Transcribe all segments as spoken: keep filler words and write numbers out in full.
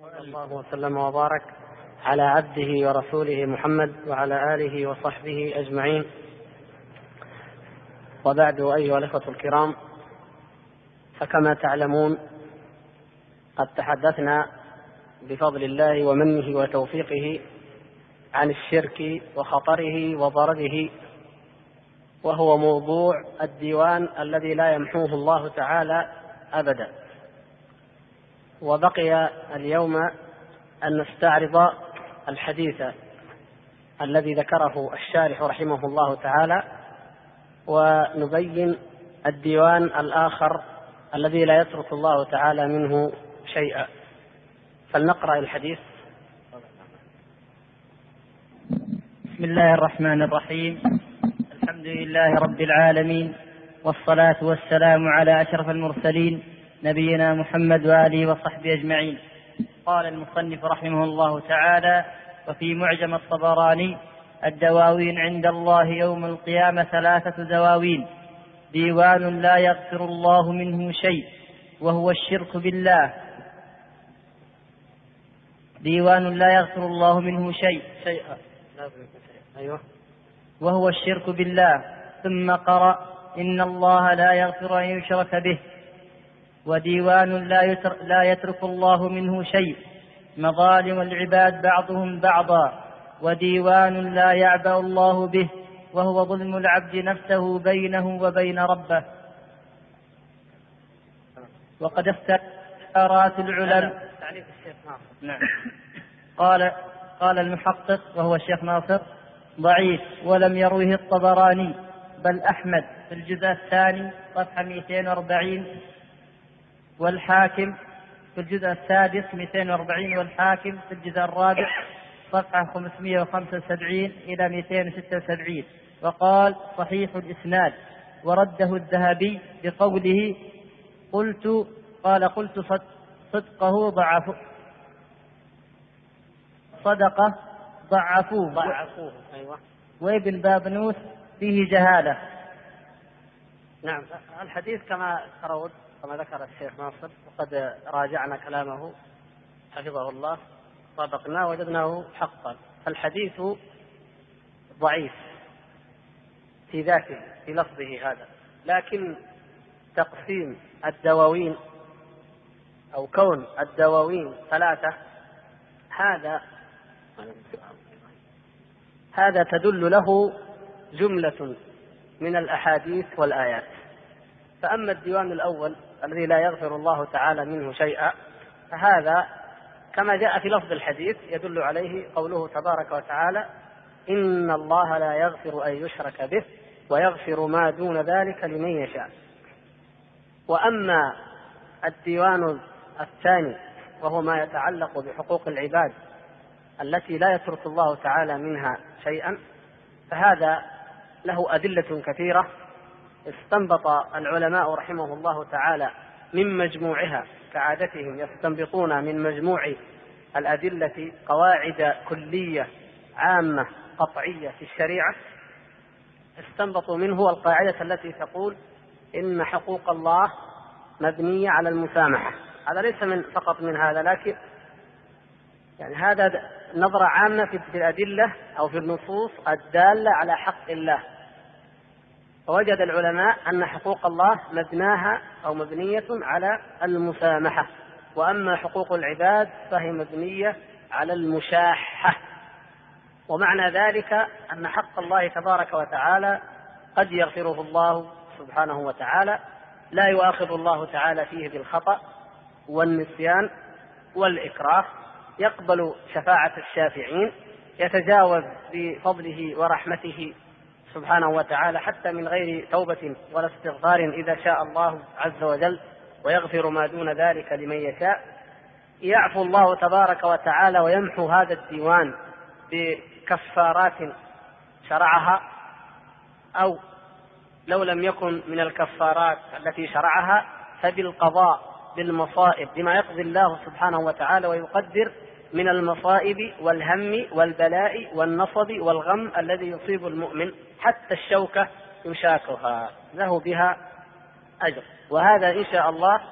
صلى الله وسلم وبارك على عبده ورسوله محمد وعلى آله وصحبه أجمعين، وبعد. أيها الأخوة الكرام، فكما تعلمون قد تحدثنا بفضل الله ومنه وتوفيقه عن الشرك وخطره وضرره، وهو موضوع الديوان الذي لا يمحوه الله تعالى أبدا. وبقي اليوم أن نستعرض الحديث الذي ذكره الشارح رحمه الله تعالى، ونبين الديوان الآخر الذي لا يترك الله تعالى منه شيئا. فلنقرأ الحديث. بسم الله الرحمن الرحيم. الحمد لله رب العالمين، والصلاة والسلام على أشرف المرسلين نبينا محمد وآله وصحبه أجمعين. قال المصنف رحمه الله تعالى: وفي معجم الطبراني: الدواوين عند الله يوم القيامة ثلاثة دواوين: ديوان لا يغفر الله منه شيء وهو الشرك بالله ديوان لا يغفر الله منه شيء شيئا أيوة وهو الشرك بالله. ثم قرأ: إن الله لا يغفر أن يشرك به. وديوان لا, يتر لا يترك الله منه شيء: مظالم العباد بعضهم بعضا. وديوان لا يعبأ الله به، وهو ظلم العبد نفسه بينه وبين ربه. وقد افترات العلماء. نعم. قال قال المحقق وهو الشيخ ناصر: ضعيف، ولم يروه الطبراني بل أحمد في الجزء الثاني صفحة مئتين وأربعين، والحاكم في الجزء السادس مئتين وأربعين، والحاكم في الجزء الرابع صفحة خمسمئة وخمسة وسبعين إلى مئتين وستة وسبعين. وقال: صحيح الإسناد. ورده الذهبي بقوله: قلت قال قلت صدقه ضعفوه صدقه ضعفوه ضعفوه أيوة. وابن بابنوس فيه جهالة. نعم. الحديث كما ترون كما ذكر الشيخ ناصر، وقد راجعنا كلامه حفظه الله، طابقناه وجدناه حقا. الحديث ضعيف في ذاته في لفظه هذا، لكن تقسيم الدواوين أو كون الدواوين ثلاثة هذا هذا تدل له جملة من الأحاديث والآيات. فأما الديوان الأول الذي لا يغفر الله تعالى منه شيئا، فهذا كما جاء في لفظ الحديث يدل عليه قوله تبارك وتعالى: إن الله لا يغفر أن يشرك به ويغفر ما دون ذلك لمن يشاء. وأما الديوان الثاني وهو ما يتعلق بحقوق العباد التي لا يترك الله تعالى منها شيئا، فهذا له أدلة كثيرة استنبط العلماء رحمه الله تعالى من مجموعها، كعادتهم يستنبطون من مجموع الأدلة قواعد كلية عامة قطعية في الشريعة. استنبطوا منه القاعدة التي تقول إن حقوق الله مبنية على المسامحة. هذا ليس من فقط من هذا، لكن يعني هذا نظرة عامة في الأدلة أو في النصوص الدالة على حق الله. فوجد العلماء أن حقوق الله مبناها أو مبنية على المسامحة، وأما حقوق العباد فهي مبنية على المشاحة. ومعنى ذلك أن حق الله تبارك وتعالى قد يغفره الله سبحانه وتعالى، لا يؤاخذ الله تعالى فيه بالخطأ والنسيان والإكراه، يقبل شفاعة الشافعين، يتجاوز بفضله ورحمته سبحانه وتعالى حتى من غير توبة ولا استغفار إذا شاء الله عز وجل، ويغفر ما دون ذلك لمن يشاء. يعفو الله تبارك وتعالى ويمحو هذا الديوان بكفارات شرعها، أو لو لم يكن من الكفارات التي شرعها فبالقضاء بالمصائب، بما يقضي الله سبحانه وتعالى ويقدر من المصائب والهم والبلاء والنصب والغم الذي يصيب المؤمن، حتى الشوكة يشاكها له بها أجر. وهذا إن شاء الله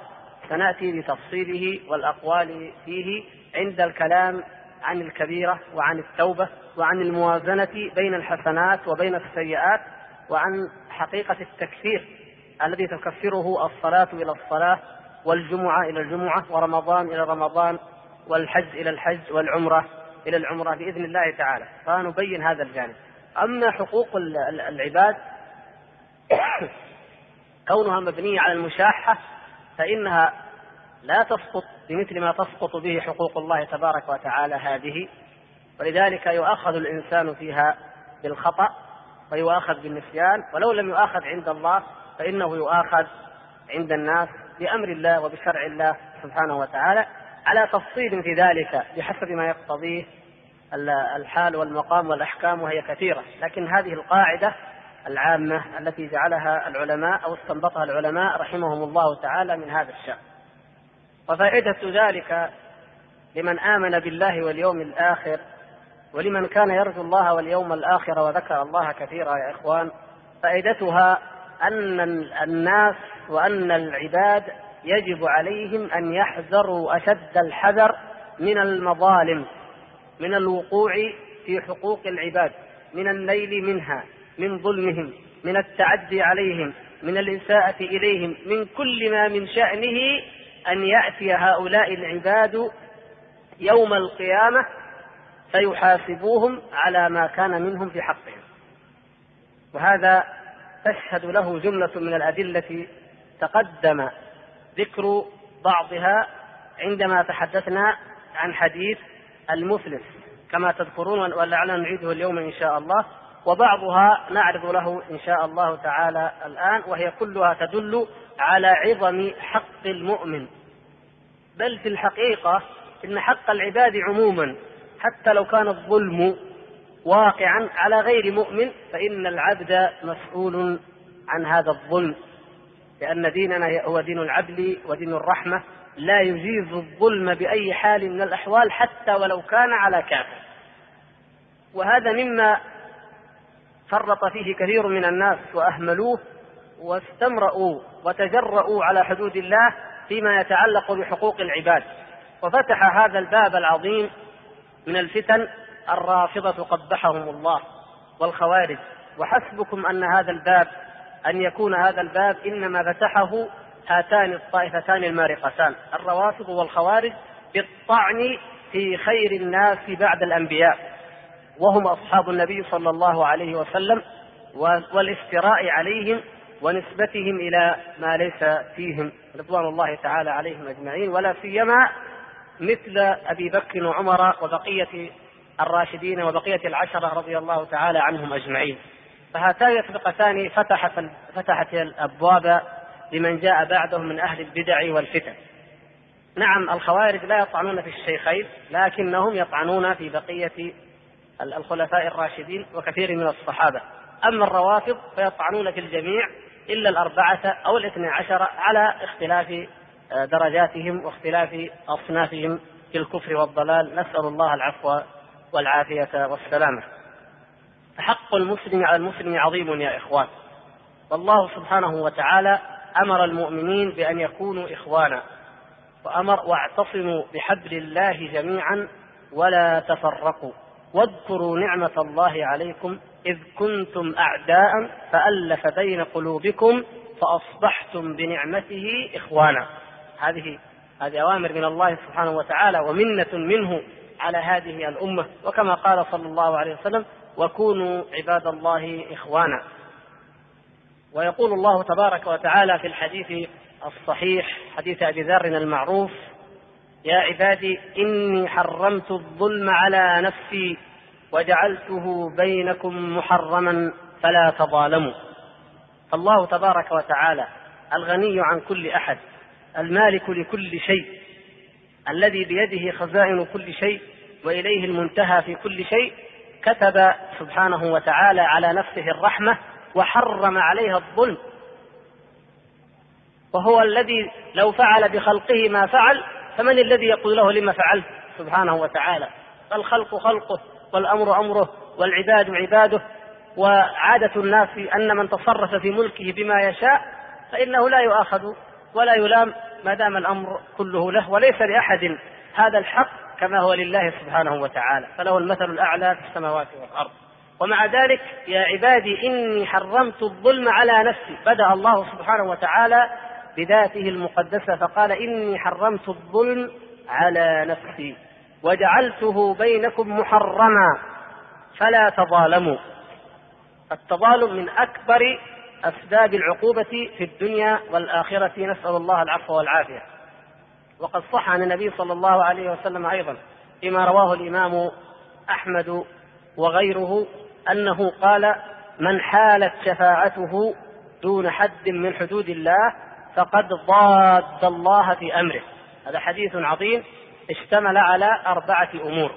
سنأتي بتفصيله والأقوال فيه عند الكلام عن الكبيرة وعن التوبة وعن الموازنة بين الحسنات وبين السيئات، وعن حقيقة التكفير الذي تكفره الصلاة إلى الصلاة والجمعة إلى الجمعة ورمضان إلى رمضان والحج إلى الحج والعمرة إلى العمرة بإذن الله تعالى، فنبين هذا الجانب. أما حقوق العباد كونها مبنية على المشاحة فإنها لا تسقط بمثل ما تسقط به حقوق الله تبارك وتعالى هذه، ولذلك يؤاخذ الإنسان فيها بالخطأ ويؤاخذ بالنسيان، ولو لم يؤاخذ عند الله فإنه يؤاخذ عند الناس بأمر الله وبشرع الله سبحانه وتعالى، على تفصيل في ذلك بحسب ما يقتضيه الحال والمقام والأحكام، وهي كثيرة، لكن هذه القاعدة العامة التي جعلها العلماء أو استنبطها العلماء رحمهم الله تعالى من هذا الشأن. وفائدة ذلك لمن آمن بالله واليوم الآخر ولمن كان يرجو الله واليوم الآخر وذكر الله كثيرا يا إخوان، فائدتها أن الناس وأن العباد يجب عليهم أن يحذروا أشد الحذر من المظالم، من الوقوع في حقوق العباد، من النيل منها، من ظلمهم، من التعدي عليهم، من الإساءة إليهم، من كل ما من شأنه أن يأتي هؤلاء العباد يوم القيامة فيحاسبوهم على ما كان منهم في حقهم. وهذا تشهد له جملة من الأدلة تقدم ذكر بعضها عندما تحدثنا عن حديث المفلس كما تذكرون، ولعلنا نعيده اليوم إن شاء الله، وبعضها نعرض له إن شاء الله تعالى الآن، وهي كلها تدل على عظم حق المؤمن. بل في الحقيقة إن حق العباد عموما حتى لو كان الظلم واقعا على غير مؤمن فإن العبد مسؤول عن هذا الظلم، لأن ديننا هو دين العدل ودين الرحمة، لا يجيز الظلم بأي حال من الأحوال حتى ولو كان على كافر. وهذا مما فرط فيه كثير من الناس وأهملوه واستمرؤوا وتجرؤوا على حدود الله فيما يتعلق بحقوق العباد، وفتح هذا الباب العظيم من الفتن الرافضة قبحهم الله والخوارج. وحسبكم أن هذا الباب أن يكون هذا الباب إنما فتحه هاتان الطائفتان المارقتان الروافض والخوارج بالطعن في خير الناس بعد الأنبياء، وهم أصحاب النبي صلى الله عليه وسلم، والافتراء عليهم ونسبتهم إلى ما ليس فيهم رضوان الله تعالى عليهم أجمعين، ولا سيما مثل أبي بكر وعمر وبقية الراشدين وبقية العشرة رضي الله تعالى عنهم أجمعين. فهاتان الفرقتان فتحت فتحت الأبواب لمن جاء بعدهم من أهل البدع والفتن. نعم الخوارج لا يطعنون في الشيخين، لكنهم يطعنون في بقية الخلفاء الراشدين وكثير من الصحابة. أما الروافض فيطعنون في الجميع إلا الأربعة أو الاثنى عشر على اختلاف درجاتهم واختلاف أصنافهم في الكفر والضلال، نسأل الله العفو والعافية والسلامة. فحق المسلم على المسلم عظيم يا إخوان، والله سبحانه وتعالى أمر المؤمنين بأن يكونوا إخوانا، وأمر واعتصموا بحبل الله جميعا ولا تفرقوا، واذكروا نعمة الله عليكم إذ كنتم أعداء فألف بين قلوبكم فأصبحتم بنعمته إخوانا. هذه هذه أوامر من الله سبحانه وتعالى ومنة منه على هذه الأمة، وكما قال صلى الله عليه وسلم وكونوا عباد الله إخوانا. ويقول الله تبارك وتعالى في الحديث الصحيح حديث أبي ذر المعروف يا عبادي إني حرمت الظلم على نفسي وجعلته بينكم محرما فلا تظالموا. الله تبارك وتعالى الغني عن كل أحد، المالك لكل شيء، الذي بيده خزائن كل شيء وإليه المنتهى في كل شيء، كتب سبحانه وتعالى على نفسه الرحمة وحرم عليها الظلم، وهو الذي لو فعل بخلقه ما فعل فمن الذي يقول له لما فعلت سبحانه وتعالى؟ الخلق خلقه والأمر أمره والعباد عباده، وعادة الناس أن من تصرف في ملكه بما يشاء فإنه لا يؤاخذ ولا يلام ما دام الأمر كله له، وليس لأحد هذا الحق كما هو لله سبحانه وتعالى، فله المثل الأعلى في السماوات والأرض. ومع ذلك يا عبادي إني حرمت الظلم على نفسي، بدأ الله سبحانه وتعالى بذاته المقدسة فقال إني حرمت الظلم على نفسي وجعلته بينكم محرما فلا تظالموا. التظالم من أكبر أسباب العقوبة في الدنيا والآخرة، نسأل الله العفو والعافية. وقد صح عن النبي صلى الله عليه وسلم أيضا فيما رواه الإمام أحمد وغيره أنه قال من حالت شفاعته دون حد من حدود الله فقد ضاد الله في أمره. هذا حديث عظيم اشتمل على أربعة أمور.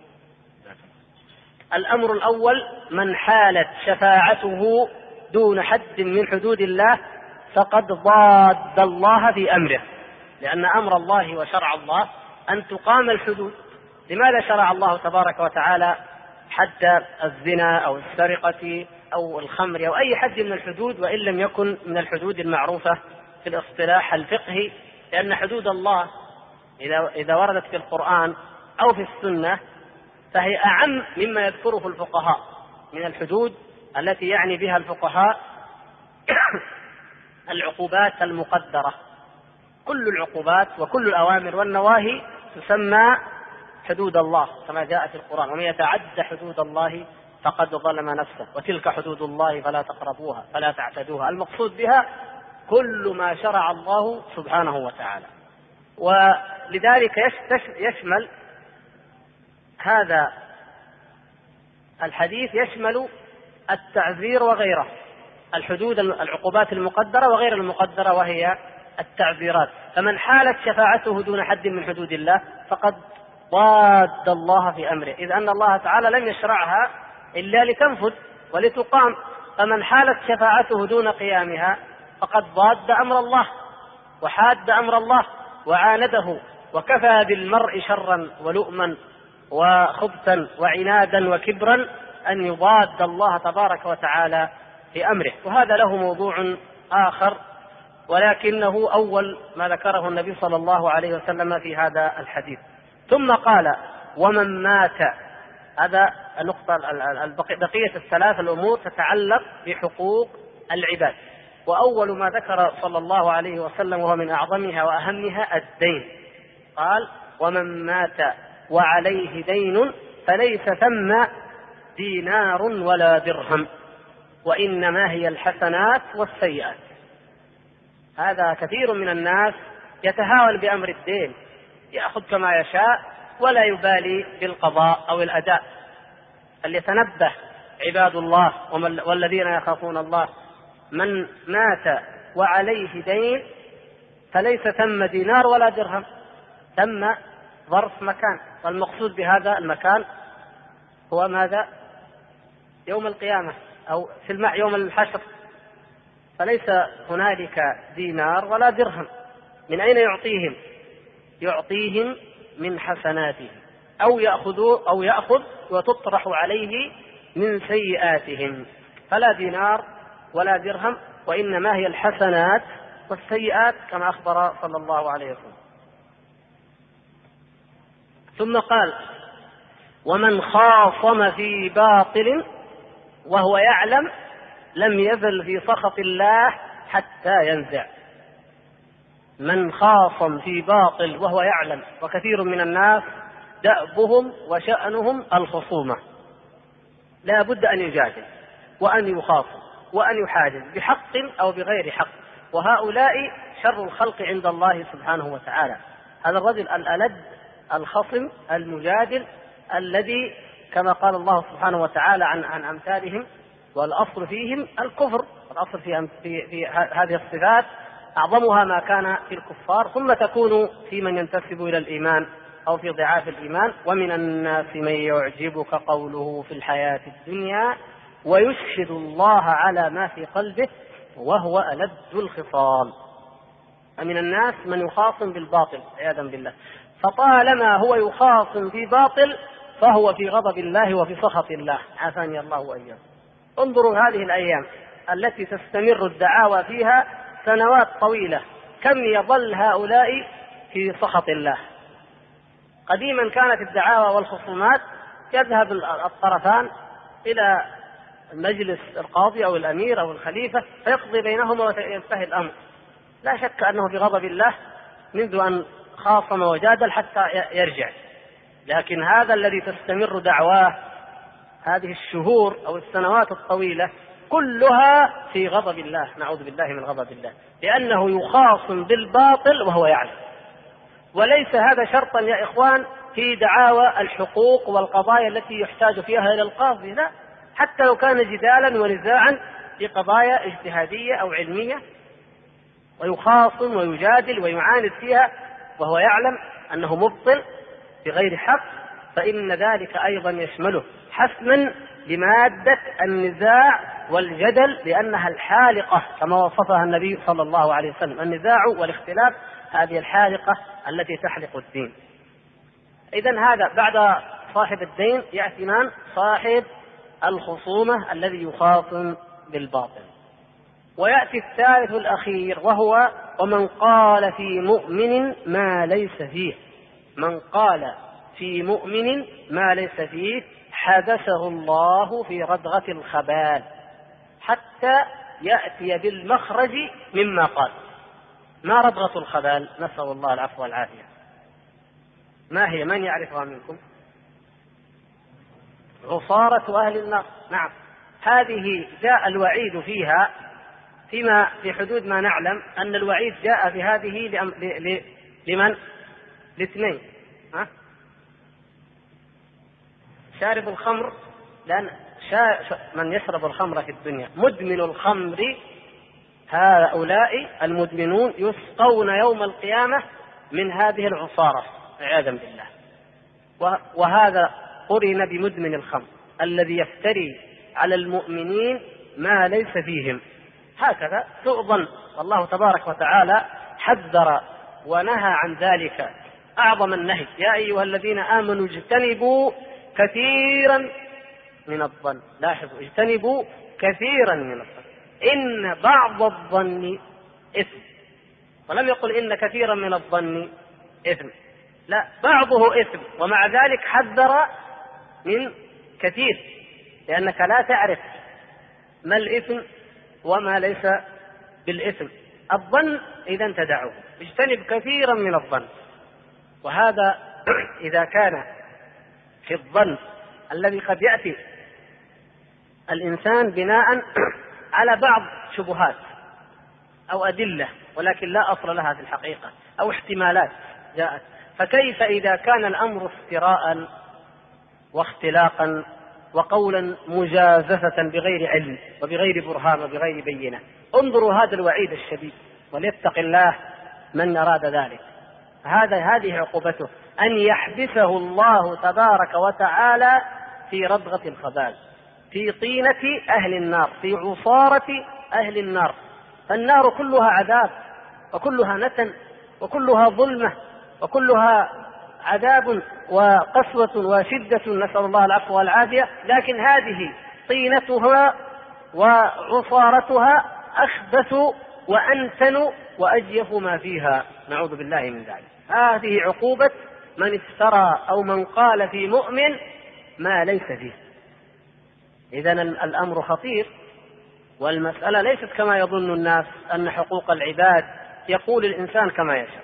الأمر الأول من حالت شفاعته دون حد من حدود الله فقد ضاد الله في أمره، لأن أمر الله وشرع الله أن تقام الحدود. لماذا شرع الله تبارك وتعالى حد الزنا أو السرقة أو الخمر أو أي حد من الحدود وإن لم يكن من الحدود المعروفة في الاصطلاح الفقهي؟ لأن حدود الله إذا إذا وردت في القرآن أو في السنة فهي أعم مما يذكره الفقهاء من الحدود التي يعني بها الفقهاء العقوبات المقدرة. كل العقوبات وكل الأوامر والنواهي تسمى حدود الله كما جاء في القرآن: ومن يتعد حدود الله فقد ظلم نفسه وتلك حدود الله فلا تقربوها فلا تعتدوها. المقصود بها كل ما شرع الله سبحانه وتعالى. ولذلك يشمل هذا الحديث يشمل التعزير وغيره، الحدود العقوبات المقدرة وغير المقدرة وهي التعزيرات. فمن حالت شفاعته دون حد من حدود الله فقد ضاد الله في أمره، إذ أن الله تعالى لم يشرعها إلا لتنفذ ولتقام. فمن حالت شفاعته دون قيامها فقد ضاد أمر الله وحاد أمر الله وعانده، وكفى بالمرء شرا ولؤما وخبثا وعنادا وكبرا أن يضاد الله تبارك وتعالى في أمره. وهذا له موضوع آخر، ولكنه أول ما ذكره النبي صلى الله عليه وسلم في هذا الحديث. ثم قال ومن مات. هذا النقطة بقية الثلاث الأمور تتعلق بحقوق العباد. وأول ما ذكر صلى الله عليه وسلم وهو من أعظمها وأهمها الدين، قال ومن مات وعليه دين فليس ثم دينار ولا درهم وإنما هي الحسنات والسيئات. هذا كثير من الناس يتهاون بأمر الدين، يأخذ كما يشاء ولا يبالي بالقضاء أو الأداء. فليتنبه عباد الله والذين يخافون الله: من مات وعليه دين فليس ثم دينار ولا درهم، ثم ظرف مكان، والمقصود بهذا المكان هو ماذا؟ يوم القيامة أو في الماء يوم الحشر. فليس هنالك دينار ولا درهم. من أين يعطيهم؟ يعطيهم من حسناتهم، أو يأخذوا أو يأخذ وتطرح عليه من سيئاتهم. فلا دينار ولا درهم، وإنما هي الحسنات والسيئات كما أخبر صلى الله عليه وسلم. ثم قال ومن خاصم في باطل وهو يعلم لم يزل في سخط الله حتى ينزع. من خاصم في باطل وهو يعلم، وكثير من الناس دأبهم وشأنهم الخصومة، لا بد أن يجادل وأن يخاصم وأن يحاجز بحق أو بغير حق، وهؤلاء شر الخلق عند الله سبحانه وتعالى. هذا الرجل الألد الخصم المجادل الذي كما قال الله سبحانه وتعالى عن عن أمثالهم: والأصل فيهم الكفر. الأصل في, في, في هذه الصفات أعظمها ما كان في الكفار، ثم تكون في من ينتسب إلى الإيمان أو في ضعاف الإيمان. ومن الناس من يعجبك قوله في الحياة الدنيا ويشهد الله على ما في قلبه وهو ألد الخصام. ومن الناس من يخاصم بالباطل عياذا بالله، فطالما هو يخاصم في باطل فهو في غضب الله وفي سخط الله، عافاني الله وإياكم. انظروا هذه الأيام التي تستمر الدعاوى فيها سنوات طويلة كم يظل هؤلاء في سخط الله. قديما كانت الدعاوى والخصومات يذهب الطرفان إلى مجلس القاضي أو الأمير أو الخليفة فيقضي بينهما وينتهي الأمر، لا شك أنه بغضب الله منذ أن خاصم وجادل حتى يرجع. لكن هذا الذي تستمر دعواه هذه الشهور أو السنوات الطويلة كلها في غضب الله، نعوذ بالله من غضب الله، لأنه يخاصم بالباطل وهو يعلم. وليس هذا شرطا يا إخوان في دعاوى الحقوق والقضايا التي يحتاج فيها إلى القاضي، لا، حتى لو كان جدالا ونزاعا في قضايا اجتهادية أو علمية ويخاصم ويجادل ويعاند فيها وهو يعلم أنه مبطل بغير حق، فإن ذلك أيضا يشمله حسما لمادة النزاع والجدل، لأنها الحالقة كما وصفها النبي صلى الله عليه وسلم. النزاع والاختلاف هذه الحالقة التي تحلق الدين. إذن هذا بعد صاحب الدين يأتي من؟ صاحب الخصومة الذي يخاصم بالباطل. ويأتي الثالث الأخير وهو ومن قال في مؤمن ما ليس فيه. من قال في مؤمن ما ليس فيه حبسه الله في ردغة الخبال حتى يأتي بالمخرج مما قال. ما ردغة الخبال؟ نسأل الله العفو والعافية. ما هي؟ من يعرفها منكم؟ عصارة أهل النار. نعم، هذه جاء الوعيد فيها فيما في حدود ما نعلم أن الوعيد جاء في هذه لمن؟ لاثنين. ها؟ شارب الخمر، لأن من يشرب الخمر في الدنيا مدمن الخمر، هؤلاء المدمنون يسقون يوم القيامة من هذه العصارة عياذا بالله. وهذا قرن بمدمن الخمر الذي يفتري على المؤمنين ما ليس فيهم، هكذا سوء ظن. والله تبارك وتعالى حذر ونهى عن ذلك أعظم النهي: يا أيها الذين آمنوا اجتنبوا كثيرا من الظن. لاحظوا، اجتنبوا كثيرا من الظن، إن بعض الظن إثم. ولم يقل إن كثيرا من الظن إثم، لا، بعضه إثم، ومع ذلك حذر من كثير، لأنك لا تعرف ما الإثم وما ليس بالإثم. الظن إذا تدعه، اجتنب كثيرا من الظن. وهذا إذا كان في الظن الذي قد يأتي الإنسان بناء على بعض شبهات أو أدلة ولكن لا أصل لها في الحقيقة، أو احتمالات جاءت، فكيف إذا كان الأمر افتراء واختلاقا وقولا مجازفة بغير علم وبغير برهان وبغير بينة؟ انظروا هذا الوعيد الشديد، وليتق الله من أراد ذلك. هذا هذه عقوبته، أن يحبسه الله تبارك وتعالى في ردغة الخبال، في طينة أهل النار، في عصارة أهل النار. فالنار كلها عذاب وكلها نتن وكلها ظلمة وكلها عذاب وقسوة وشدة، نسأل الله العفو والعافية. لكن هذه طينتها وعصارتها أخبث وأنتن وأجيف ما فيها، نعوذ بالله من ذلك. هذه عقوبة من افترى أو من قال في مؤمن ما ليس فيه. إذن الأمر خطير، والمسألة ليست كما يظن الناس أن حقوق العباد يقول الإنسان كما يشاء.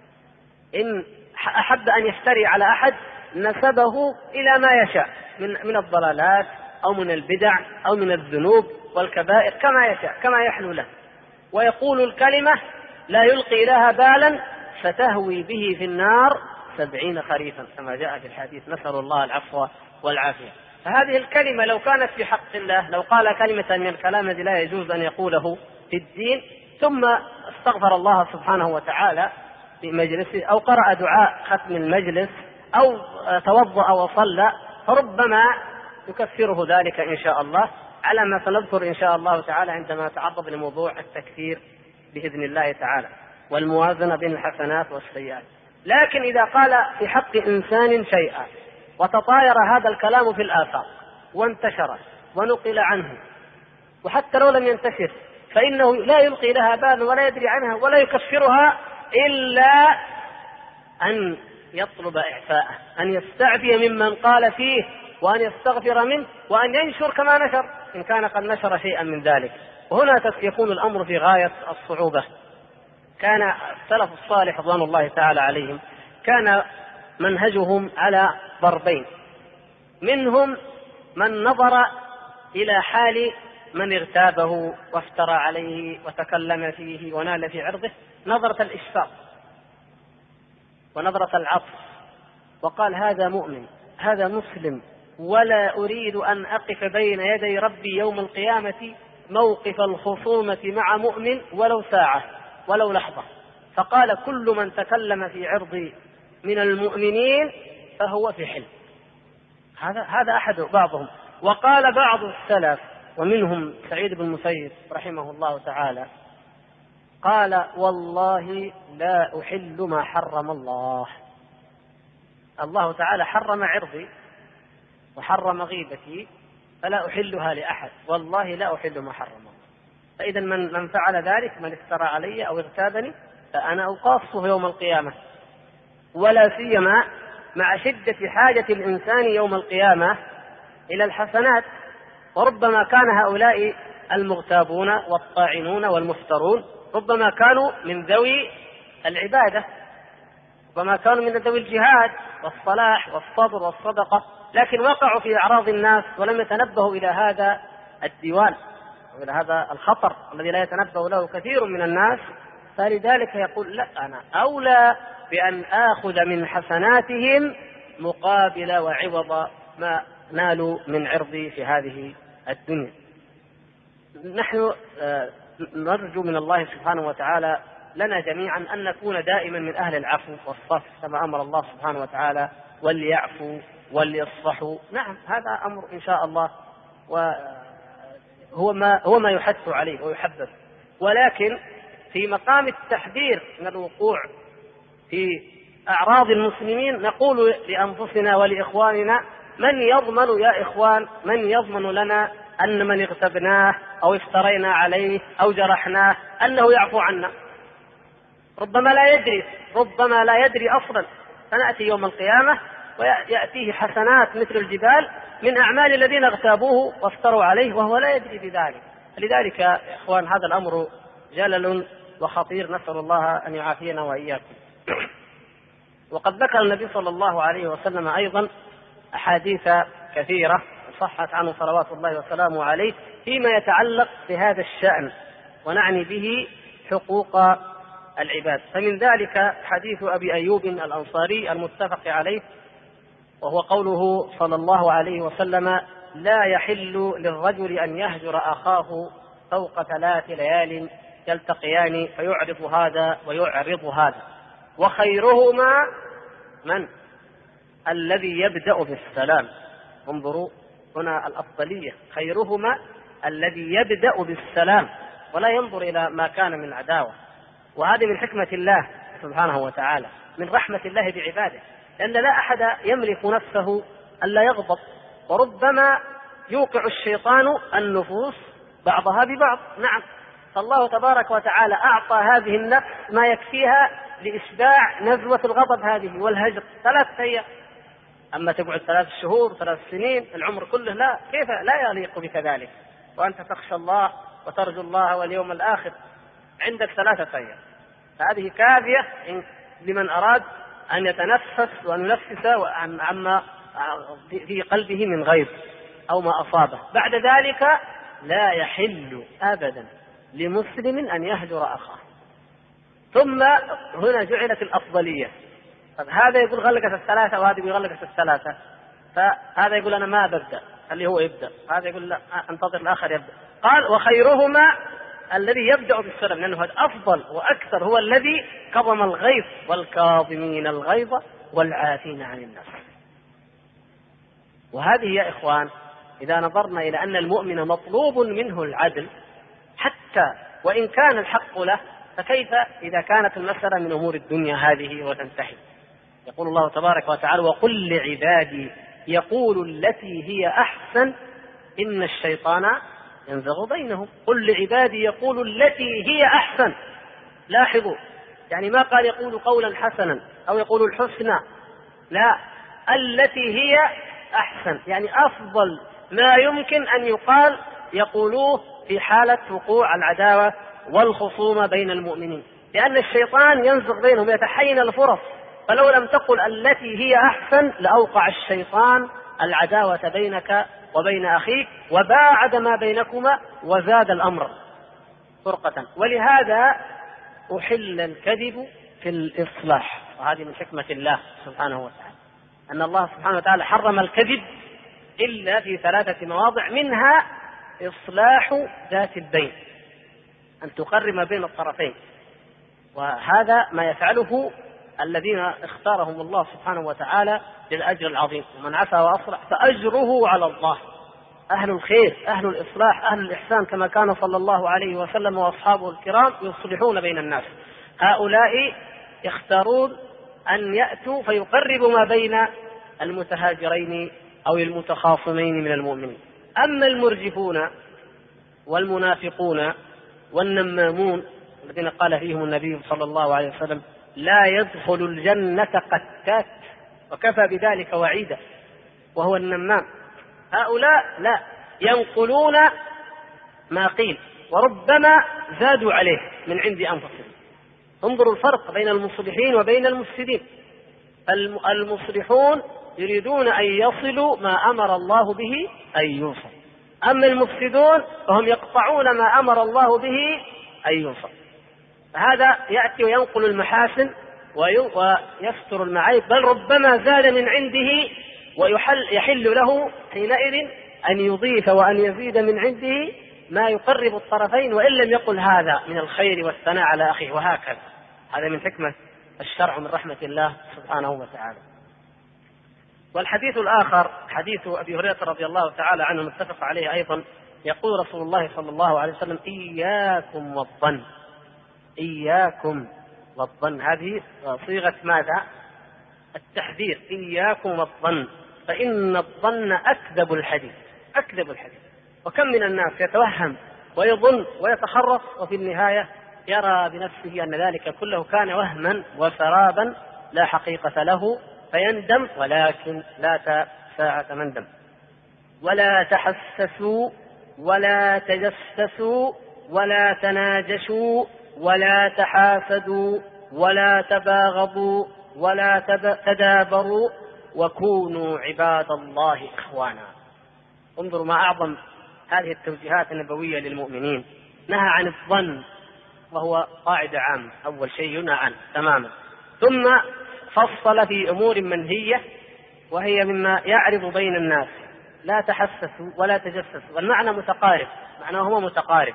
إن أحب أن يفتري على أحد نسبه إلى ما يشاء من من الضلالات أو من البدع أو من الذنوب والكبائر كما يشاء، كما يحلو له، ويقول الكلمة لا يلقي لها بالا فتهوي به في النار سبعين خريفا كما جاء في الحديث، نسأل الله العفو والعافية. فهذه الكلمة لو كانت في حق الله، لو قال كلمة من الكلام الذي لا يجوز أن يقوله في الدين ثم استغفر الله سبحانه وتعالى في مجلسه أو قرأ دعاء ختم المجلس أو توضأ وصلى، فربما يكفره ذلك إن شاء الله، على ما سنذكر إن شاء الله تعالى عندما نتعرض لموضوع التكفير بإذن الله تعالى والموازنة بين الحسنات والسيئات. لكن إذا قال في حق إنسان شيئا وتطاير هذا الكلام في الآفاق وانتشر ونقل عنه، وحتى لو لم ينتشر فإنه لا يلقي لها بالا ولا يدري عنها ولا يكفرها إلا أن يطلب إعفاءه، أن يستعفي ممن قال فيه، وأن يستغفر منه، وأن ينشر كما نشر إن كان قد نشر شيئا من ذلك. وهنا يكون الأمر في غاية الصعوبة. كان السلف الصالح رضوان الله تعالى عليهم كان منهجهم على ضربين: منهم من نظر إلى حال من اغتابه وافترى عليه وتكلم فيه ونال في عرضه نظرة الإشفاق ونظرة العطف، وقال هذا مؤمن، هذا مسلم، ولا أريد أن أقف بين يدي ربي يوم القيامة موقف الخصومة مع مؤمن ولو ساعة ولو لحظة. فقال كل من تكلم في عرضي من المؤمنين فهو في حل. هذا هذا أحد بعضهم. وقال بعض السلف ومنهم سعيد بن المسيب رحمه الله تعالى قال والله لا أحل ما حرم الله. الله تعالى حرم عرضي وحرم غيبتي فلا أحلها لأحد، والله لا أحل ما حرم الله. فإذا من, من فعل ذلك، من افترى علي أو اغتابني، فأنا أقاصه يوم القيامة، ولا سيما مع شدة حاجة الإنسان يوم القيامة إلى الحسنات. وربما كان هؤلاء المغتابون والطاعنون والمفترون ربما كانوا من ذوي العبادة، ربما كانوا من ذوي الجهاد والصلاح والصبر والصدقة، لكن وقعوا في أعراض الناس ولم يتنبهوا إلى هذا الديوان وإلى هذا الخطر الذي لا يتنبه له كثير من الناس. فلذلك يقول لا، أنا أولى بأن آخذ من حسناتهم مقابل وعوض ما نالوا من عرضي في هذه الدنيا. نحن نرجو من الله سبحانه وتعالى لنا جميعا أن نكون دائما من أهل العفو والصفح كما أمر الله سبحانه وتعالى: وليعفوا وليصفحوا. نعم، هذا أمر إن شاء الله وهو ما هو ما يحث عليه ويحبب، ولكن في مقام التحذير من الوقوع في أعراض المسلمين نقول لأنفسنا ولإخواننا: من يضمن يا إخوان، من يضمن لنا أن من اغتبناه أو افترينا عليه أو جرحناه أنه يعفو عنا؟ ربما لا يدري، ربما لا يدري أصلا، فنأتي يوم القيامة ويأتيه حسنات مثل الجبال من أعمال الذين اغتابوه وافتروا عليه وهو لا يدري بذلك. لذلك يا إخوان هذا الأمر جلل وخطير، نسأل الله أن يعافينا وإياكم. وقد ذكر النبي صلى الله عليه وسلم أيضا أحاديث كثيرة صحت عنه صلوات الله وسلامه عليه فيما يتعلق بهذا الشأن، ونعني به حقوق العباد. فمن ذلك حديث أبي أيوب الأنصاري المتفق عليه، وهو قوله صلى الله عليه وسلم: لا يحل للرجل أن يهجر أخاه فوق ثلاث ليال يلتقيان فيعرض هذا ويعرض هذا، وخيرهما من؟ الذي يبدأ بالسلام. انظروا هنا الأفضلية، خيرهما الذي يبدأ بالسلام ولا ينظر إلى ما كان من عداوة. وهذه من حكمة الله سبحانه وتعالى، من رحمة الله بعباده، لأن لا أحد يملك نفسه ألا يغضب، وربما يوقع الشيطان النفوس بعضها ببعض. نعم، فالله تبارك وتعالى أعطى هذه النفس ما يكفيها لإشباع نزوة الغضب هذه والهجر ثلاثة أيام. أما تقعد ثلاث شهور ثلاث سنين العمر كله، لا، كيف؟ لا يليق بك ذلك، وأنت تخشى الله وترجو الله واليوم الآخر عندك ثلاثة أيام، فهذه كافية لمن أراد أن يتنفس وأن ينفس عما في قلبه من غيظ أو ما أصابه. بعد ذلك لا يحل أبدا لمسلم أن يهجر أخاه. ثم هنا جعلت الأفضلية، هذا يقول غلقت الثلاثة وهذا يقول غلقت الثلاثة، فهذا يقول أنا ما ببدأ، اللي هو يبدأ، هذا يقول لا انتظر الآخر يبدأ. قال: وخيرهما الذي يبدأ بالسلام، لأنه هذا أفضل وأكثر، هو الذي كظم الغيظ والكاظمين الغيظ والعافين عن الناس. وهذه يا إخوان إذا نظرنا إلى أن المؤمن مطلوب منه العدل حتى وإن كان الحق له، فكيف إذا كانت المسألة من أمور الدنيا هذه وتنتهي؟ يقول الله تبارك وتعالى: وقل لعبادي يقول التي هي أحسن إن الشيطان ينزغ بينهم. قل لعبادي يقولوا التي هي أحسن. لاحظوا، يعني ما قال يقول قولا حسنا أو يقول الحسنى، لا، التي هي أحسن، يعني أفضل ما يمكن أن يقال يقولوه في حالة وقوع العداوة والخصومة بين المؤمنين، لأن الشيطان ينزغ بينهم يتحين الفرص، فلو لم تقل التي هي أحسن لأوقع الشيطان العداوة بينك وبين أخيك وباعد ما بينكما وزاد الأمر فرقة. ولهذا أحل الكذب في الإصلاح، وهذه من حكمة الله سبحانه وتعالى، أن الله سبحانه وتعالى حرم الكذب إلا في ثلاثة مواضع، منها إصلاح ذات البين، أن تقرب ما بين الطرفين، وهذا ما يفعله الذين اختارهم الله سبحانه وتعالى للأجر العظيم. ومن عفا وأصلح فأجره على الله. أهل الخير، أهل الإصلاح، أهل الإحسان، كما كان صلى الله عليه وسلم وأصحابه الكرام يصلحون بين الناس، هؤلاء يختارون أن يأتوا فيقربوا ما بين المتهاجرين أو المتخاصمين من المؤمنين. أما المرجفون والمنافقون والنمامون الذين قال فيهم النبي صلى الله عليه وسلم لا يدخل الجنة قتات، وكفى بذلك وعيدا، وهو النمام، هؤلاء لا، ينقلون ما قيل وربما زادوا عليه من عند أنفسهم. انظروا الفرق بين المصلحين وبين المفسدين. المصلحون يريدون أن يصلوا ما أمر الله به أن يوصل، أما المفسدون فهم يقطعون ما أمر الله به أن يوصل. فهذا يأتي وينقل المحاسن ويستر المعايب، بل ربما زاد من عنده ويحل يحل له حينئذ أن يضيف وأن يزيد من عنده ما يقرب الطرفين، وإن لم يقل هذا من الخير والثناء على أخيه، وهكذا. هذا من حكمة الشرع من رحمة الله سبحانه وتعالى. والحديث الآخر حديث أبي هريرة رضي الله تعالى عنه متفق عليه أيضا، يقول رسول الله صلى الله عليه وسلم إياكم والظن، إياكم والظن، هذه صيغة ماذا؟ التحذير، إياكم والظن، فإن الظن أكذب الحديث، أكذب الحديث. وكم من الناس يتوهم ويظن ويتخرص وفي النهاية يرى بنفسه أن ذلك كله كان وهما وسرابا لا حقيقة له، فيندم، ولكن لا ساعة مندم. ولا تحسسوا ولا تجسسوا ولا تناجشوا ولا تحاسدوا ولا تباغضوا ولا تدابروا وكونوا عباد الله إخوانا. انظروا ما أعظم هذه التوجيهات النبوية للمؤمنين. نهى عن الظن وهو قاعدة عامة، أول شيء ينهى عنه تماما، ثم فصل في أمور منهية وهي مما يعرض بين الناس. لا تحسسوا ولا تجسسوا، والمعنى متقارب، معناه هو متقارب.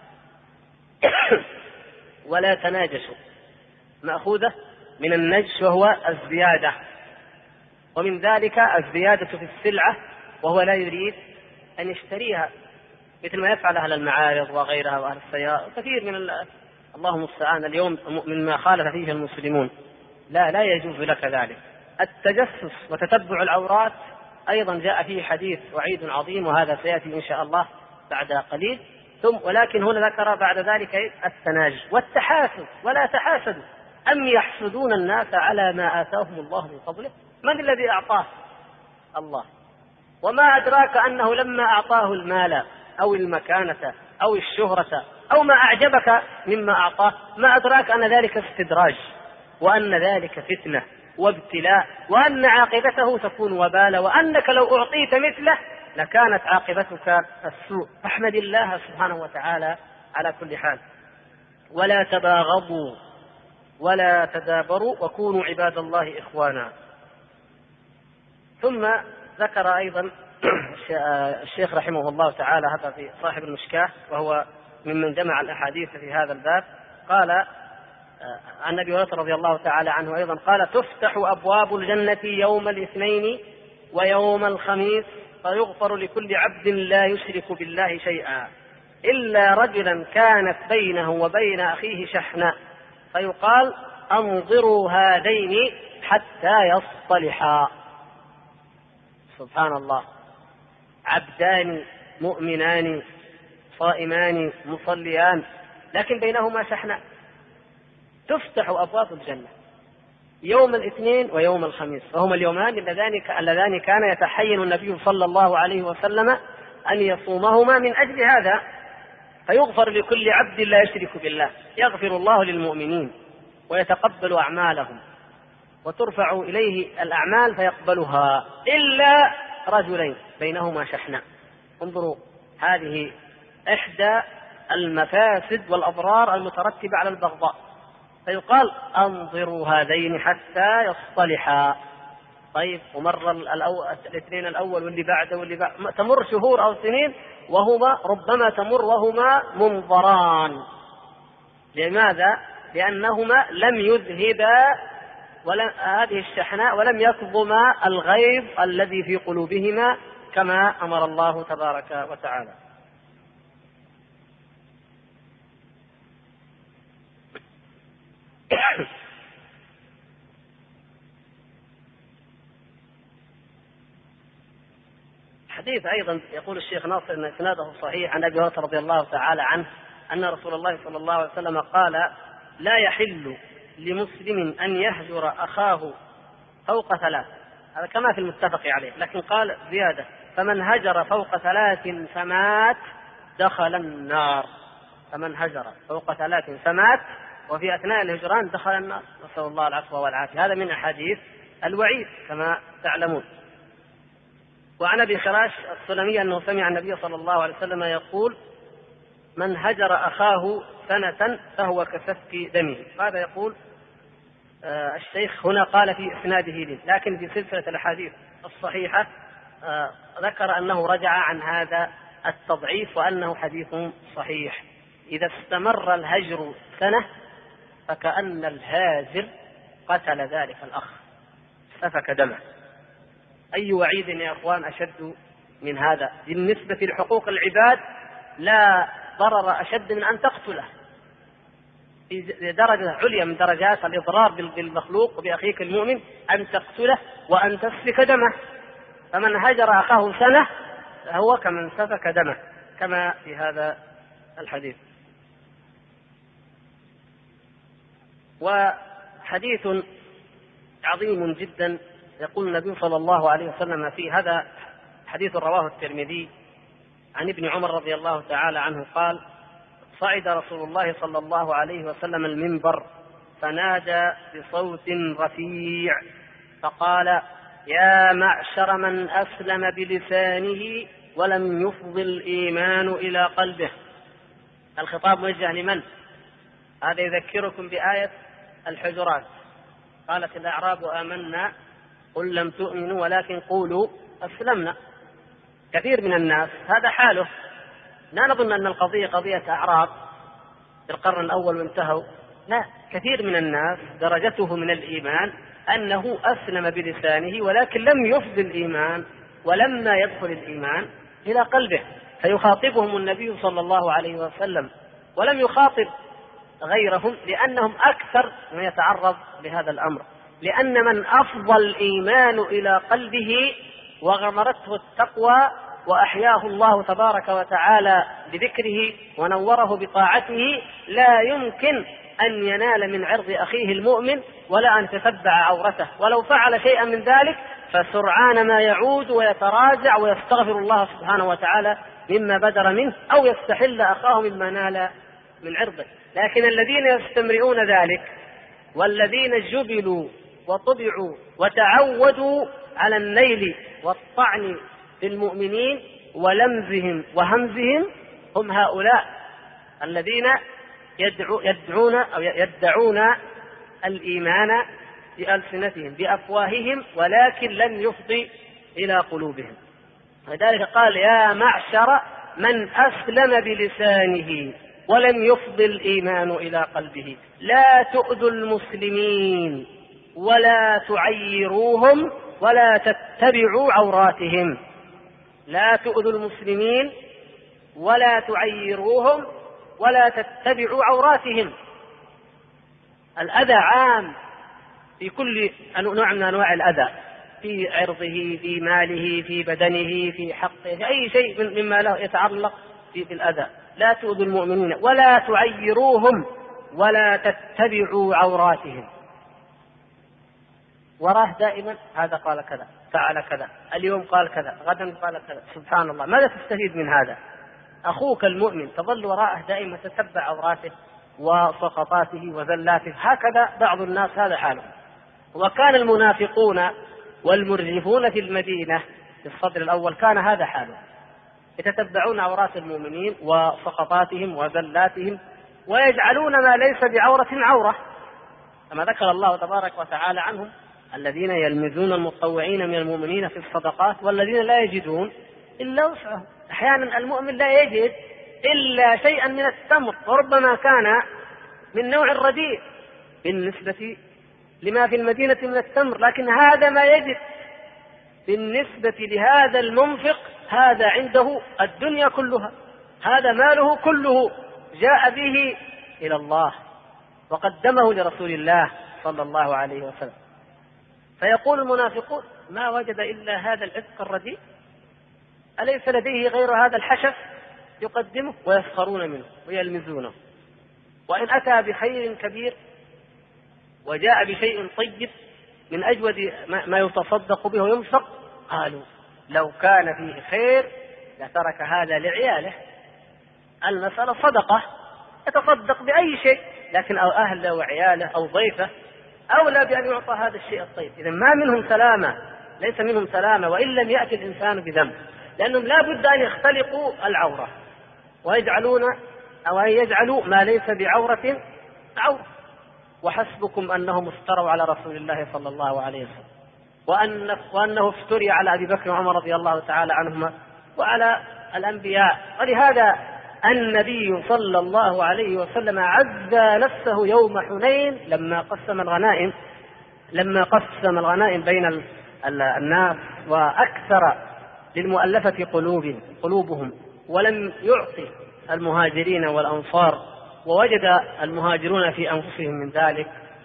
ولا تناجشوا، مأخوذة من النجش وهو الزيادة، ومن ذلك الزيادة في السلعة، وهو لا يريد أن يشتريها مثل ما يفعل أهل المعارض وغيرها وأهل السيارة، كثير من الله المستعان اليوم مما خالف فيه المسلمون. لا لا يجوز لك ذلك. التجسس وتتبع العورات أيضا جاء فيه حديث وعيد عظيم، وهذا سيأتي إن شاء الله بعد قليل. ثم ولكن هنا ذكر بعد ذلك التناجي والتحاسد. ولا تحاسدوا، أم يحسدون الناس على ما آتاهم الله من فضله؟ من الذي أعطاه؟ الله. وما أدراك أنه لما أعطاه المال أو المكانة أو الشهرة أو ما أعجبك مما أعطاه، ما أدراك أن ذلك استدراج، وأن ذلك فتنة وابتلاء، وأن عاقبته تكون وبالا، وأنك لو أعطيت مثله لكانت عاقبتك السوء. فاحمد الله سبحانه وتعالى على كل حال. ولا تباغضوا ولا تدابروا وكونوا عباد الله إخوانا. ثم ذكر أيضا الشيخ رحمه الله تعالى، هذا في صاحب المشكاة وهو ممن جمع الأحاديث في هذا الباب، قال عن أبي هريرة رضي الله تعالى عنه أيضا قال تفتح أبواب الجنة يوم الاثنين ويوم الخميس فيغفر لكل عبد لا يشرك بالله شيئا إلا رجلا كانت بينه وبين أخيه شحناء، فيقال أنظروا هذين حتى يصطلحا. سبحان الله، عبدان مؤمنان صائمان مصليان لكن بينهما شحناء، تفتح أبواب الجنة يوم الاثنين ويوم الخميس، وهما اليومان اللذان كان يتحين النبي صلى الله عليه وسلم أن يصومهما من أجل هذا، فيغفر لكل عبد لا يشرك بالله، يغفر الله للمؤمنين ويتقبل أعمالهم وترفع إليه الأعمال فيقبلها إلا رجلين بينهما شحناء. انظروا، هذه إحدى المفاسد والأضرار المترتبة على البغضاء، فيقال انظروا هذين حتى يصطلحا. طيب، ومر الاثنين الأول واللي بعده واللي بعده، تمر شهور أو سنين وهما ربما تمر وهما منظران. لماذا؟ لأنهما لم يذهبا هذه الشحناء ولم يكظما الغيظ الذي في قلوبهما كما أمر الله تبارك وتعالى. حديث أيضا يقول الشيخ ناصر أن إسناده صحيح عن أبي هريرة رضي الله تعالى عنه أن رسول الله صلى الله عليه وسلم قال: لا يحل لمسلم أن يهجر أخاه فوق ثلاث، هذا كما في المتفق عليه، لكن قال زيادة: فمن هجر فوق ثلاث فمات دخل النار. فمن هجر فوق ثلاث فمات، وفي أثناء الهجران دخل النار، نسأل الله العفو والعافية. هذا من أحاديث الوعيد كما تعلمون. وعن أبي خراش السلمي أنه سمع النبي صلى الله عليه وسلم يقول: من هجر أخاه سنة فهو كسفك دمه. هذا يقول آه الشيخ هنا قال في إسناده لي، لكن في سلسلة الأحاديث الصحيحة آه ذكر أنه رجع عن هذا التضعيف وأنه حديث صحيح. إذا استمر الهجر سنة فكأن الهاجر قتل ذلك الأخ، سفك دمه. أي وعيد يا أخوان أشد من هذا؟ بالنسبة لحقوق العباد لا ضرر أشد من أن تقتله، في درجة عليا من درجات الإضرار بالمخلوق وبأخيك المؤمن أن تقتله وأن تسفك دمه. فمن هجر أخاه سنة هو كمن سفك دمه كما في هذا الحديث. وحديث عظيم جدا يقول النبي صلى الله عليه وسلم في هذا حديث رواه الترمذي عن ابن عمر رضي الله تعالى عنه قال: صعد رسول الله صلى الله عليه وسلم المنبر فنادى بصوت رفيع فقال: يا معشر من أسلم بلسانه ولم يفض الإيمان إلى قلبه. الخطاب موجه لمن؟ هذا يذكركم بآية الحجرات: قالت الأعراب آمنا قل لم تؤمنوا ولكن قولوا أسلمنا. كثير من الناس هذا حاله، لا نظن أن القضية قضية أعراب في القرن الأول وانتهوا، لا، كثير من الناس درجته من الإيمان أنه أسلم بلسانه ولكن لم يفض الإيمان ولما يدخل الإيمان إلى قلبه، فيخاطبهم النبي صلى الله عليه وسلم ولم يخاطب غيرهم لأنهم أكثر من يتعرض لهذا الأمر، لأن من أفضى الإيمان إلى قلبه وغمرته التقوى وأحياه الله تبارك وتعالى بذكره ونوره بطاعته لا يمكن أن ينال من عرض أخيه المؤمن ولا أن تتبع عورته، ولو فعل شيئا من ذلك فسرعان ما يعود ويتراجع ويستغفر الله سبحانه وتعالى مما بدر منه أو يستحل أخاه مما نال من عرضه. لكن الذين يستمرئون ذلك والذين جبلوا وطبعوا وتعودوا على النيل والطعن في المؤمنين ولمزهم وهمزهم هم هؤلاء الذين يدعو يدعون أو يدعون الإيمان بألسنتهم بأفواههم ولكن لم يفضي إلى قلوبهم. لذلك قال: يا معشر من أسلم بلسانه ولم يفض الإيمان إلى قلبه لا تؤذوا المسلمين ولا تعيروهم ولا تتبعوا عوراتهم. لا تؤذوا المسلمين ولا تعيروهم ولا تتبعوا عوراتهم. الأذى عام في كل نوع من أنواع الأذى، في عرضه، في ماله، في بدنه، في حقه، في أي شيء مما له يتعلق في الأذى. لا تؤذوا المؤمنين ولا تعيروهم ولا تتبعوا عوراتهم. وراه دائما هذا قال كذا، فعل كذا، اليوم قال كذا، غدا قال كذا. سبحان الله، ماذا تستفيد من هذا؟ أخوك المؤمن تظل وراءه دائما تتبع عوراته وسقطاته وزلاته. هكذا بعض الناس هذا حاله. وكان المنافقون والمرجفون في المدينة في الصدر الأول كان هذا حاله، يتتبعون عورات المؤمنين وسقطاتهم وزلاتهم ويجعلون ما ليس بعورة عورة، كما ذكر الله تبارك وتعالى عنهم: الذين يلمزون المتطوعين من المؤمنين في الصدقات والذين لا يجدون إلا وسعهم. أحيانا المؤمن لا يجد إلا شيئا من التمر، وربما كان من نوع رديء بالنسبة لما في المدينة من التمر، لكن هذا ما يجد بالنسبة لهذا المنفق، هذا عنده الدنيا كلها، هذا ماله كله جاء به إلى الله وقدمه لرسول الله صلى الله عليه وسلم. فيقول المنافقون: ما وجد إلا هذا العتق الرديء، أليس لديه غير هذا الحشف يقدمه؟ ويسخرون منه ويلمزونه. وإن أتى بخير كبير وجاء بشيء طيب من أجود ما يتصدق به وينفق، قالوا: لو كان فيه خير لترك هذا لعياله. المسألة صدقة، يتصدق بأي شيء، لكن أو أهله وعياله أو ضيفه أولى بأن يعطى هذا الشيء الطيب. إذن ما منهم سلامة، ليس منهم سلامة وإن لم يأتي الإنسان بذنب، لأنهم لا بد أن يختلقوا العورة ويجعلون أو أن يجعلوا ما ليس بعورة عورة. وحسبكم أنهم افتروا على رسول الله صلى الله عليه وسلم، وأن وأنه افتري على أبي بكر وعمر رضي الله تعالى عنهما وعلى الأنبياء. ولهذا النبي صلى الله عليه وسلم عزى نفسه يوم حنين لما قسم الغنائم لما قسم الغنائم بين الناس وأكثر للمؤلفة قلوبهم، ولم يعطي المهاجرين والأنصار، ووجد المهاجرون في أنفسهم من ذلك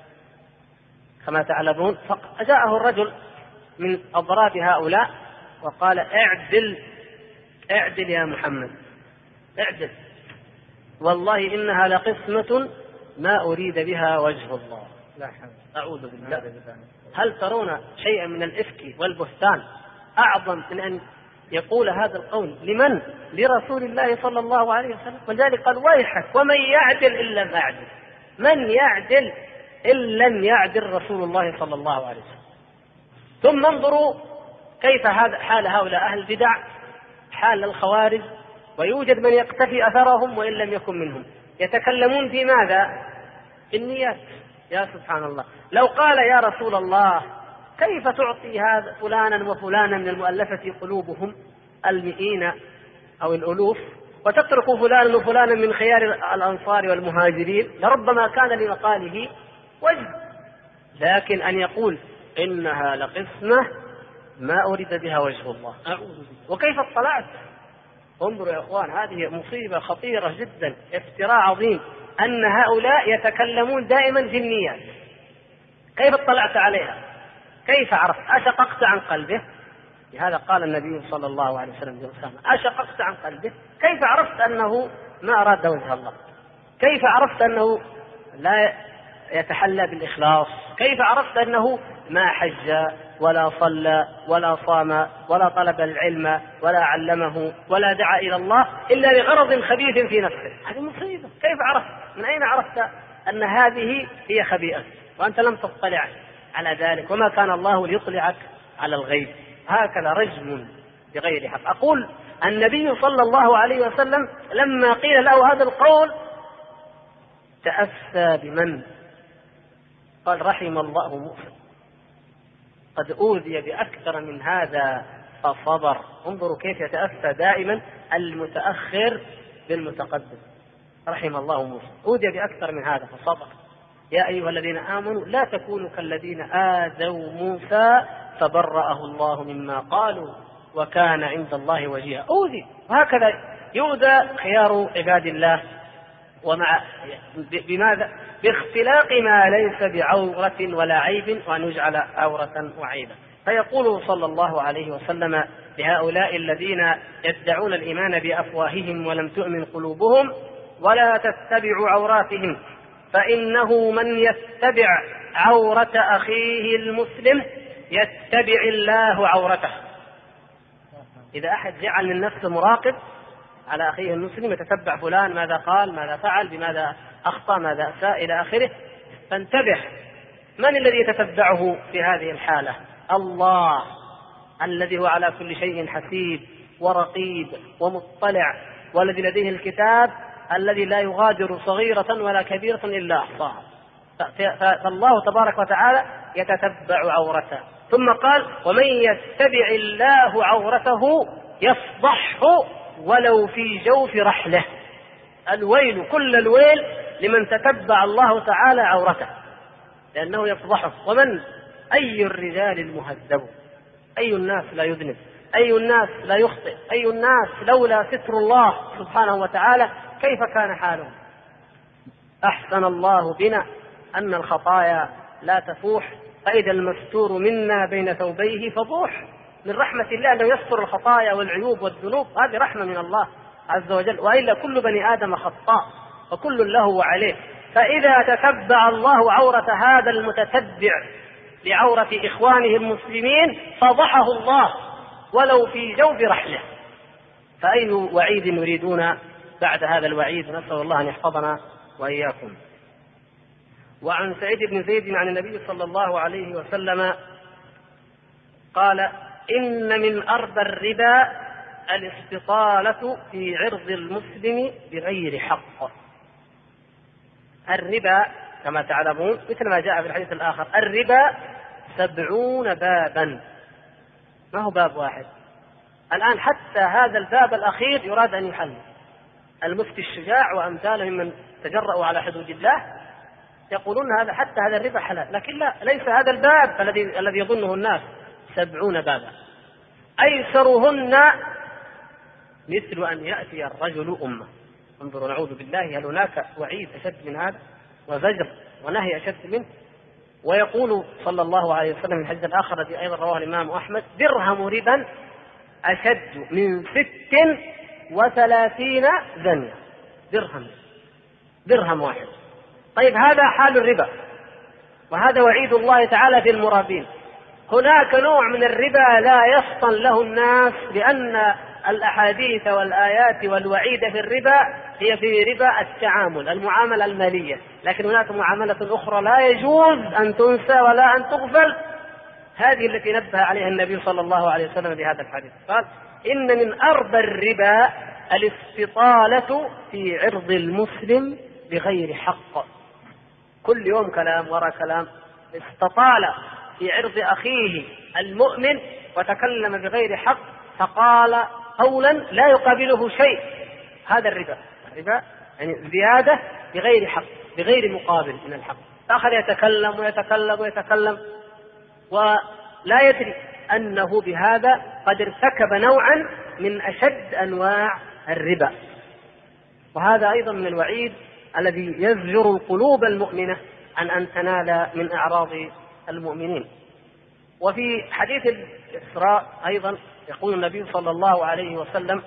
كما تعلمون. فجاءه الرجل من أضراب هؤلاء وقال: اعدل اعدل يا محمد، اعدل، والله إنها لقسمة ما أريد بها وجه الله. لا حول. أعوذ بالله. هل ترون شيئا من الإفك والبهتان أعظم من أن يقول هذا القول لمن؟ لرسول الله صلى الله عليه وسلم. ولذلك قال: ويحك ومن يعدل إن لم أعدل. من يعدل إن لم يعدل رسول الله صلى الله عليه وسلم. ثم انظروا كيف هذا حال هؤلاء أهل البدع، حال الخوارج، ويوجد من يقتفي أثرهم وإن لم يكن منهم. يتكلمون في ماذا؟ في النيات. يا سبحان الله، لو قال: يا رسول الله، كيف تعطي هذا فلانا وفلانا من المؤلفة قلوبهم المئين أو الألوف وتترك فلانا وفلانا من خيار الأنصار والمهاجرين؟ لربما كان لمقاله وجه، لكن أن يقول إنها لقسمة ما أريد بها وجه الله. وكيف اطلعت؟ انظروا يا أخوان، هذه مصيبة خطيرة جدا، افتراء عظيم، أن هؤلاء يتكلمون دائما في النيات. كيف اطلعت عليها؟ كيف عرفت؟ أشققت عن قلبه؟ لهذا قال النبي صلى الله عليه وسلم لأسامة: أشققت عن قلبه؟ كيف عرفت أنه ما أراد وجه الله؟ كيف عرفت أنه لا يتحلى بالإخلاص؟ كيف عرفت أنه ما حج ولا صلى ولا صام ولا طلب العلم ولا علمه ولا دعا إلى الله إلا لغرض خبيث في نفسه؟ هذه مصيبة. كيف عرفت؟ من أين عرفت أن هذه هي خبيئة وأنت لم تطلع على ذلك؟ وما كان الله ليطلعك على الغيب. هكذا رجم بغير حق. أقول النبي صلى الله عليه وسلم لما قيل له هذا القول تأسى بمن؟ قال: رحم الله موسى، قد أوذي بأكثر من هذا فصبر. انظروا كيف يتأسى دائما المتأخر بالمتقدم. رحم الله موسى، أوذي بأكثر من هذا فصبر. يا أيها الذين آمنوا لا تكونوا كالذين آذوا موسى فبرأه الله مما قالوا وكان عند الله وجيها. أوذي، وهكذا يؤذى خيار عباد الله. ومع بماذا؟ باختلاق ما ليس بعورة ولا عيب، وأن يجعل عورة وعيبا. فيقول صلى الله عليه وسلم لهؤلاء الذين يدعون الإيمان بأفواههم ولم تؤمن قلوبهم: ولا تتبعوا عوراتهم فإنه من يتبع عورة أخيه المسلم يتبع الله عورته. إذا أحد جعل من نفسه مراقب على أخيه المسلم يتتبع فلان ماذا قال، ماذا فعل، بماذا أخطأ، ماذا أساء إلى آخره، فانتبه. من الذي يتتبعه في هذه الحالة؟ الله الذي هو على كل شيء حسيب ورقيب ومطلع، والذي لديه الكتاب الذي لا يغادر صغيرة ولا كبيرة إلا أحصاها. فالله تبارك وتعالى يتتبع عورته. ثم قال: ومن يتبع الله عورته يفضحه ولو في جوف رحله. الويل كل الويل لمن تتبع الله تعالى عورته، لأنه يفضحه. ومن أي الرجال المهذب؟ أي الناس لا يذنب؟ أي الناس لا يخطئ؟ أي الناس لولا ستر الله سبحانه وتعالى كيف كان حالهم؟ أحسن الله بنا أن الخطايا لا تفوح، فإذا المستور منا بين ثوبيه فضوح. من رحمة الله أنه يستر الخطايا والعيوب والذنوب، هذه رحمة من الله عز وجل، وإلا كل بني آدم خطاء وكل له وعليه. فإذا تتبع الله عورة هذا المتتبع لعورة إخوانه المسلمين فضحه الله ولو في جوف رحله. فأي وعيد يريدون بعد هذا الوعيد؟ نسأل الله أن يحفظنا وإياكم. وعن سعيد بن زيد عن النبي صلى الله عليه وسلم قال: إن من أربى الربا الاستطالة في عرض المسلم بغير حق. الربا كما تعلمون مثل ما جاء في الحديث الآخر: الربا سبعون بابا، ما هو باب واحد. الآن حتى هذا الباب الأخير يراد أن يحل. المفتي الشجاع وأمثاله ممن تجرؤوا على حدود الله يقولون هذا حتى هذا الربا حلال، لكن لا، ليس هذا الباب الذي الذي يظنه الناس. سبعون بابا، أيسرهن مثل أن يأتي الرجل أمه. انظروا، نعوذ بالله، هل هناك وعيد أشد من هذا وزجر ونهي أشد منه؟ ويقول صلى الله عليه وسلم في الحديث الآخر الذي أيضا رواه الإمام أحمد: درهم ربا أشد من ست وثلاثين زنية. درهم درهم واحد. طيب هذا حال الربا، وهذا وعيد الله تعالى في المرابين. هناك نوع من الربا لا يفطن له الناس، لأن الأحاديث والآيات والوعيد في الربا هي في ربا التعامل، المعاملة المالية، لكن هناك معاملة أخرى لا يجوز أن تنسى ولا أن تغفل، هذه التي نبه عليها النبي صلى الله عليه وسلم بهذا الحديث. قال: إن من أربى الربا الاستطالة في عرض المسلم بغير حق. كل يوم كلام وراء كلام. استطال في عرض أخيه المؤمن وتكلم بغير حق، فقال قولا لا يقابله شيء، هذا الربا. الربا يعني زيادة بغير حق، بغير مقابل من الحق. آخر يتكلم ويتكلم ويتكلم ولا يدري أنه بهذا قد ارتكب نوعا من أشد أنواع الربا. وهذا أيضا من الوعيد الذي يزجر القلوب المؤمنة عن أن تنال من أعراض المؤمنين. وفي حديث الإسراء أيضا يقول النبي صلى الله عليه وسلم: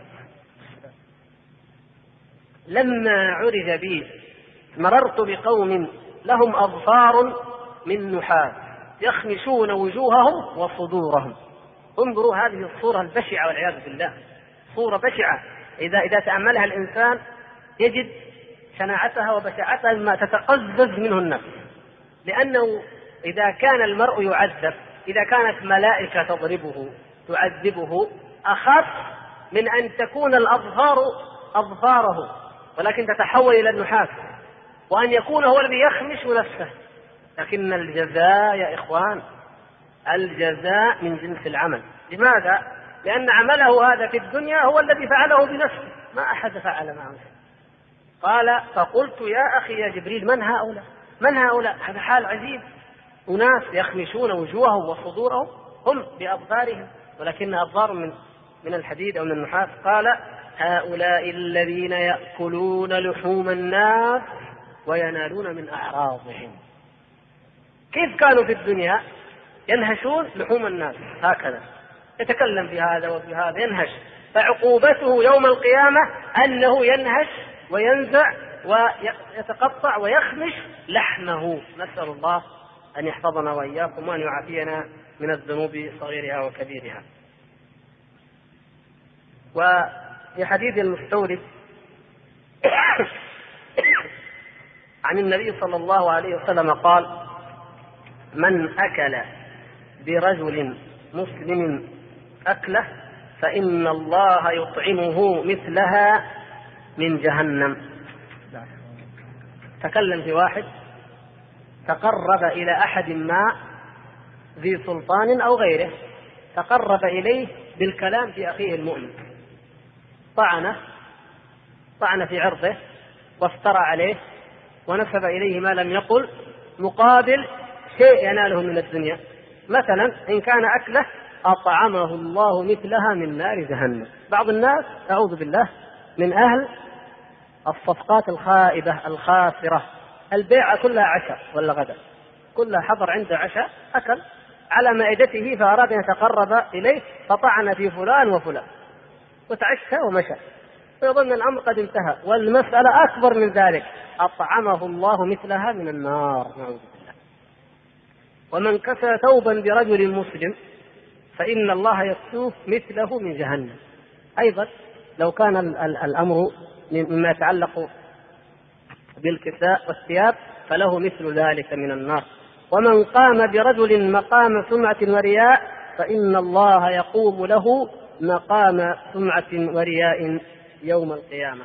لما عرج بي مررت بقوم لهم أظفار من نحاس يخمشون وجوههم وصدورهم. انظروا هذه الصورة البشعة والعياذ بالله، صورة بشعة إذا إذا تأملها الإنسان يجد شناعتها وبشاعتها ما تتقزز منه النفس. لأنه إذا كان المرء يعذب، إذا كانت ملائكة تضربه تعذبه، أخف من أن تكون الأظفار أظفاره ولكن تتحول إلى النحاس، وأن يكون هو الذي يخمش نفسه. لكن الجزاء يا إخوان، الجزاء من جنس العمل. لماذا؟ لأن عمله هذا في الدنيا هو الذي فعله بنفسه، ما أحد فعل معه. قال: فقلت يا أخي يا جبريل من هؤلاء؟ من هؤلاء؟ هذا حال عجيب، أناس يخمشون وجوههم وصدورهم هم بأظفارهم، ولكن أظفار من من الحديد أو من النحاس. قال: هؤلاء الذين يأكلون لحوم الناس وينالون من أعراضهم. كيف كانوا في الدنيا؟ ينهشون لحوم الناس هكذا، يتكلم في هذا وفي هذا ينهش، فعقوبته يوم القيامة أنه ينهش وينزع ويتقطع ويخمش لحمه. نسأل الله أن يحفظنا وإياكم وأن يعافينا من الذنوب صغيرها وكبيرها. وفي حديث المستورد عن النبي صلى الله عليه وسلم قال: من أكل برجل مسلم أكله فإن الله يطعمه مثلها من جهنم. تكلم في واحد تقرب إلى أحد ما ذي سلطان أو غيره، تقرب إليه بالكلام في أخيه المؤمن، طعنه طعن في عرضه وافترى عليه ونسب إليه ما لم يقل مقابل شيء يناله من الدنيا. مثلا إن كان أكله أطعمه الله مثلها من نار جهنم. بعض الناس أعوذ بالله من أهل الصفقات الخائبة الخاسرة، البيعة كلها عشاء ولا غدا، كلها حضر عنده عشاء أكل على مائدته فأراد أن يتقرب إليه فطعن في فلان وفلان وتعشى ومشى ويظن الأمر قد انتهى، والمسألة أكبر من ذلك، أطعمه الله مثلها من النار نعوذ بالله. ومن كسى ثوبا برجل مسلم فإن الله يكسوه مثله من جهنم. أيضا لو كان الأمر مما يتعلق بالكساء والثياب فله مثل ذلك من النار. ومن قام برجل مقام سمعة ورياء فإن الله يقوم له مقام سمعة ورياء يوم القيامة.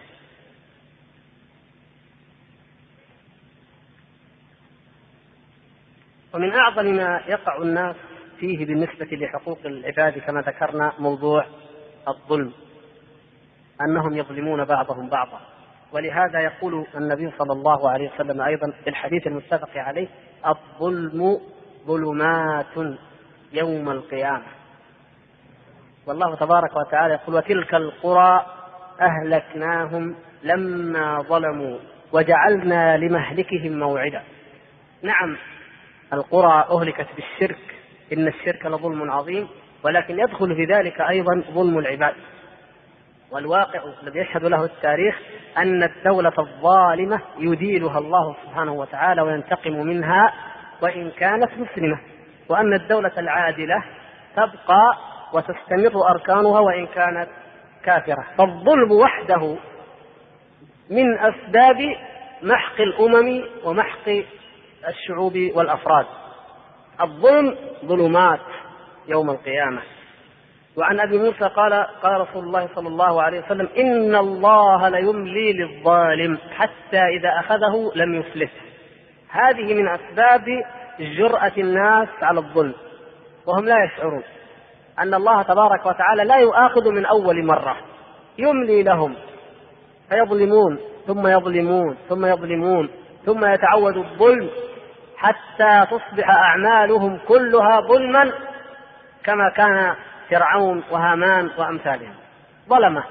ومن أعظم ما يقع الناس فيه بالنسبة لحقوق العباد كما ذكرنا موضوع الظلم، أنهم يظلمون بعضهم بعضا. ولهذا يقول النبي صلى الله عليه وسلم أيضا في الحديث المتفق عليه: الظلم ظلمات يوم القيامة. والله تبارك وتعالى يقول: وتلك القرى أهلكناهم لما ظلموا وجعلنا لمهلكهم موعدا. نعم القرى أهلكت بالشرك، إن الشرك لظلم عظيم، ولكن يدخل في ذلك أيضا ظلم العباد. والواقع الذي يشهد له التاريخ أن الدولة الظالمة يديلها الله سبحانه وتعالى وينتقم منها وإن كانت مسلمة، وأن الدولة العادلة تبقى وتستمر أركانها وإن كانت كافرة. فالظلم وحده من أسباب محق الأمم ومحق الشعوب والأفراد. الظلم ظلمات يوم القيامة. وعن أبي موسى قال: قال رسول الله صلى الله عليه وسلم: إن الله ليملي للظالم حتى إذا أخذه لم يفلته. هذه من أسباب جرأة الناس على الظلم وهم لا يشعرون أن الله تبارك وتعالى لا يؤاخذ من أول مرة، يملي لهم فيظلمون ثم يظلمون ثم يظلمون ثم يتعود الظلم حتى تصبح أعمالهم كلها ظلما كما كان فرعون وهامان وأمثالهم، ظلمة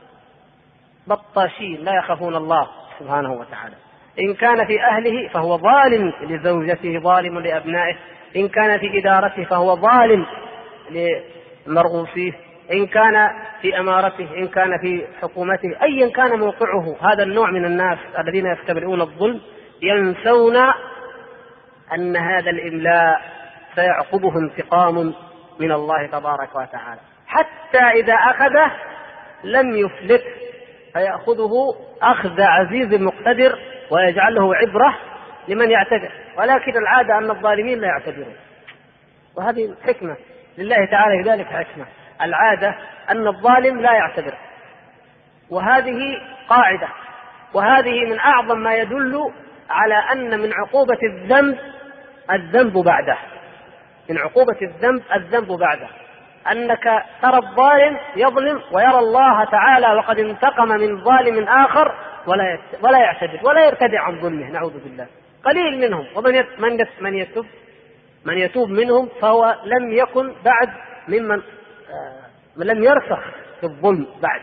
بطاشين لا يخافون الله سبحانه وتعالى. إن كان في أهله فهو ظالم لزوجته، ظالم لأبنائه. إن كان في إدارته فهو ظالم لمرؤوسيه. إن كان في أمارته، إن كان في حكومته، أيا كان موقعه. هذا النوع من الناس الذين يستمرون الظلم ينسون أن هذا الإملاء سيعقبه انتقام من الله تبارك وتعالى، حتى إذا أخذه لم يفلت، فيأخذه أخذ عزيز مقتدر ويجعله عبرة لمن يعتبر. ولكن العادة أن الظالمين لا يعتبرون، وهذه حكمة لله تعالى في ذلك حكمة. العادة أن الظالم لا يعتبر، وهذه قاعدة، وهذه من أعظم ما يدل على أن من عقوبة الذنب الذنب بعده، من عقوبة الذنب الذنب بعده، أنك ترى الظالم يظلم ويرى الله تعالى وقد انتقم من ظالم آخر ولا ولا يعتبر ولا يرتدع عن ظلمه، نعوذ بالله. قليل منهم، ومن من من يتوب من يتوب منهم فهو لم يكن بعد ممن آه لم يرسخ في الظلم بعد.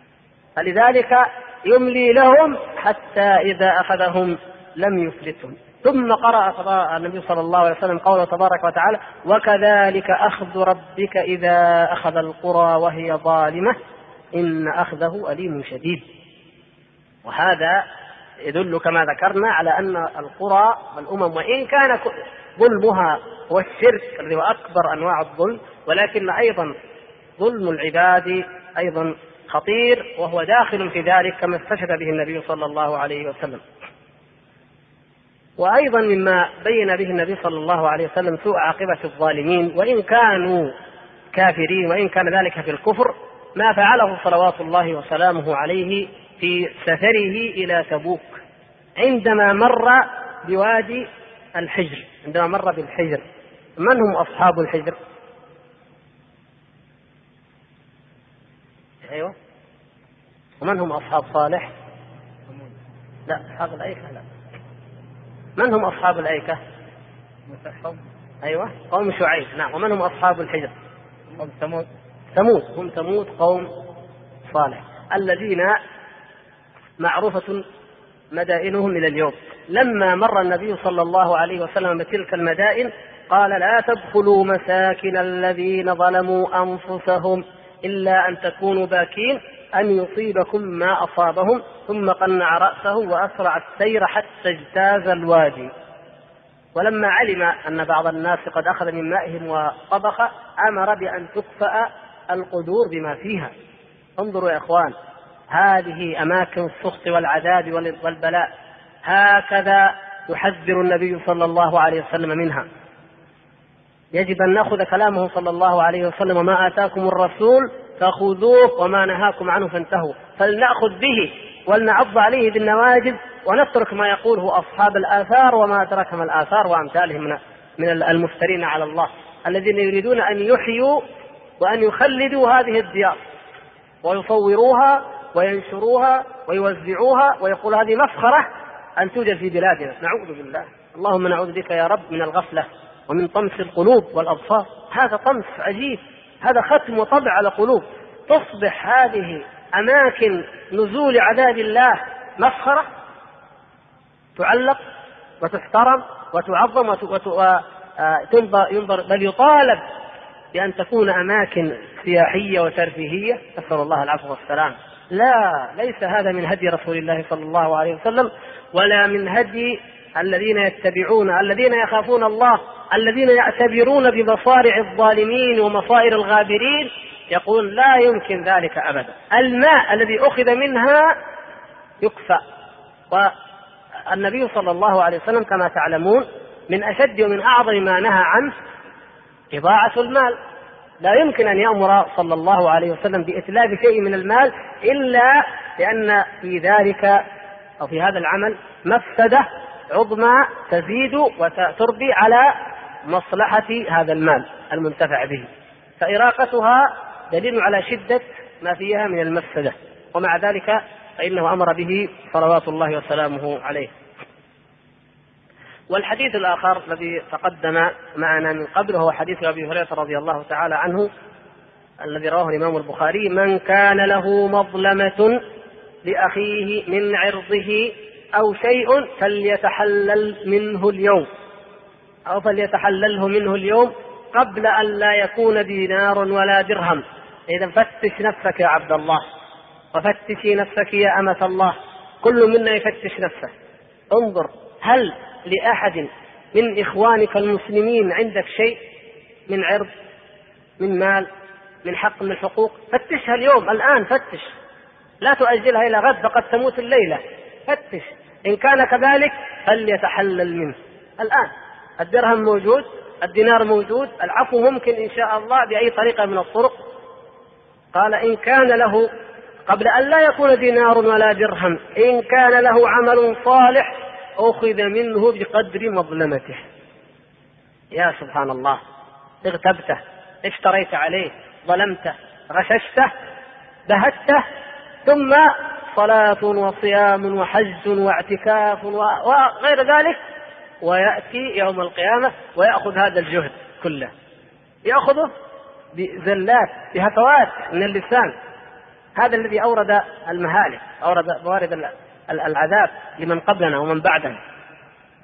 فلذلك يملي لهم حتى إذا أخذهم لم يفلتهم. ثم قرأ النبي صلى الله عليه وسلم قوله تبارك وتعالى: وكذلك أخذ ربك إذا أخذ القرى وهي ظالمة إن أخذه أليم شديد. وهذا يدل كما ذكرنا على أن القرى والأمم وإن كان ظلمها هو الشرك الذي هو أكبر أنواع الظلم، ولكن أيضا ظلم العباد أيضا خطير، وهو داخل في ذلك كما استشهد به النبي صلى الله عليه وسلم. وأيضا مما بين به النبي صلى الله عليه وسلم سوء عاقبة الظالمين وإن كانوا كافرين وإن كان ذلك في الكفر، ما فعله صلوات الله وسلامه عليه في سفره إلى تبوك عندما مر بوادي الحجر، عندما مر بالحجر. من هم أصحاب الحجر؟ أيوة. ومن هم أصحاب صالح؟ لا، أصحاب الأيكة لا. من هم أصحاب الأيكة؟ أيوة، قوم شعيب. نعم. ومن هم أصحاب الحجر؟ قوم ثمود. ثمود هم ثمود قوم صالح الذين معروفة مدائنهم إلى اليوم. لما مر النبي صلى الله عليه وسلم بتلك المدائن قال: لا تدخلوا مساكن الذين ظلموا أنفسهم إلا أن تكونوا باكين أن يصيبكم ما أصابهم. ثم قنع رأسه وأسرع السير حتى اجتاز الوادي. ولما علم أن بعض الناس قد أخذ من مائهم وطبخ أمر بأن تكفأ القدور بما فيها. انظروا يا إخوان، هذه أماكن السخط والعذاب والبلاء، هكذا يحذر النبي صلى الله عليه وسلم منها. يجب أن نأخذ كلامه صلى الله عليه وسلم: وما آتاكم الرسول فخذوه وما نهاكم عنه فانتهوا. فلنأخذ به ولنعض عليه بالنواجذ ونترك ما يقوله أصحاب الآثار وما أدرك ما الآثار وأمثالهم من المفترين على الله الذين يريدون أن يحيوا وأن يخلدوا هذه الديار ويصوروها وينشروها ويوزعوها ويقول هذه مفخرة أن توجد في بلادنا. نعوذ بالله. اللهم نعوذ بك يا رب من الغفلة ومن طمس القلوب والأبصار. هذا طمس عجيب، هذا ختم وطبع على قلوب. تصبح هذه أماكن نزول عذاب الله مفخرة، تعلق وتحترم وتعظم وتنظر، بل يطالب بأن تكون أماكن سياحية وترفيهية. أسأل الله العفو والسلام. لا، ليس هذا من هدي رسول الله صلى الله عليه وسلم، ولا من هدي الذين يتبعون الذين يخافون الله، الذين يعتبرون بمصارع الظالمين ومصائر الغابرين. يقول لا يمكن ذلك أبدا. الماء الذي أخذ منها يكفأ. والنبي صلى الله عليه وسلم كما تعلمون من أشد ومن أعظم ما نهى عنه إضاعة المال. لا يمكن أن يأمر صلى الله عليه وسلم بإتلاف شيء من المال إلا لأن في ذلك أو في هذا العمل مفسدة عظمى تزيد وتربي على مصلحة هذا المال المنتفع به، فإراقتها دليل على شدة ما فيها من المفسدة، ومع ذلك فإنه أمر به صلوات الله وسلامه عليه. والحديث الآخر الذي تقدم معنا من قبل هو حديث أبي هريرة رضي الله تعالى عنه الذي رواه الإمام البخاري: من كان له مظلمة لأخيه من عرضه أو شيء فليتحلل منه اليوم أو فليتحلله منه اليوم قبل أن لا يكون دينار ولا درهم. إذا فتش نفسك يا عبد الله، وفتشي نفسك يا أمة الله. كل منا يفتش نفسه. انظر، هل لأحد من إخوانك المسلمين عندك شيء من عرض، من مال، من حق من الحقوق؟ فتشها اليوم، الآن فتش، لا تؤجلها إلى غد فقد تموت الليلة. فتش، إن كان كذلك فليتحلل منه الآن. الدرهم موجود، الدينار موجود، العفو ممكن إن شاء الله بأي طريقة من الطرق. قال: إن كان له، قبل أن لا يكون دينار ولا درهم، إن كان له عمل صالح أخذ منه بقدر مظلمته. يا سبحان الله، اغتبته، اشتريت عليه، ظلمته، غششته، بهته، ثم صلاة وصيام وحج واعتكاف وغير ذلك، ويأتي يوم القيامة ويأخذ هذا الجهد كله، يأخذه بزلات بهفوات من اللسان. هذا الذي أورد المهالك، أورد موارد العذاب لمن قبلنا ومن بعدنا.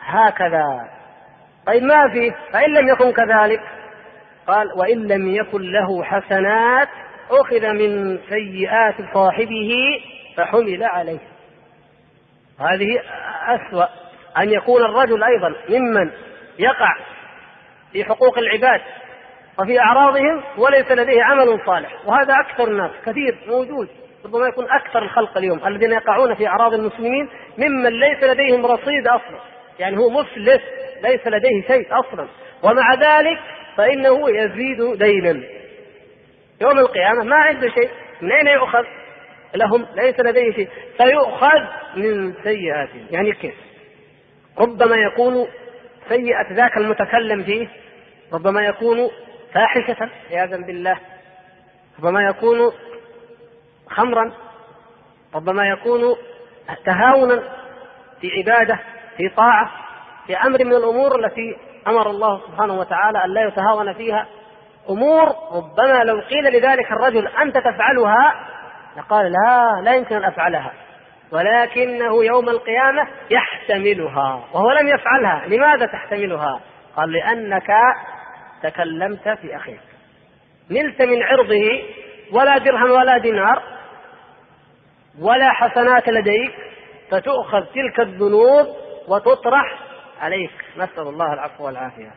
هكذا. طيب ما فيه؟ فإن لم يكن كذلك قال وإن لم يكن له حسنات أخذ من سيئات صاحبه فحمل عليه. هذه أسوأ، أن يكون الرجل أيضا ممن يقع في حقوق العباد وفي أعراضهم وليس لديه عمل صالح، وهذا أكثر الناس كثير موجود، ربما يكون أكثر الخلق اليوم الذين يقعون في أعراض المسلمين ممن ليس لديهم رصيد أصلا، يعني هو مفلس ليس لديه شيء أصلا، ومع ذلك فإنه يزيد دينا يوم القيامة ما عنده شيء، من أين يؤخذ؟ لهم ليس لديه شيء فيؤخذ من سيئاتهم. يعني كيف؟ ربما يكون سيئة ذاك المتكلم فيه، ربما يكون فاحشة عياذا بالله، ربما يكون خمرا، ربما يكون تهاونا في عبادة، في طاعة، في أمر من الأمور التي أمر الله سبحانه وتعالى أن لا يتهاون فيها، أمور ربما لو قيل لذلك الرجل أنت تفعلها لقال لا لا يمكن أن أفعلها، ولكنه يوم القيامة يحتملها وهو لم يفعلها. لماذا تحتملها؟ قال لأنك تكلمت في أخيك، نلت من عرضه ولا درهم ولا دينار ولا حسنات لديك، فتؤخذ تلك الذنوب وتطرح عليك، نسأل الله العفو والعافية.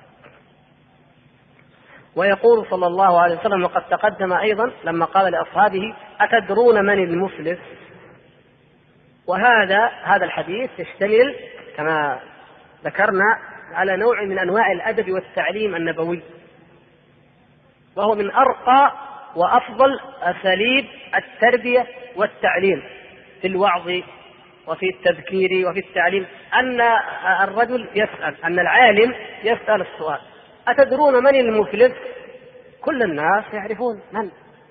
ويقول صلى الله عليه وسلم وقد تقدم أيضا لما قال لأصحابه أتدرون من المفلس؟ وهذا هذا الحديث يشتمل كما ذكرنا على نوع من أنواع الأدب والتعليم النبوي، وهو من أرقى وأفضل أساليب التربية والتعليم في الوعظ وفي التذكير وفي التعليم، أن الرجل يسأل، أن العالم يسأل السؤال أتدرون من المفلس؟ كل الناس يعرفون من.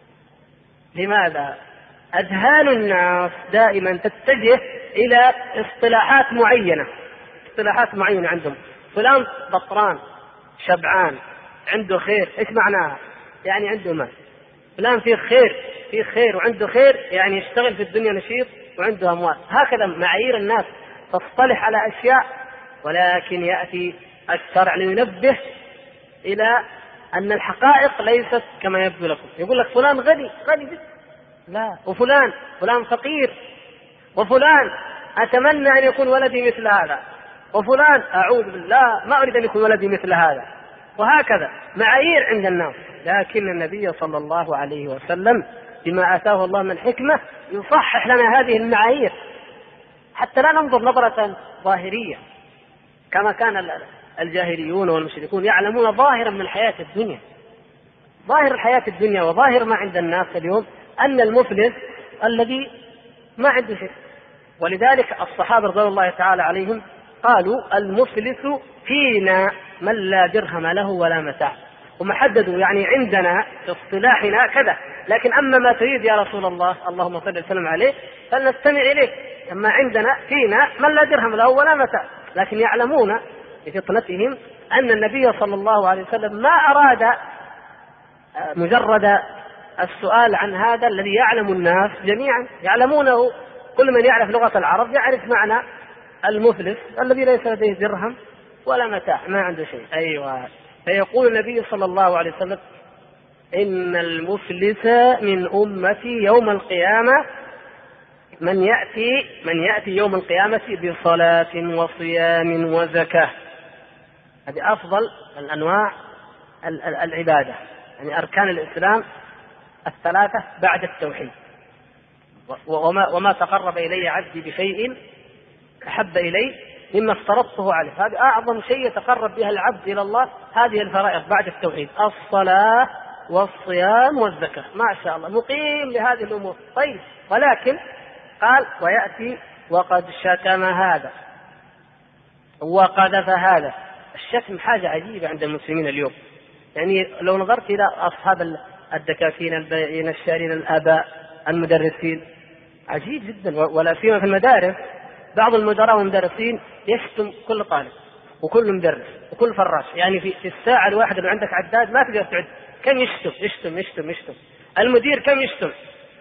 لماذا؟ أذهان الناس دائما تتجه إلى اصطلاحات معينة، اصطلاحات معينة عندهم، فلان بطران شبعان عنده خير، إيش معناها؟ يعني عنده مال. فلان فيه خير، فيه خير وعنده خير، يعني يشتغل في الدنيا نشيط وعنده أموال. هكذا معايير الناس تصطلح على أشياء، ولكن يأتي الشرع لينبه إلى أن الحقائق ليست كما يبدو لكم. يقول لك فلان غني غني جدا، لا، وفلان فلان فقير، وفلان أتمنى أن يكون ولدي مثل هذا، وفلان أعوذ بالله ما أريد أن يكون ولدي مثل هذا، وهكذا معايير عند الناس. لكن النبي صلى الله عليه وسلم بما آتاه الله من الحكمة يصحح لنا هذه المعايير حتى لا ننظر نظرة ظاهرية كما كان الجاهليون والمشركون يعلمون ظاهرا من الحياة الدنيا. ظاهر الحياة الدنيا وظاهر ما عند الناس اليوم أن المفلس الذي ما عنده شيء. ولذلك الصحابة رضي الله تعالى عليهم قالوا المفلس فينا من لا درهم له ولا متاع، ومحددوا يعني عندنا في اصطلاحنا كذا، لكن أما ما تريد يا رسول الله اللهم صل وسلم عليه فلنستمع إليه. أما عندنا فينا من لا درهم له ولا متاع، لكن يعلمون بفطنتهم أن النبي صلى الله عليه وسلم ما أراد مجرد السؤال عن هذا الذي يعلم الناس جميعا يعلمونه. كل من يعرف لغة العرب يعرف معنى المفلس الذي ليس لديه درهم ولا متاع، ما عنده شيء. أيوة. فيقول النبي صلى الله عليه وسلم إن المفلس من أمتي يوم القيامة من يأتي من يأتي يوم القيامة بصلاة وصيام وزكاة. هذه أفضل الأنواع العبادة، يعني أركان الإسلام الثلاثة بعد التوحيد. وما, وما تقرب إلي عبدي بشيء أحب إلي مما افترضته عليه. هذا أعظم شيء يتقرب بها العبد إلى الله، هذه الفرائض بعد التوحيد، الصلاة والصيام والزكاة. ما شاء الله مقيم لهذه الأمور. طيب، ولكن قال ويأتي وقد شتم هذا وقذف هذا. الشتم حاجة عجيبة عند المسلمين اليوم. يعني لو نظرت إلى أصحاب الدكاكين البائعين الشارين الآباء المدرسين عجيب جدا، ولا سيما في المدارس بعض المدراء والمدرسين يشتم كل طالب وكل مدرس وكل فراش. يعني في, في الساعة الواحدة لو عندك عداد ما تقدر تعد كم يشتم يشتم يشتم يشتم. المدير كم يشتم،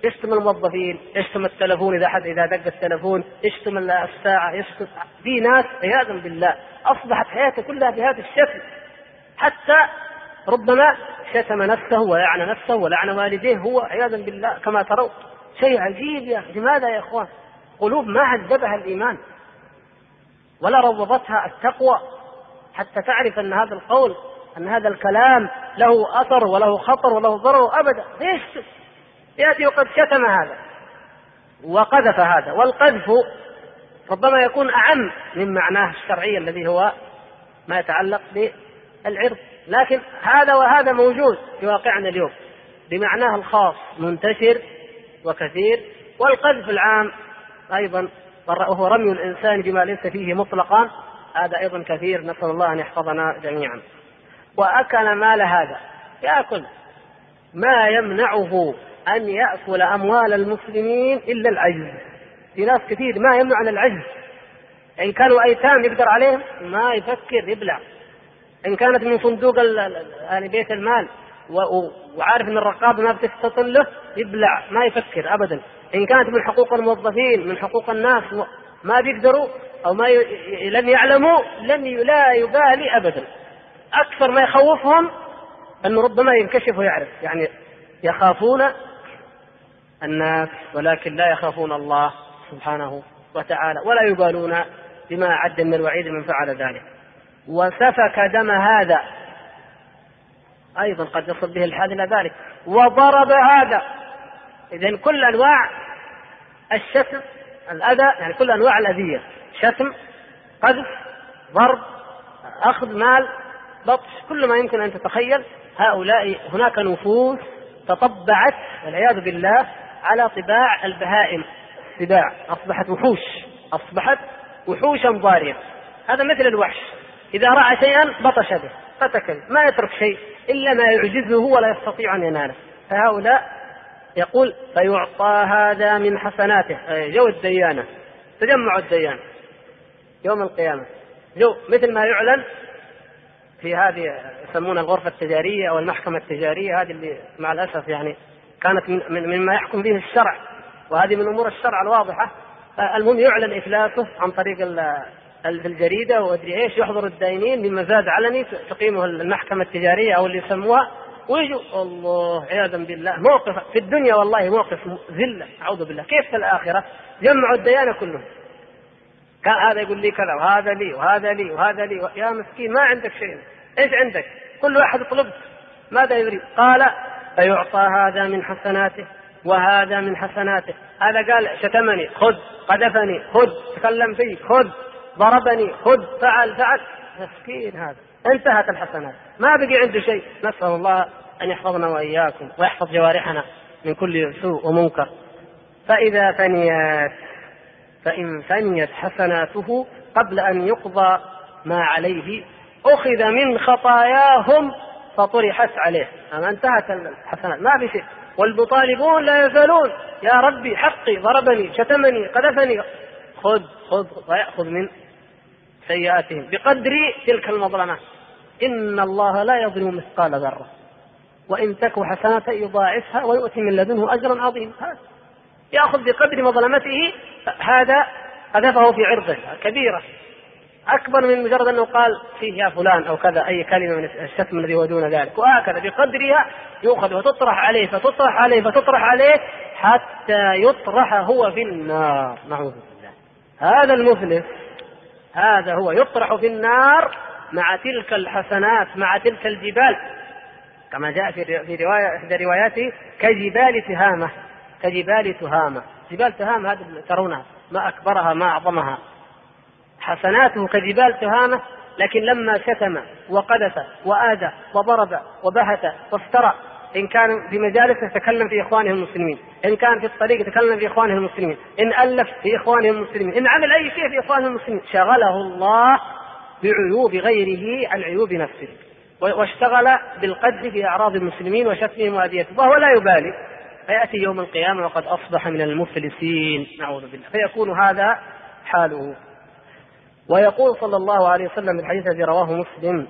يشتم الموظفين، يشتم التلفون إذا حد إذا دق التلفون، يشتم الساعة، يشتم. في ناس عياذا بالله أصبحت حياته كلها بهذا الشكل، حتى ربما شتم نفسه ولعن نفسه ولعن والديه هو عياذا بالله كما ترون. شيء عجيب يا أخي. لماذا يا إخوان؟ قلوب ما عذبها الإيمان ولا روضتها التقوى حتى تعرف أن هذا القول، أن هذا الكلام له أثر وله خطر وله ضرر أبدا. ليش يأتي وقد شتم هذا وقذف هذا؟ والقذف ربما يكون أعم من معناه الشرعي الذي هو ما يتعلق بالعرض، لكن هذا وهذا موجود في واقعنا اليوم بمعناه الخاص منتشر وكثير. والقذف العام أيضا وهو رمي الإنسان بما ليس فيه مطلقا، هذا أيضا كثير، نسأل الله أن يحفظنا جميعا. وأكل مال هذا، يأكل ما يمنعه أن يأكل أموال المسلمين إلا العجز. في ناس كثير ما يمنع عن العجز، إن كانوا أيتام يقدر عليهم ما يفكر يبلع، إن كانت من صندوق يعني بيت المال وعارف أن الرقابة ما بتستطل له يبلع ما يفكر أبدا، إن كانت من حقوق الموظفين من حقوق الناس ما بيقدروا أو ما ي... لم يعلموا لن ي... لا يبالي أبدا. أكثر ما يخوفهم أنه ربما ينكشف ويعرف، يعني يخافون الناس ولكن لا يخافون الله سبحانه وتعالى، ولا يبالون بما أعد من الوعيد من فعل ذلك. وسفك دم هذا أيضا قد يصل به الحال إلى ذلك، وضرب هذا. إذن كل أنواع الشتم الأذى، يعني كل أنواع الأذية، شتم، قذف، ضرب، أخذ مال، بطش، كل ما يمكن أن تتخيل. هؤلاء هناك نفوس تطبعت والعياذ بالله على طباع البهائم، السباع، أصبحت وحوش، أصبحت وحوشا ضارية. هذا مثل الوحش إذا رأى شيئا بطش به فتكل، ما يترك شيء إلا ما يعجزه ولا يستطيع أن يناله. فهؤلاء يقول فيعطى هذا من حسناته. جو الديانة، تجمع الديانة يوم القيامة، جو مثل ما يعلن في هذه يسمونها الغرفة التجارية أو المحكمة التجارية، هذه اللي مع الأسف يعني كانت من مما يحكم به الشرع، وهذه من أمور الشرع الواضحة. المهم يعلن إفلاسه عن طريق الجريدة وأدري إيش، يحضر الدائنين بمزاد علني تقيمه المحكمة التجارية أو اللي يسموها، ويجوا الله عياذا بالله موقف في الدنيا والله موقف ذلة، أعوذ بالله. كيف في الآخرة؟ جمعوا الديانة كلهم، كان هذا يقول لي كذا وهذا لي وهذا لي وهذا لي، يا مسكين ما عندك شيء، إيش عندك؟ كل واحد يطلب ماذا يريد. قال فيعطى هذا من حسناته وهذا من حسناته. هذا قال شتمني خذ، قذفني خذ، تكلم فيه خذ، ضربني خذ، فعل فعل، مسكين هذا انتهت الحسنات، ما بقي عنده شيء. نسأل الله أن يحفظنا وإياكم ويحفظ جوارحنا من كل سوء ومنكر. فإذا فنيت فإن فنيت حسناته قبل أن يقضى ما عليه أخذ من خطاياهم فطرحت عليه. أما انتهت الحسنات ما بشيء. والمطالبون لا يزالون يا ربي حقي، ضربني شتمني قذفني، خذ خذ، ويأخذ من سيئاتهم بقدر تلك المظلمة. إن الله لا يظلم مثقال ذرة وإن تك حسنة يضاعفها ويؤتي من لدنه أجرا عظيما. يأخذ بقدر مظلمته. هذا قذفه في عرضه كبيرة أكبر من مجرد أنه قال فيه يا فلان أو كذا أي كلمة من الشتم الذي هو دون ذلك، وهكذا بقدرها يؤخذ وتطرح عليه فتطرح عليه فتطرح عليه حتى يطرح هو في النار، نعوذ بالله. هذا المفلس هذا هو يطرح في النار مع تلك الحسنات، مع تلك الجبال، كما جاء في رواية إحدى رواياته كجبال تهامة، كجبال تهامة. جبال تهامة هذه ترونها ما أكبرها ما أعظمها، حسناته كجبال تهامة. لكن لما شتم وقذف وآذى وضرب وبهت وافترى، إن كان في مجالس يتكلم في إخوانه المسلمين، إن كان في الطريق يتكلم في إخوانه المسلمين، إن ألف في إخوانه المسلمين، إن عمل أي شيء في إخوانه المسلمين، شغله الله بعيوب غيره عن عيوب نفسه، واشتغل بالقدح في أعراض المسلمين وشتمهم وأذيتهم وهو لا يبالي. فيأتي يوم القيامة وقد أصبح من المفلسين، نعوذ بالله. فيكون هذا حاله. ويقول صلى الله عليه وسلم الحديث الذي رواه مسلم: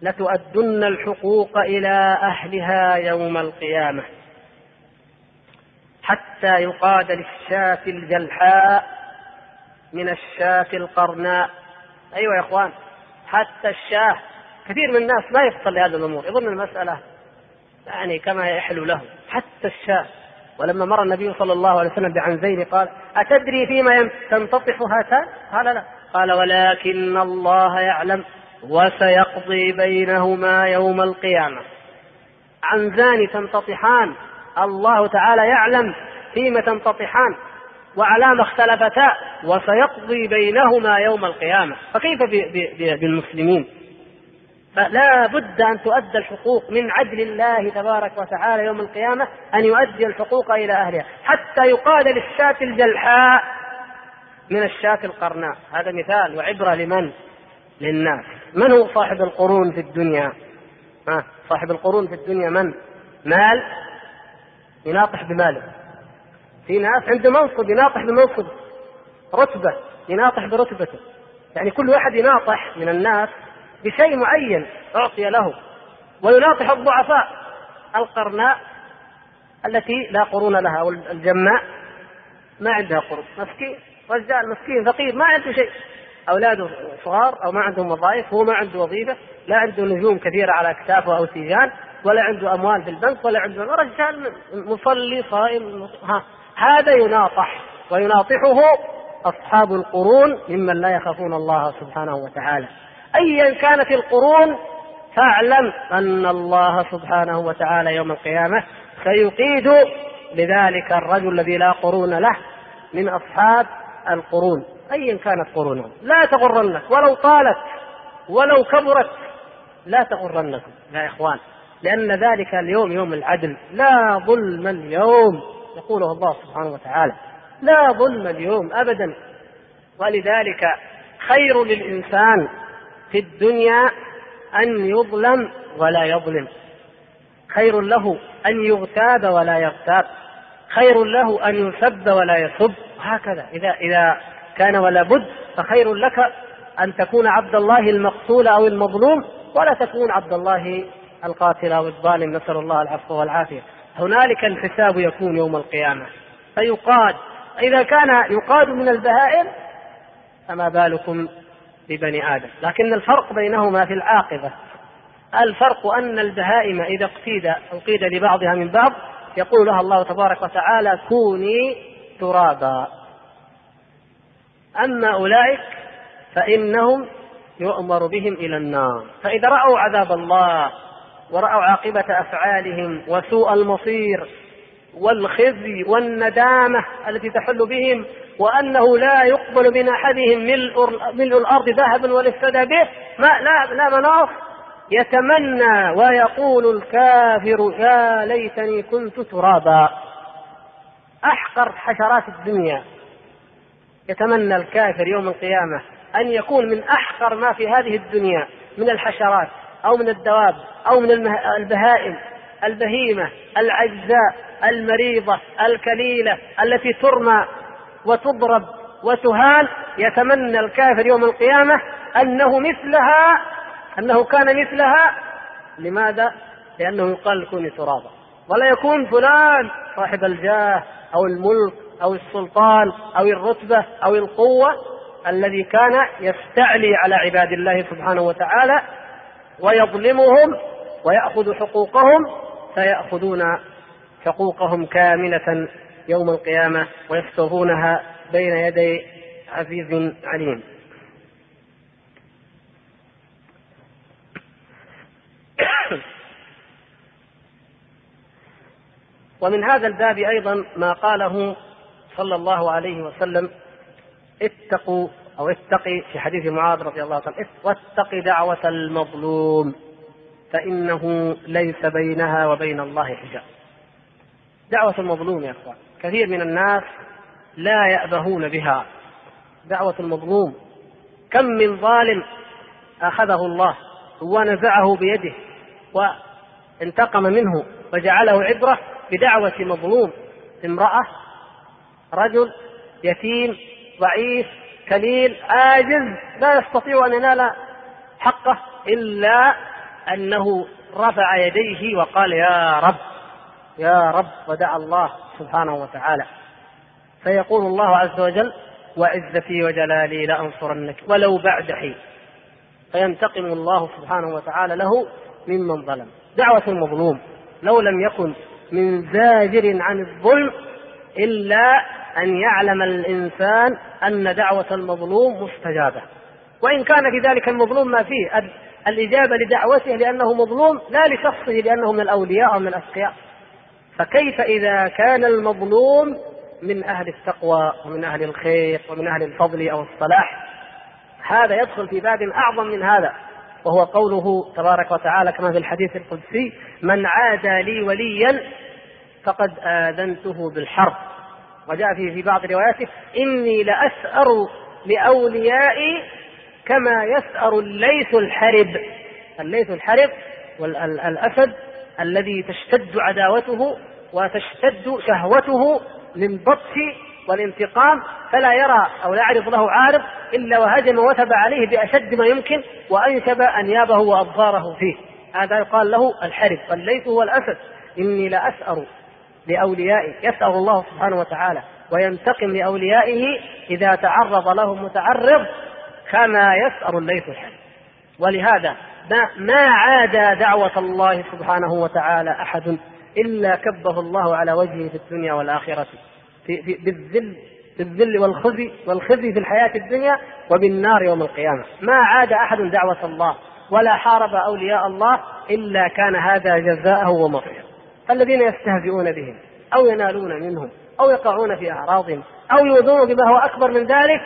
لتؤدن الحقوق إلى أهلها يوم القيامة. حتى يقاد للشاة الجلحاء من الشاة القرناء. أيوة يا إخوان، حتى الشاة. كثير من الناس لا يفصل لهذه الأمور، يظن المسألة يعني كما يحلو له. حتى الشاة. ولما مر النبي صلى الله عليه وسلم بعنزين قال: أتدري فيما تنتطح هاتان؟ قال: لا. قال: ولكن الله يعلم وسيقضي بينهما يوم القيامة. عنزان تنتطحان، الله تعالى يعلم فيما تنتطحان وعلى ما اختلفتا، وسيقضي بينهما يوم القيامة. فكيف بالمسلمين؟ فلا بد أن تؤدى الحقوق من عدل الله تبارك وتعالى يوم القيامة، أن يؤدي الحقوق إلى أهلها حتى يقال للشاة الجلحاء من الشاة القرناء. هذا مثال وعبرة لمن؟ للناس. من هو صاحب القرون في الدنيا؟ ها، صاحب القرون في الدنيا من؟ مال، يناطح بماله. في ناس عنده منصب يناطح بمنصب، رتبة يناطح برتبته. يعني كل واحد يناطح من الناس بشيء معين أعطي له، ويناطح الضعفاء. القرناء التي لا قرون لها، أو الجماء ما عندها قرون، مسكين، رجال مسكين فقير ما عنده شيء، أولاده صغار أو ما عندهم وظائف، هو ما عنده وظيفة، لا عنده نجوم كثيرة على أكتافه أو تيجان، ولا عنده أموال في البنك، ولا عنده رجال مصلي صائم. ها، هذا يناطح، ويناطحه أصحاب القرون ممن لا يخافون الله سبحانه وتعالى. أيا كانت القرون فاعلم أن الله سبحانه وتعالى يوم القيامة سيقيد لذلك الرجل الذي لا قرون له من أصحاب القرون، أيا كانت قرونه. لا تغرنك ولو طالت ولو كبرت، لا تغرنكم يا إخوان، لأن ذلك اليوم يوم العدل. لا ظلم اليوم، يقوله الله سبحانه وتعالى، لا ظلم اليوم أبدا. ولذلك خير للإنسان في الدنيا أن يظلم ولا يظلم، خير له أن يغتاب ولا يغتاب، خير له أن يسب ولا يسب، هكذا. إذا إذا كان ولا بد فخير لك أن تكون عبد الله المقتول أو المظلوم، ولا تكون عبد الله القاتل أو الظالم، نسأل الله العفو والعافية. هنالك الحساب يكون يوم القيامة، فيقاد. إذا كان يقاد من البهائم فما بالكم ببني آدم. لكن الفرق بينهما في العاقبة. الفرق أن البهائم إذا اقتيد أو قيد لبعضها من بعض يقول لها الله تبارك وتعالى: كوني ترابا. أما أولئك فإنهم يؤمر بهم إلى النار. فإذا رأوا عذاب الله ورأوا عاقبة أفعالهم وسوء المصير والخزي والندامة التي تحل بهم، وأنه لا يقبل من أحدهم ملء الأرض ذهبا ولافتدى به، ما لا, لا مناص، يتمنى ويقول الكافر: يا ليتني كنت ترابا. أحقر حشرات الدنيا يتمنى الكافر يوم القيامة أن يكون من أحقر ما في هذه الدنيا من الحشرات أو من الدواب أو من البهائم، البهيمة العجزاء المريضة الكليلة التي ترمى وتضرب وتهان. يتمنى الكافر يوم القيامة أنه مثلها، أنه كان مثلها. لماذا؟ لأنه يقال: كوني ترابا. ولا يكون فلان صاحب الجاه أو الملك أو السلطان أو الرتبة أو القوة الذي كان يستعلي على عباد الله سبحانه وتعالى ويظلمهم ويأخذ حقوقهم، فيأخذون حقوقهم كاملة يوم القيامة ويستوفونها بين يدي عزيز عليم. ومن هذا الباب أيضا ما قاله صلى الله عليه وسلم: اتقوا أو اتقي، في حديث معاذ رضي الله عنه: واتق دعوة المظلوم فإنه ليس بينها وبين الله حجاب. دعوة المظلوم يا أخوان كثير من الناس لا يأبهون بها. دعوة المظلوم، كم من ظالم أخذه الله ونزعه بيده وانتقم منه وجعله عبرة بدعوة مظلوم. امرأة، رجل، يتيم، ضعيف، كليل، عاجز، لا يستطيع أن ينال حقه إلا أنه رفع يديه وقال: يا رب يا رب ودعا الله سبحانه وتعالى، فيقول الله عز وجل وعزتي وجلالي لأنصرنك ولو بعد حين، فينتقم الله سبحانه وتعالى له ممن ظلم. دعوة المظلوم لو لم يكن من زاجر عن الظلم إلا أن يعلم الإنسان أن دعوة المظلوم مستجابة، وإن كان في ذلك المظلوم ما فيه الإجابة لدعوته لأنه مظلوم لا لشخصه لأنه من الأولياء أو من الأتقياء، فكيف إذا كان المظلوم من أهل التقوى ومن أهل الخير ومن أهل الفضل أو الصلاح؟ هذا يدخل في باب أعظم من هذا، وهو قوله تبارك وتعالى كما في الحديث القدسي: من عادى لي وليا فقد آذنته بالحرب. وجاء فيه في بعض رواياته: إني لأسأر لأوليائي كما يسأر الليث الحرب. الليث الحرب والأسد الذي تشتد عداوته وتشتد شهوته للبطش والانتقام، فلا يرى أو لا يعرض له عارض إلا وهجم وثب عليه بأشد ما يمكن وأنشب أنيابه وأبصاره فيه. هذا يقال له الحرب. والليث هو الأسد. إني لأسأر لأوليائي، يسأل الله سبحانه وتعالى وينتقم لأوليائه إذا تعرض لهم متعرض كما يسأر الليث الحرب. ولهذا ما عاد دعوة الله سبحانه وتعالى أحد إلا كبه الله على وجهه في الدنيا والآخرة في في بالذل بالذل والخزي والخزي في الحياة الدنيا وبالنار يوم القيامة. ما عاد أحد دعوة الله ولا حارب أولياء الله إلا كان هذا جزاءه ومصيره. الذين يستهزئون بهم أو ينالون منهم أو يقعون في أعراضهم أو يؤذون بما هو أكبر من ذلك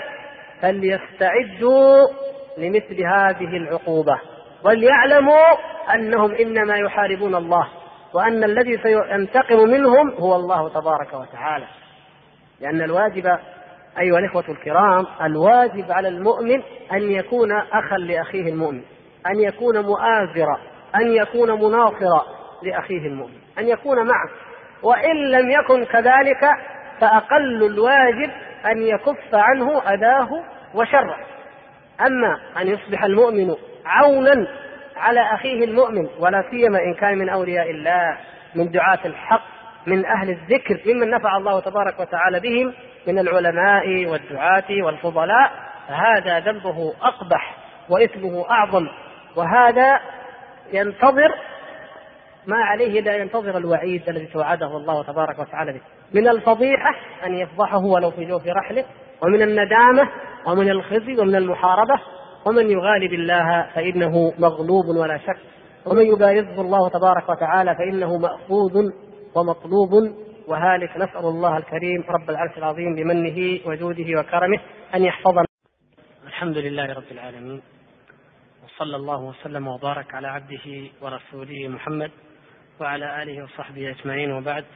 فليستعدوا لمثل هذه العقوبة، وليعلموا أنهم إنما يحاربون الله، وأن الذي سينتقم منهم هو الله تبارك وتعالى. لأن الواجب أيها الإخوة الكرام، الواجب على المؤمن أن يكون أخا لأخيه المؤمن، أن يكون مؤازرا، أن يكون مناصرا لأخيه المؤمن، أن يكون معه. وإن لم يكن كذلك فأقل الواجب أن يكف عنه أذاه وشره. أما أن يصبح المؤمن عونا على أخيه المؤمن، ولا سيما إن كان من أولياء الله، من دعاة الحق، من أهل الذكر، ممن نفع الله تبارك وتعالى بهم من العلماء والدعاة والفضلاء، فهذا ذنبه أقبح وإثمه أعظم، وهذا ينتظر ما عليه لا ينتظر الوعيد الذي توعده الله تبارك وتعالى به، من الفضيحة أن يفضحه ولو في جوف رحله، ومن الندامة، ومن الخزي، ومن المحاربة. ومن يغالب الله فإنه مغلوب ولا شك، ومن يبارزه الله تبارك وتعالى فإنه مأخوذ ومطلوب وهالك. نسأل الله الكريم رب العرش العظيم بمنه وجوده وكرمه أن يحفظنا. الحمد لله رب العالمين، وصلى الله وسلم وبارك على عبده ورسوله محمد وعلى آله وصحبه أجمعين، وبعد.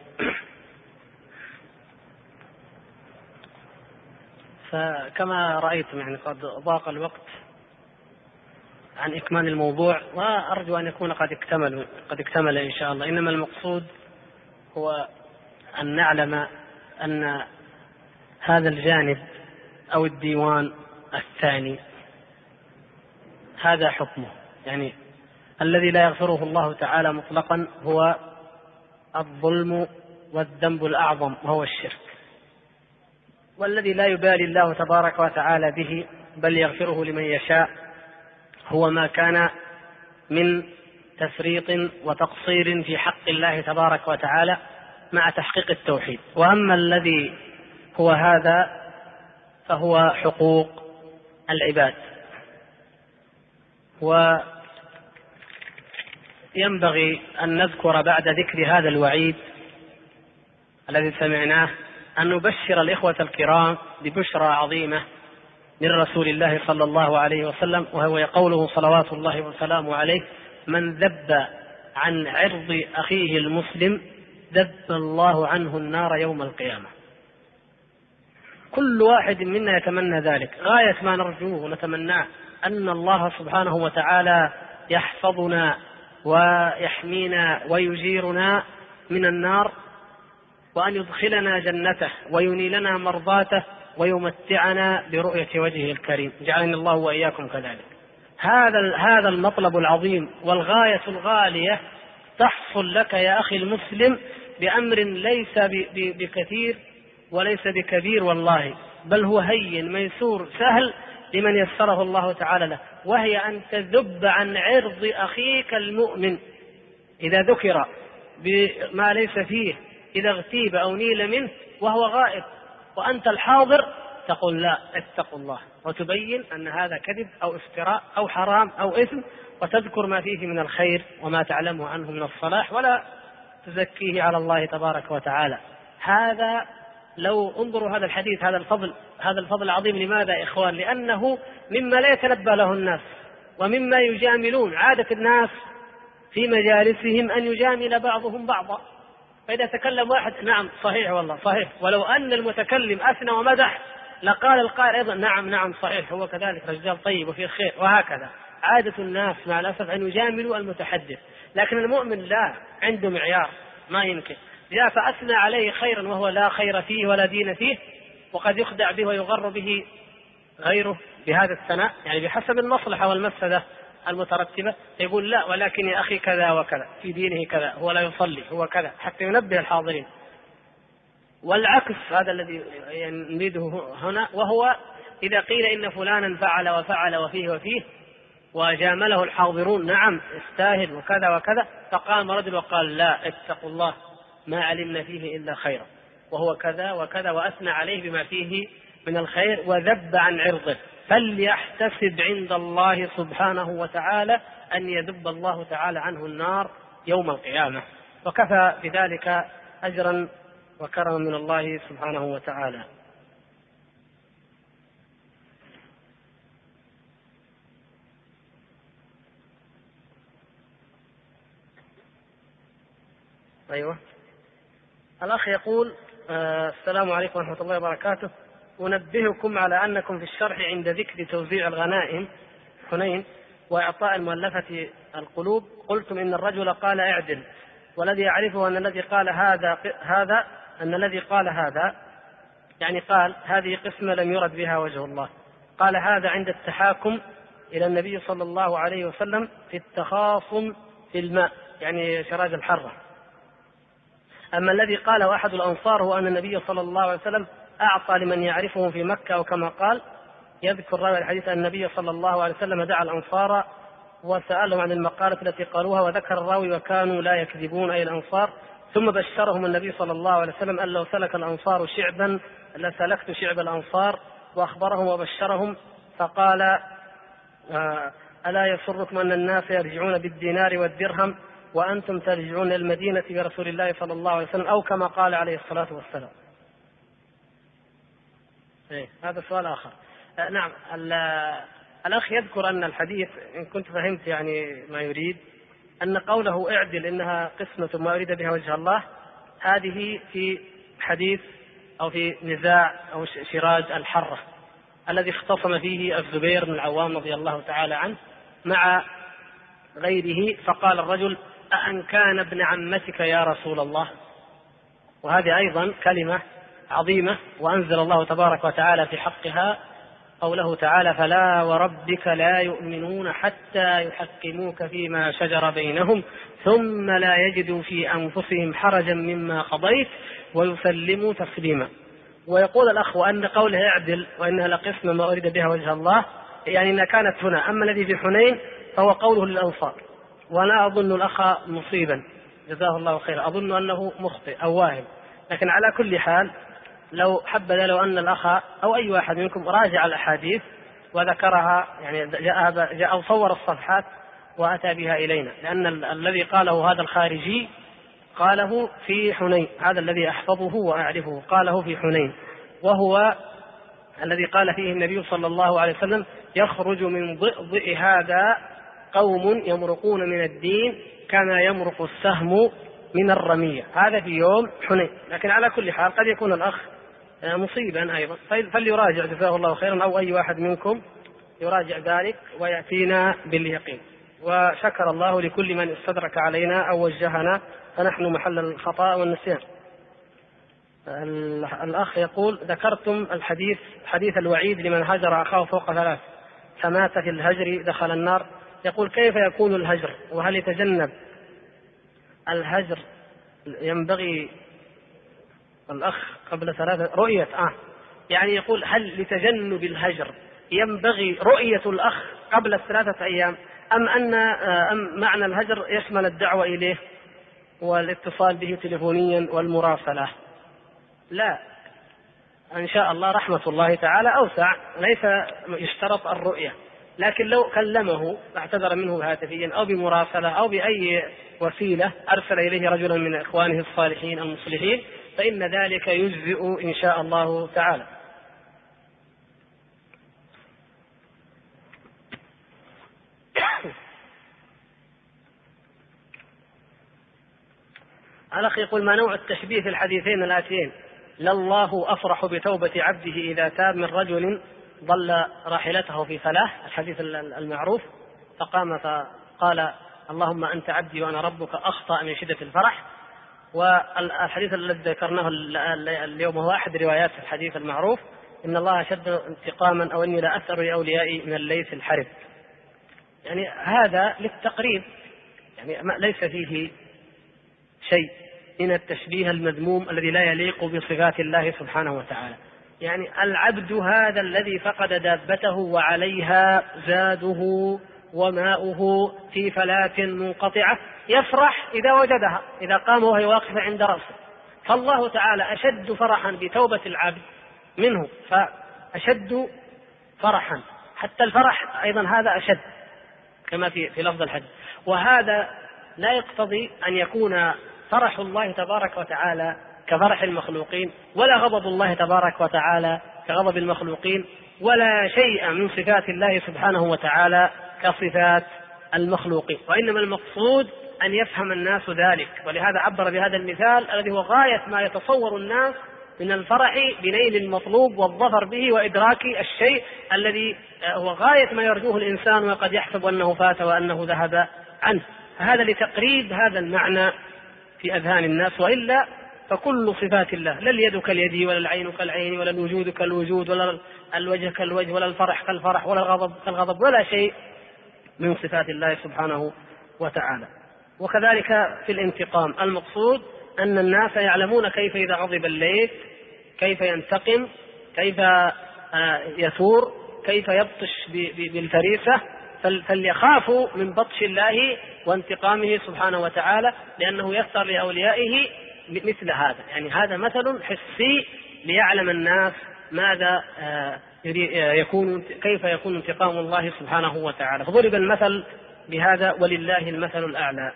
فكما رأيتم يعني قد ضاق الوقت عن إكمال الموضوع، وأرجو أن يكون قد اكتمل قد اكتمل إن شاء الله. إنما المقصود هو أن نعلم أن هذا الجانب أو الديوان الثاني هذا حكمه، يعني الذي لا يغفره الله تعالى مطلقا هو الظلم والذنب الأعظم وهو الشرك، والذي لا يبالي الله تبارك وتعالى به بل يغفره لمن يشاء هو ما كان من تفريط وتقصير في حق الله تبارك وتعالى مع تحقيق التوحيد. وأما الذي هو هذا فهو حقوق العباد. وينبغي أن نذكر بعد ذكر هذا الوعيد الذي سمعناه أن نبشر الإخوة الكرام ببشرى عظيمة من رسول الله صلى الله عليه وسلم، وهو قوله صلوات الله وسلامه عليه: من ذب عن عرض أخيه المسلم ذب الله عنه النار يوم القيامة. كل واحد منا يتمنى ذلك، غاية ما نرجوه ونتمناه أن الله سبحانه وتعالى يحفظنا ويحمينا ويجيرنا من النار، وأن يدخلنا جنته وينيلنا مرضاته ويمتعنا برؤية وجهه الكريم. جعلني الله وإياكم كذلك. هذا هذا المطلب العظيم والغاية الغالية تحصل لك يا أخي المسلم بأمر ليس بكثير وليس بكبير والله، بل هو هين ميسور سهل لمن يسره الله تعالى له، وهي أن تذب عن عرض أخيك المؤمن إذا ذكر بما ليس فيه، إذا اغتيب أو نيل منه وهو غائب وأنت الحاضر، تقول لا اتقوا الله، وتبين أن هذا كذب أو افتراء أو حرام أو إثم، وتذكر ما فيه من الخير وما تعلمه عنه من الصلاح، ولا تزكيه على الله تبارك وتعالى. هذا لو انظروا هذا الحديث، هذا الفضل هذا الفضل العظيم. لماذا يا إخوان؟ لأنه مما لا يتنبأ له الناس، ومما يجاملون. عادة الناس في مجالسهم أن يجامل بعضهم بعضا، فإذا تكلم واحد نعم صحيح والله صحيح، ولو أن المتكلم أثنى ومدح لقال القائل أيضا نعم نعم صحيح هو كذلك رجال طيب وفيه خير، وهكذا. عادة الناس مع الأسف أن يجاملوا المتحدث، لكن المؤمن لا، عنده معيار ما يمكن. جاء فأثنى عليه خيرا وهو لا خير فيه ولا دين فيه، وقد يخدع به ويغر به غيره بهذا الثناء، يعني بحسب المصلحة والمفسدة المترتبة، يقول لا ولكن يا أخي كذا وكذا في دينه كذا، هو لا يصلي هو كذا، حتى ينبه الحاضرين. والعكس هذا الذي نريده هنا، وهو إذا قيل إن فلانا فعل وفعل وفيه وفيه وجامله الحاضرون نعم استاهل وكذا وكذا، فقام رجل وقال لا اتقوا الله ما علمنا فيه إلا خيرا وهو كذا وكذا، وأثنى عليه بما فيه من الخير وذب عن عرضه، فليحتسب عند الله سبحانه وتعالى أن يذب الله تعالى عنه النار يوم القيامة، وكفى بذلك أجرا وكرما من الله سبحانه وتعالى. أيوة. الأخ يقول آه السلام عليكم ورحمة الله وبركاته، أنبهكم على أنكم في الشرح عند ذكر توزيع الغنائم حنين وإعطاء المؤلفة القلوب قلتم إن الرجل قال اعدل، والذي يعرفه أن الذي قال هذا هذا أن الذي قال هذا يعني قال هذه قسمة لم يرد بها وجه الله، قال هذا عند التحاكم إلى النبي صلى الله عليه وسلم في التخاصم في الماء، يعني شراج الحرة. أما الذي قاله أحد الأنصار هو أن النبي صلى الله عليه وسلم أعطى لمن يعرفه في مكة، أو كما قال يذكر راوي الحديث أن النبي صلى الله عليه وسلم دعا الأنصار وسألهم عن المقالة التي قالوها، وذكر الراوي وكانوا لا يكذبون أي الأنصار، ثم بشرهم النبي صلى الله عليه وسلم أن لو سلك الأنصار شعبا لسلكت شعب الأنصار، وأخبرهم وبشرهم فقال آه ألا يسركم أن الناس يرجعون بالدينار والدرهم وأنتم ترجعون المدينة برسول الله صلى الله عليه وسلم، أو كما قال عليه الصلاة والسلام. إيه هذا سؤال آخر. آه نعم الأخ يذكر أن الحديث إن كنت فهمت يعني ما يريد، أن قوله اعدل إنها قسمة ما أريد بها وجه الله، هذه في حديث أو في نزاع أو شراج الحرة الذي اختصم فيه الزبير بن العوام رضي الله تعالى عنه مع غيره، فقال الرجل أأن كان ابن عمتك يا رسول الله، وهذه أيضا كلمة عظيمة، وأنزل الله تبارك وتعالى في حقها قوله تعالى فلا وربك لا يؤمنون حتى يحكموك فيما شجر بينهم ثم لا يجدوا في أنفسهم حرجا مما قضيت ويسلموا تسليما. ويقول الأخ أن قوله يعدل وإنها لقسم ما أريد بها وجه الله، يعني إنها كانت هنا، أما الذي في حنين فهو قوله للأنصار. ولا أظن الأخ مصيبا جزاه الله خيرا، أظن أنه مخطئ أو واهم، لكن على كل حال لو حبذا لو أن الأخ أو أي واحد منكم راجع الأحاديث وذكرها، يعني جاء, جاء أو صور الصفحات وأتى بها إلينا، لأن ال- الذي قاله هذا الخارجي قاله في حنين، هذا الذي أحفظه وأعرفه قاله في حنين، وهو الذي قال فيه النبي صلى الله عليه وسلم يخرج من ضئضئ هذا قوم يمرقون من الدين كما يمرق السهم من الرمية، هذا في يوم حنين. لكن على كل حال قد يكون الأخ مصيبا أيضا، فليراجع جزاه الله خيرا، أو أي واحد منكم يراجع ذلك ويأتينا باليقين. وشكر الله لكل من استدرك علينا أو وجهنا، فنحن محل الخطأ والنسيان. الأخ يقول ذكرتم الحديث حديث الوعيد لمن هجر أخاه فوق ثلاث فمات في الهجر دخل النار، يقول كيف يكون الهجر، وهل يتجنب الهجر ينبغي الأخ قبل ثلاثة رؤية آه يعني يقول هل لتجنب الهجر ينبغي رؤية الأخ قبل الثلاثة أيام أم أن أم معنى الهجر يشمل الدعوة إليه والاتصال به تليفونيا والمراسلة؟ لا، إن شاء الله رحمة الله تعالى أوسع، ليس يشترط الرؤية، لكن لو كلمه اعتذر منه هاتفيا أو بمراسلة أو بأي وسيلة أرسل إليه رجلا من إخوانه الصالحين المصلحين فإن ذلك يجزئ إن شاء الله تعالى. الأخ يقول ما نوع التشبيه في الحديثين الآتيين؟ لله أفرح بتوبة عبده إذا تاب من رجل ضل راحلته في فلاح، الحديث المعروف، فقام فقال اللهم أنت عبدي وأنا ربك، أخطأ من شدة الفرح. والحديث الذي ذكرناه اليوم هو أحد روايات الحديث المعروف إن الله أشد انتقاما أو إني لا أثر لأوليائي من الليث الحرب. يعني هذا للتقريب، يعني ليس فيه شيء من التشبيه المذموم الذي لا يليق بصفات الله سبحانه وتعالى. يعني العبد هذا الذي فقد دابته وعليها زاده وماؤه في فلاة منقطعة يفرح إذا وجدها، إذا قام وهي واقفة عند رأسه، فالله تعالى أشد فرحا بتوبة العبد منه، فأشد فرحا، حتى الفرح أيضا هذا أشد كما في في لفظ الحديث. وهذا لا يقتضي أن يكون فرح الله تبارك وتعالى كفرح المخلوقين، ولا غضب الله تبارك وتعالى كغضب المخلوقين، ولا شيء من صفات الله سبحانه وتعالى كصفات المخلوقين، وإنما المقصود أن يفهم الناس ذلك. ولهذا عبر بهذا المثال الذي هو غاية ما يتصور الناس من الفرح بنيل المطلوب والظفر به وإدراك الشيء الذي هو غاية ما يرجوه الإنسان وقد يحسب أنه فات وأنه ذهب عنه. هذا لتقريب هذا المعنى في أذهان الناس، وإلا فكل صفات الله، لا اليد كاليد ولا العين كالعين ولا الوجود كالوجود ولا الوجه كالوجه ولا الفرح كالفرح ولا الغضب كالغضب، ولا شيء من صفات الله سبحانه وتعالى. وكذلك في الانتقام، المقصود أن الناس يعلمون كيف إذا غضب الليث كيف ينتقم، كيف يثور، كيف يبطش بالفريسة، فليخافوا من بطش الله وانتقامه سبحانه وتعالى، لأنه يسر لأوليائه مثل هذا. يعني هذا مثل حسي ليعلم الناس ماذا يكون، كيف يكون انتقام الله سبحانه وتعالى. فضرب المثل بهذا ولله المثل الأعلى.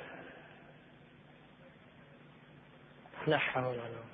لا حول ولا قوة.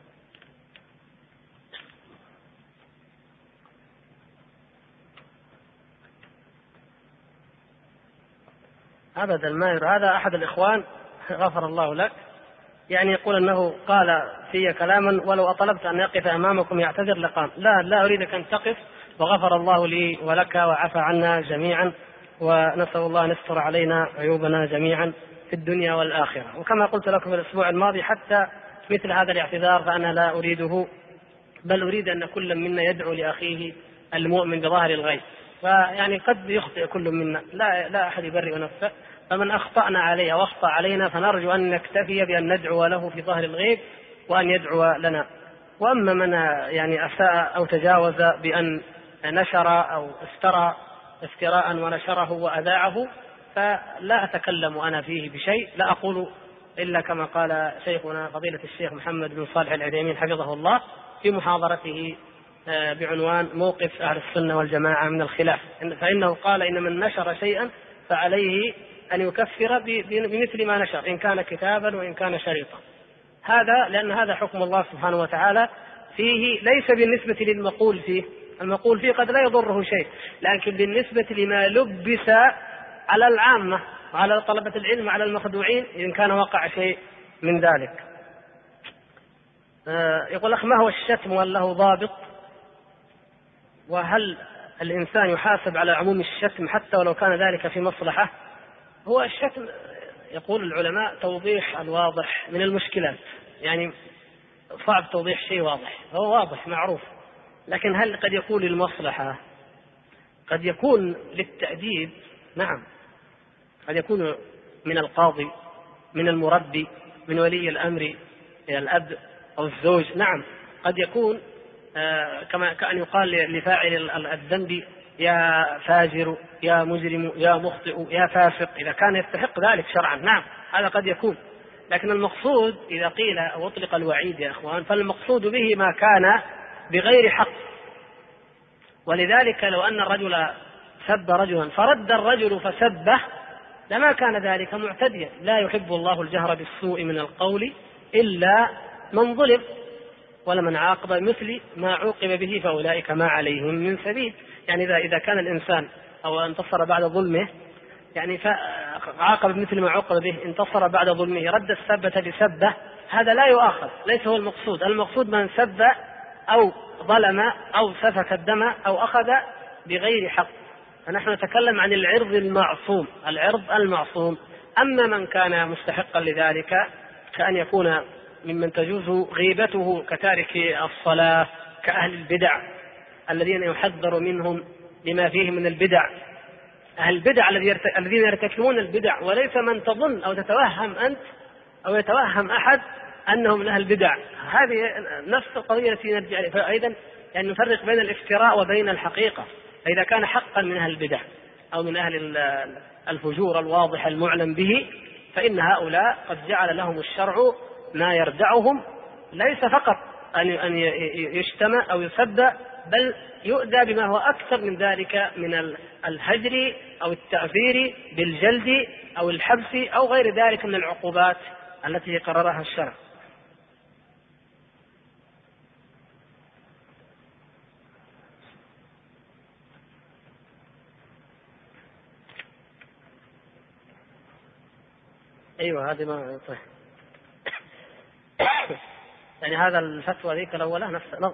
أبدا ما يرى. هذا أحد الإخوان غفر الله لك، يعني يقول أنه قال في كلاما ولو أطلبت أن يقف أمامكم يعتذر لقام. لا لا أريدك أن تقف، وغفر الله لي ولك وعفى عنا جميعا، ونسأل الله أن يستر علينا عيوبنا جميعا في الدنيا والآخرة. وكما قلت لكم الأسبوع الماضي حتى مثل هذا الاعتذار فأنا لا أريده، بل أريد أن كل منا يدعو لأخيه المؤمن بظاهر الغيب. فيعني قد يخطئ كل منا، لا لا أحد يبرئ نفسه، فمن أخطأنا عليه وأخطأ علينا فنرجو أن نكتفي بأن ندعو له في ظاهر الغيب وأن يدعو لنا. وأما من يعني أساء أو تجاوز بأن نشر أو افترى افتراء ونشره وأذاعه فلا أتكلم أنا فيه بشيء، لا أقول إلا كما قال شيخنا فضيلة الشيخ محمد بن صالح العثيمين حفظه الله في محاضرته بعنوان موقف أهل السنة والجماعة من الخلاف، فإنه قال إن من نشر شيئا فعليه أن يكفر بمثل ما نشر إن كان كتابا وإن كان شريطا. هذا لأن هذا حكم الله سبحانه وتعالى فيه، ليس بالنسبة للمقول فيه، المقول فيه قد لا يضره شيء، لكن بالنسبة لما لبس على العامة وعلى طلبة العلم وعلى المخدوعين إن كان وقع شيء من ذلك. يقول أخ ما هو الشتم وهل له ضابط؟ وهل الإنسان يحاسب على عموم الشتم حتى ولو كان ذلك في مصلحة؟ هو الشتم يقول العلماء توضيح الواضح من المشكلات، يعني صعب توضيح شيء واضح، هو واضح معروف، لكن هل قد يكون للمصلحة؟ قد يكون للتأديب، نعم، قد يكون من القاضي، من المربي، من ولي الأمر، إلى الأب أو الزوج. نعم قد يكون كما كأن يقال لفاعل الذنب يا فاجر يا مجرم يا مخطئ يا فاسق إذا كان يستحق ذلك شرعا. نعم هذا قد يكون، لكن المقصود إذا قيل أو أطلق الوعيد يا أخوان فالمقصود به ما كان بغير حق. ولذلك لو أن الرجل سب رجلا فرد الرجل فسبه لما كان ذلك معتديا. لا يحب الله الجهر بالسوء من القول إلا من ظلم، ولمن عاقب مثل ما عوقب به فأولئك ما عليهم من سبيل. يعني إذا إذا كان الإنسان أو انتصر بعد ظلمه يعني فعاقب مثل ما عوقب به، انتصر بعد ظلمه رد السبة بسبة، هذا لا يؤاخذ، ليس هو المقصود. المقصود من سب أو ظلم أو سفك الدم أو أخذ بغير حق. فنحن نتكلم عن العرض المعصوم، العرض المعصوم. أما من كان مستحقا لذلك كأن يكون ممن تجوز غيبته كتارك الصلاة، كأهل البدع الذين يحذر منهم لما فيه من البدع، أهل البدع الذين يرتكبون البدع، وليس من تظن أو تتوهم أنت أو يتوهم أحد أنهم من أهل البدع. هذه نفس القضية التي نرجع إليها. فأيضا يعني نفرق بين الافتراء وبين الحقيقة. فإذا كان حقا من أهل البدع أو من أهل الفجور الواضح المعلم به فإن هؤلاء قد جعل لهم الشرع ما يردعهم، ليس فقط أن يشتم أو يسب، بل يؤذى بما هو أكثر من ذلك من الهجر أو التعذير بالجلد أو الحبس أو غير ذلك من العقوبات التي قررها الشرع. أيوة هذه ما طيب. يعني هذا الفتوى ذيك الأولى نفس نظر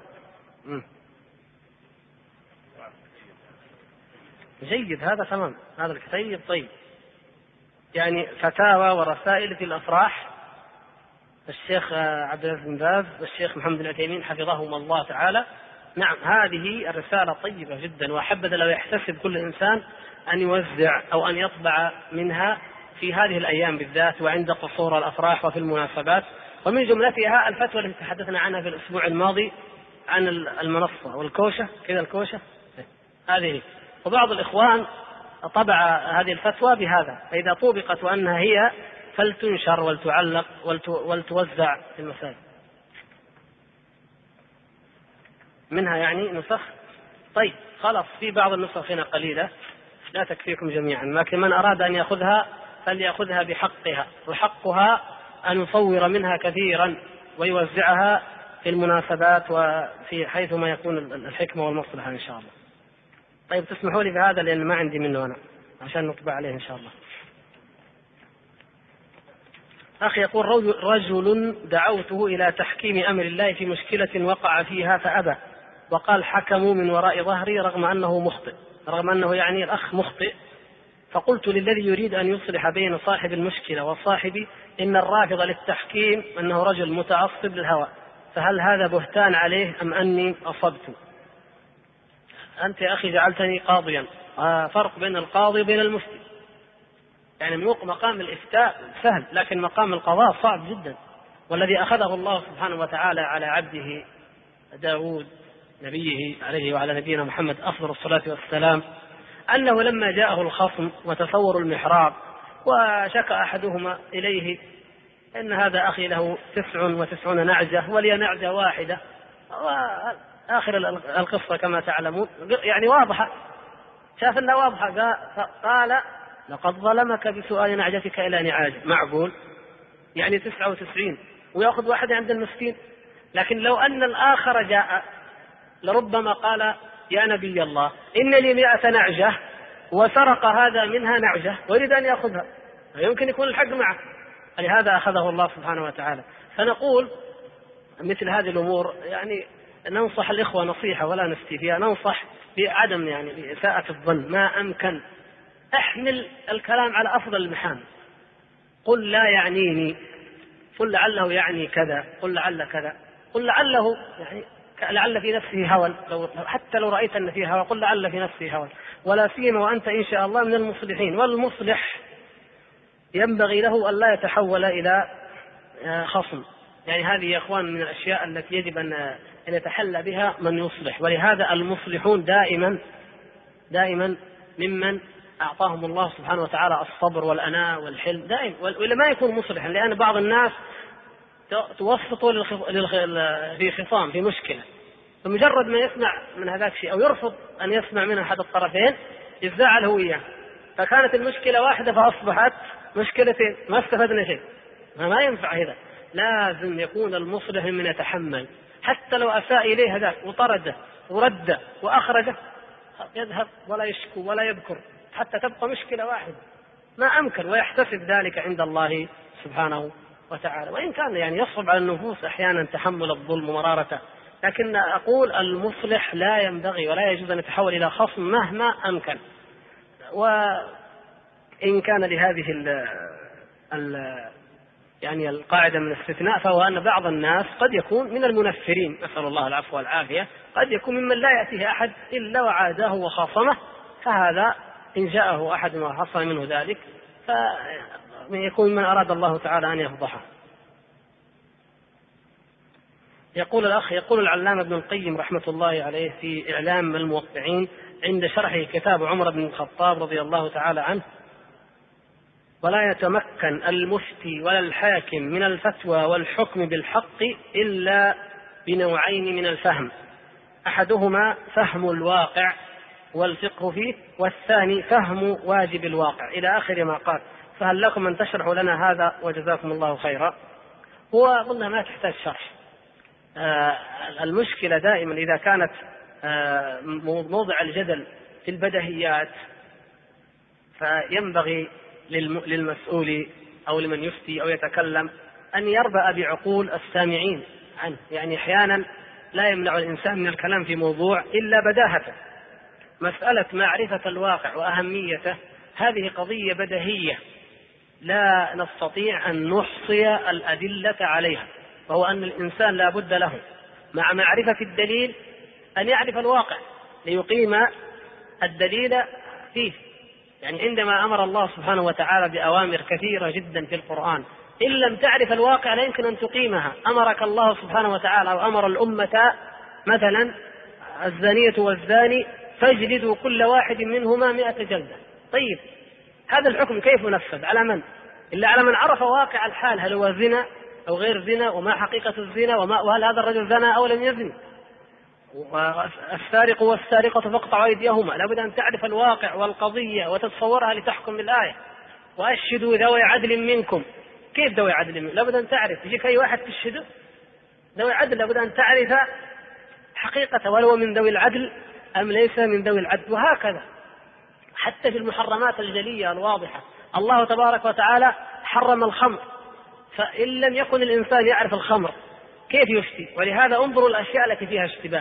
جيد، هذا تمام، هذا الكتيب طيب. يعني فتاوى ورسائل في الأفراح الشيخ عبد العزيز بن باز والشيخ محمد بن عثيمين حفظهم الله تعالى. نعم هذه الرسالة طيبة جدا، وأحبذ لو يحتسب كل إنسان أن يوزع أو أن يطبع منها في هذه الأيام بالذات وعند قصور الأفراح وفي المناسبات. ومن جملتها الفتوى التي تحدثنا عنها في الأسبوع الماضي عن المنصة والكوشة كذا الكوشة هذه. وبعض الإخوان طبع هذه الفتوى بهذا، فإذا طوبقت وأنها هي فلتنشر ولتعلق ولتوزع في المساجد منها يعني نسخ. طيب خلاص في بعض النسخ هنا قليلة لا تكفيكم جميعا، لكن من أراد أن يأخذها فليأخذها بحقها، وحقها أن يصور منها كثيرا ويوزعها في المناسبات وفي حيث ما يكون الحكمة والمصلحة إن شاء الله. طيب تسمحوا لي بهذا لأن ما عندي منه أنا عشان نطبع عليه إن شاء الله. أخي يقول رجل دعوته إلى تحكيم أمر الله في مشكلة وقع فيها فأبى، وقال حكموا من وراء ظهري رغم أنه مخطئ، رغم أنه يعني الأخ مخطئ. فقلت للذي يريد أن يصلح بين صاحب المشكلة وصاحبي إن الرافض للتحكيم أنه رجل متعصب للهوى، فهل هذا بهتان عليه أم أني أصبت؟ أنت يا أخي جعلتني قاضيا. آه فرق بين القاضي وبين المفتي. يعني مقام الإفتاء سهل، لكن مقام القضاء صعب جدا. والذي أخذه الله سبحانه وتعالى على عبده داود نبيه عليه وعلى نبينا محمد أفضل الصلاة والسلام أنه لما جاءه الخصم وتصوروا المحراب وشكى أحدهما إليه إن هذا أخي له تسع وتسعون نعجة ولي نعجة واحدة، وآخر القصة كما تعلمون يعني واضحة، شاف أنها واضحة، قال لقد ظلمك بسؤال نعجتك إلى نعاجة. معقول يعني تسعة وتسعين ويأخذ واحد عند المسكين؟ لكن لو أن الآخر جاء لربما قال يا نبي الله إن لي مئة نعجة وسرق هذا منها نعجة ويريد أن يأخذها، يمكن يكون الحق معه. لهذا أخذه الله سبحانه وتعالى. فنقول مثل هذه الأمور يعني ننصح الإخوة نصيحة ولا نفتي فيها، ننصح بعدم يعني بإساءة الظن ما أمكن. احمل الكلام على أفضل المحامل، قل لا يعنيني، قل لعله يعني كذا، قل لعل كذا، قل لعله يعني لعل في نفسه هوى، لو حتى لو رأيت أن فيه هوى قل لعل في نفسه هوى، ولا سيما وأنت إن شاء الله من المصلحين. والمصلح ينبغي له أن لا يتحول إلى خصم، يعني هذه يا إخوان من الأشياء التي يجب أن يتحلى بها من يصلح. ولهذا المصلحون دائما دائما ممن أعطاهم الله سبحانه وتعالى الصبر والأناة والحلم دائما، وإلا ما يكون مصلحا. لأن بعض الناس توسطوا في خصام في مشكلة، فمجرد ما يسمع من هذاك شيء أو يرفض أن يسمع من أحد الطرفين يتزاعل هو إياه، فكانت المشكلة واحدة فأصبحت مشكلتين، ما استفدنا شيء. ما ينفع هذا. لازم يكون المصلح من يتحمل، حتى لو أساء إليه هذاك وطرده ورده وأخرجه يذهب ولا يشكو ولا يذكر حتى تبقى مشكلة واحدة ما أمكن، ويحتسب ذلك عند الله سبحانه وتعالى. وإن كان يعني يصعب على النفوس أحيانا تحمل الظلم ومرارته، لكن أقول المصلح لا ينبغي ولا يجوز أن يتحول إلى خصم مهما أمكن. وإن كان لهذه ال ال يعني القاعدة من الاستثناء، فهو أن بعض الناس قد يكون من المنفرين، نسأل الله العفو والعافية، قد يكون ممن لا يأتيه أحد إلا وعاداه وخاصمه، فهذا إن جاءه أحد وحصل منه ذلك فيكون من أراد الله تعالى أن يفضحه. يقول الأخ يقول العلامة ابن القيم رحمة الله عليه في إعلام الموقعين عند شرحه كتاب عمر بن الخطاب رضي الله تعالى عنه: ولا يتمكن المفتي ولا الحاكم من الفتوى والحكم بالحق إلا بنوعين من الفهم، أحدهما فهم الواقع والفقه فيه، والثاني فهم واجب الواقع، إلى آخر ما قال. فهل لكم أن تشرحوا لنا هذا وجزاكم الله خيرا؟ هو أظن ما تحتاج شرح. آه المشكلة دائما إذا كانت آه موضع الجدل في البدهيات، فينبغي للمسؤول أو لمن يفتي أو يتكلم أن يربأ بعقول السامعين عنه. يعني أحيانا لا يمنع الإنسان من الكلام في موضوع إلا بداهته. مسألة معرفة الواقع وأهميته هذه قضية بديهية لا نستطيع أن نحصي الأدلة عليها، وهو أن الإنسان لا بد له مع معرفة الدليل أن يعرف الواقع ليقيم الدليل فيه. يعني عندما أمر الله سبحانه وتعالى بأوامر كثيرة جدا في القرآن، إن لم تعرف الواقع لا يمكن أن تقيمها. أمرك الله سبحانه وتعالى وأمر الأمة مثلا: الزانية والزاني فاجلدوا كل واحد منهما مئة جلدة. طيب هذا الحكم كيف ينفذ؟ على من؟ إلا على من عرف واقع الحال، هل هو زنا أو غير زنا، وما حقيقة الزنا، وهل هذا الرجل زنا أو لم يزن. السارق والسارقة فاقطعوا أيديهما، لابد أن تعرف الواقع والقضية وتتصورها لتحكم بالآية. وأشهدوا ذوي عدل منكم. كيف ذوي عدل منكم؟ لابد أن تعرف، يجيك أي واحد تشهده ذوي عدل، لابد أن تعرف حقيقة ولو من ذوي العدل أم ليس من ذوي العدل. وهكذا حتى في المحرمات الجلية الواضحة، الله تبارك وتعالى حرم الخمر، فإن لم يكن الإنسان يعرف الخمر كيف يفتي؟ ولهذا انظروا الأشياء التي فيها اشتباه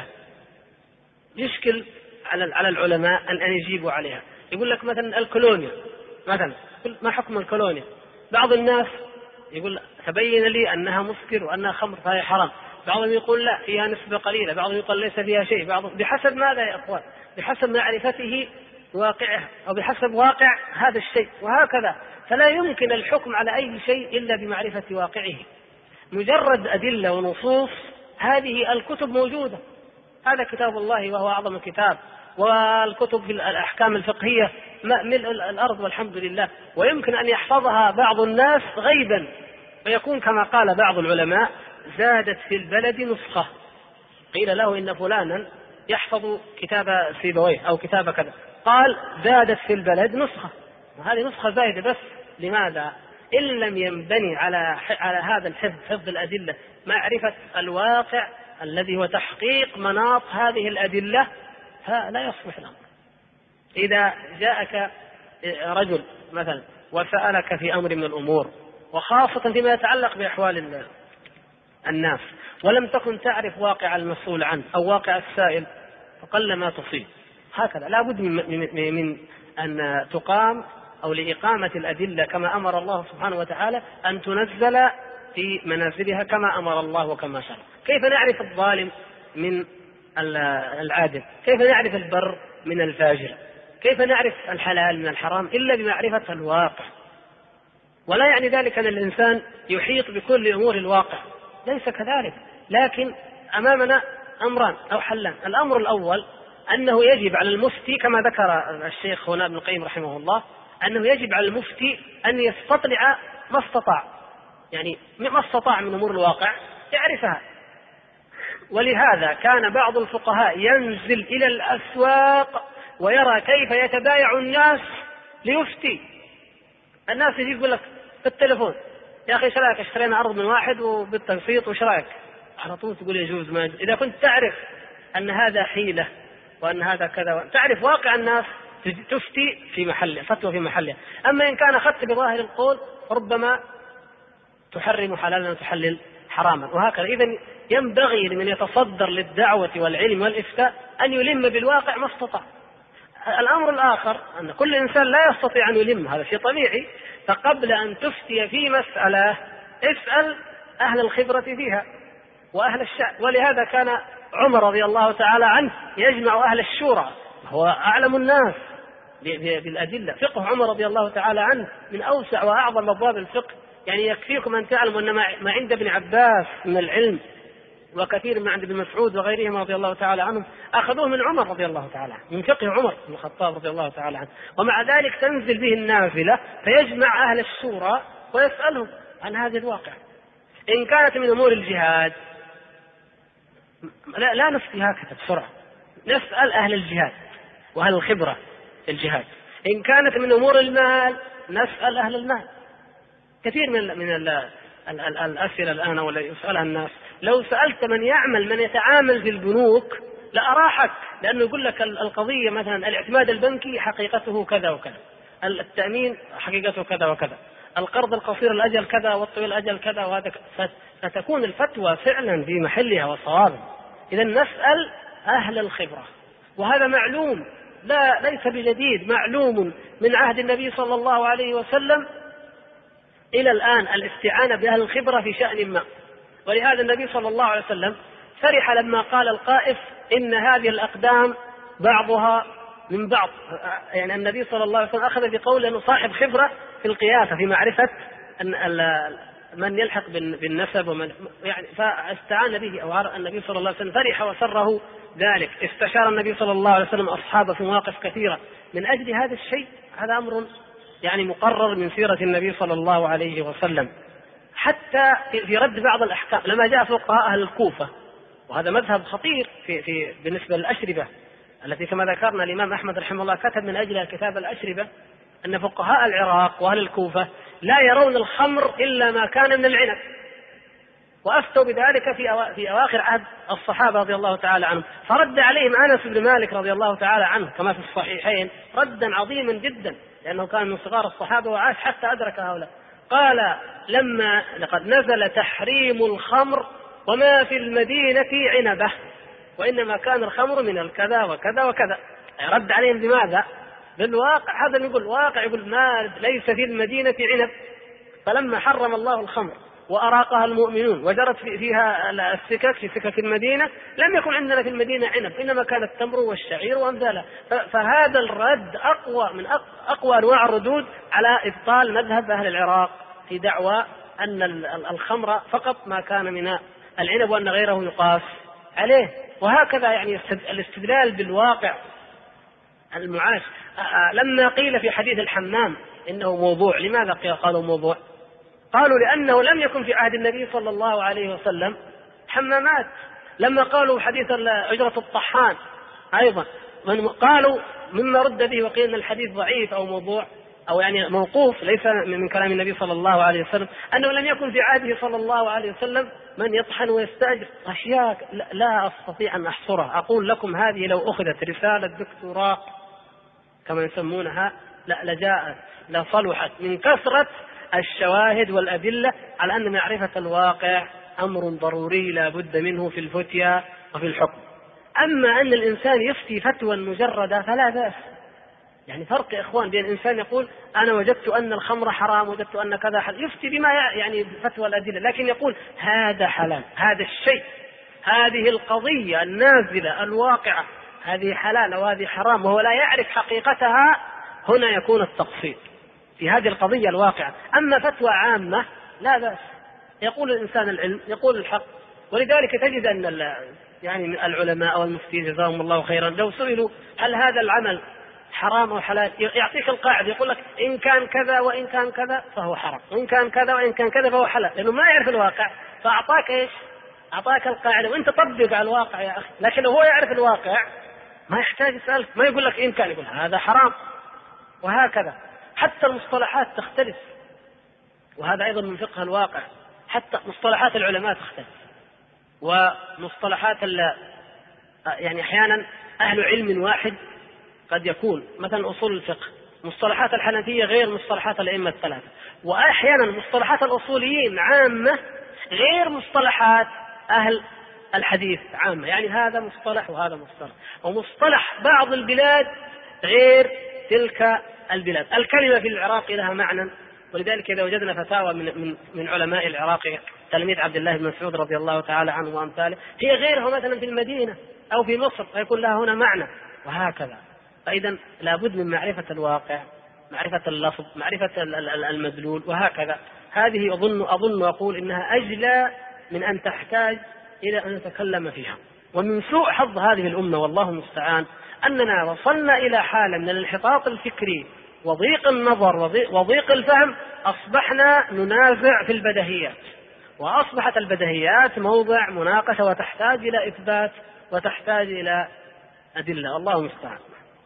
يشكل على على العلماء أن يجيبوا عليها. يقول لك مثلا الكولونيا، مثلا ما حكم الكولونيا؟ بعض الناس يقول تبين لي أنها مسكر وأنها خمر فهي حرام، بعضهم يقول لا فيها نسبة قليلة، بعضهم يقول ليس فيها شيء، بعضهم بحسب ماذا يا أخوان؟ بحسب معرفته واقعه أو بحسب واقع هذا الشيء، وهكذا. فلا يمكن الحكم على أي شيء إلا بمعرفة واقعه. مجرد أدلة ونصوص، هذه الكتب موجودة، هذا كتاب الله وهو أعظم كتاب، والكتب في الأحكام الفقهية ملء الأرض والحمد لله، ويمكن أن يحفظها بعض الناس غيبا، ويكون كما قال بعض العلماء: زادت في البلد نسخة. قيل له إن فلانا يحفظ كتاب سيبويه أو كتاب كذا، قال زادت في البلد نسخة، وهذه نسخة زائدة. بس لماذا؟ إن لم ينبني على على هذا الحفظ، حفظ الأدلة، معرفة الواقع الذي هو تحقيق مناط هذه الأدلة، فلا يصلح الأمر. إذا جاءك رجل مثلا وسألك في أمر من الأمور، وخاصة فيما يتعلق بأحوال الناس، ولم تكن تعرف واقع المسؤول عنه أو واقع السائل، فقل ما تصيب. هكذا لا بد من, من أن تقام أو لإقامة الأدلة كما أمر الله سبحانه وتعالى أن تنزل في منازلها كما أمر الله وكما شرع. كيف نعرف الظالم من العادل؟ كيف نعرف البر من الفاجر؟ كيف نعرف الحلال من الحرام؟ إلا بمعرفة الواقع. ولا يعني ذلك أن الإنسان يحيط بكل أمور الواقع، ليس كذلك. لكن أمامنا أمران أو حلان. الأمر الأول أنه يجب على المفتي كما ذكر الشيخ هنا ابن القيم رحمه الله، أنه يجب على المفتي أن يستطلع ما استطاع، يعني ما استطاع من أمور الواقع يعرفها. ولهذا كان بعض الفقهاء ينزل إلى الأسواق ويرى كيف يتبايع الناس ليفتي. الناس يجي يقول لك في التلفون يا أخي شرايك اشترينا عرض من واحد وبالتنفيط وشرايك، على طول تقول يجوز ما يجوز. إذا كنت تعرف أن هذا حيلة وأن هذا كذا، تعرف واقع الناس تفتي في محله، فتوى في محله. أما إن كان أخذت بظاهر القول ربما تحرم حلالا وتحلل حراما، وهكذا. إذن ينبغي لمن يتصدر للدعوة والعلم والإفتاء أن يلم بالواقع ما استطاع. الأمر الآخر أن كل إنسان لا يستطيع أن يلم، هذا شيء طبيعي. فقبل أن تفتي في مسألة اسأل أهل الخبرة فيها وأهل الشأن. ولهذا كان عمر رضي الله تعالى عنه يجمع أهل الشورى، هو أعلم الناس بالأدلة. فقه عمر رضي الله تعالى عنه من أوسع وأعظم أبواب الفقه. يعني يكفيكم أن تعلموا أن ما عند ابن عباس من العلم وكثير ما عند ابن مسعود وغيرهم رضي الله تعالى عنهم أخذوه من عمر رضي الله تعالى عنه، من فقه عمر بن الخطاب رضي الله تعالى عنه. ومع ذلك تنزل به النافلة فيجمع أهل الشورى ويسألهم عن هذا الواقع. إن كانت من أمور الجهاد لا, لا نفتي هكذا بسرعة، نسأل أهل الجهاد وأهل الخبرة في الجهاد. إن كانت من أمور المال نسأل أهل المال. كثير من من ال ال ال الأسئلة الآن ولا يسألها الناس، لو سألت من يعمل من يتعامل في البنوك لأراحك، لأنه يقول لك القضية مثلا الاعتماد البنكي حقيقته كذا وكذا، التأمين حقيقته كذا وكذا، القرض القصير الأجل كذا والطويل الأجل كذا وهذا، فتكون الفتوى فعلا في محلها وصوابا. إذا نسأل أهل الخبرة، وهذا معلوم لا ليس بجديد، معلوم من عهد النبي صلى الله عليه وسلم إلى الآن الاستعانة بأهل الخبرة في شأن ما. ولهذا النبي صلى الله عليه وسلم فرح لما قال القائف إن هذه الأقدام بعضها من بعض. يعني النبي صلى الله عليه وسلم أخذ بقول أنه صاحب خبرة في القياسة في معرفة أن من يلحق بالنسب ومن يعني، فاستعان به أو النبي صلى الله عليه وسلم فرح وسره ذلك. استشار النبي صلى الله عليه وسلم أصحابه في مواقف كثيرة من أجل هذا الشيء. هذا أمر يعني مقرر من سيرة النبي صلى الله عليه وسلم. حتى في رد بعض الأحكام لما جاء فقهاء أهل الكوفة، وهذا مذهب خطير في في بالنسبة للأشربة التي كما ذكرنا الإمام أحمد رحمه الله كتب من أجلها كتاب الأشربة، أن فقهاء العراق وأهل الكوفة لا يرون الخمر إلا ما كان من العنب، وأفتوا بذلك في في أواخر عهد الصحابة رضي الله تعالى عنهم. فرد عليهم أنس بن مالك رضي الله تعالى عنه كما في الصحيحين ردا عظيما جدا، لأنه كان من صغار الصحابة وعاش حتى أدرك هؤلاء. قال لما لقد نزل تحريم الخمر وما في المدينة عنبة، وإنما كان الخمر من الكذا وكذا وكذا. رد عليهم بماذا؟ بالواقع. هذا يقول واقع، يقول ما ليس في المدينة عنب. فلما حرم الله الخمر وأراقها المؤمنون وجرت فيها السكك في سكك المدينة، لم يكن عندنا في المدينة عنب، إنما كان التمر والشعير وأمثاله. فهذا الرد أقوى من أقوى أنواع الردود على إبطال مذهب أهل العراق في دعوى أن الخمر فقط ما كان من العنب وأن غيره يقاس عليه. وهكذا يعني الاستدلال بالواقع المعاش. لما قيل في حديث الحمام إنه موضوع، لماذا قالوا موضوع؟ قالوا لأنه لم يكن في عهد النبي صلى الله عليه وسلم حمامات. لما قالوا حديث أجرة الطحان أيضا من قالوا مما رد به وقيل أن الحديث ضعيف أو موضوع أو يعني موقوف ليس من كلام النبي صلى الله عليه وسلم، أنه لم يكن في عهده صلى الله عليه وسلم من يطحن ويستأجر. أشياء لا أستطيع أن أحصرها. أقول لكم هذه لو أخذت رسالة دكتوراه كما يسمونها لا لجاءت لصلحت من كثرة الشواهد والأدلة على أن معرفة الواقع أمر ضروري لا بد منه في الفتيا وفي الحكم. أما أن الإنسان يفتي فتوى مجردة فلا بأس. يعني فرق يا إخوان بين الإنسان يقول أنا وجدت أن الخمر حرام، وجدت أن كذا حلال، يفتي بما يعني فتوى الأدلة، لكن يقول هذا حلال، هذا الشيء، هذه القضية النازلة الواقعة، هذه حلال وهذه حرام، وهو لا يعرف حقيقتها. هنا يكون التقصير في هذه القضية الواقعة. أما فتوى عامة لا بأس. يقول الإنسان العلم، يقول الحق. ولذلك تجد أن يعني العلماء والمفتين جزاهم الله خيرا لو سئلوا هل هذا العمل حرام أو حلال يعطيك القاعدة، يقول لك إن كان كذا وإن كان كذا فهو حرام، وإن كان كذا وإن كان كذا فهو حلال، لأنه ما يعرف الواقع فأعطاك إيش؟ أعطاك القاعدة وأنت طبق على الواقع يا أخي. لكن لو هو يعرف الواقع ما يحتاج يسألك، ما يقول لك إن كان، يقول هذا حرام. وهكذا حتى المصطلحات تختلف، وهذا أيضا من فقه الواقع. حتى مصطلحات العلماء تختلف، ومصطلحات يعني أحيانا أهل علم واحد قد يكون مثلا أصول الفقه مصطلحات الحنفية غير مصطلحات الأئمة الثلاثة، وأحيانا مصطلحات الأصوليين عامة غير مصطلحات أهل الحديث عامة، يعني هذا مصطلح وهذا مصطلح، ومصطلح بعض البلاد غير تلك البلاد. الكلمة في العراق لها معنى، ولذلك إذا وجدنا فتاوى من, من, من علماء العراق تلميذ عبد الله بن مسعود رضي الله تعالى عنه وأمثاله هي غيرها مثلا في المدينة أو في مصر فيكون لها هنا معنى، وهكذا. فإذا لابد من معرفة الواقع، معرفة اللفظ، معرفة المدلول، وهكذا. هذه أظن أظن أقول إنها أجلى من أن تحتاج إلى أن نتكلم فيها. ومن سوء حظ هذه الأمة والله المستعان أننا وصلنا إلى حالة من الانحطاط الفكري وضيق النظر وضيق الفهم، أصبحنا ننازع في البديهيات، وأصبحت البديهيات موضع مناقشة وتحتاج إلى إثبات وتحتاج إلى أدلة، الله المستعان.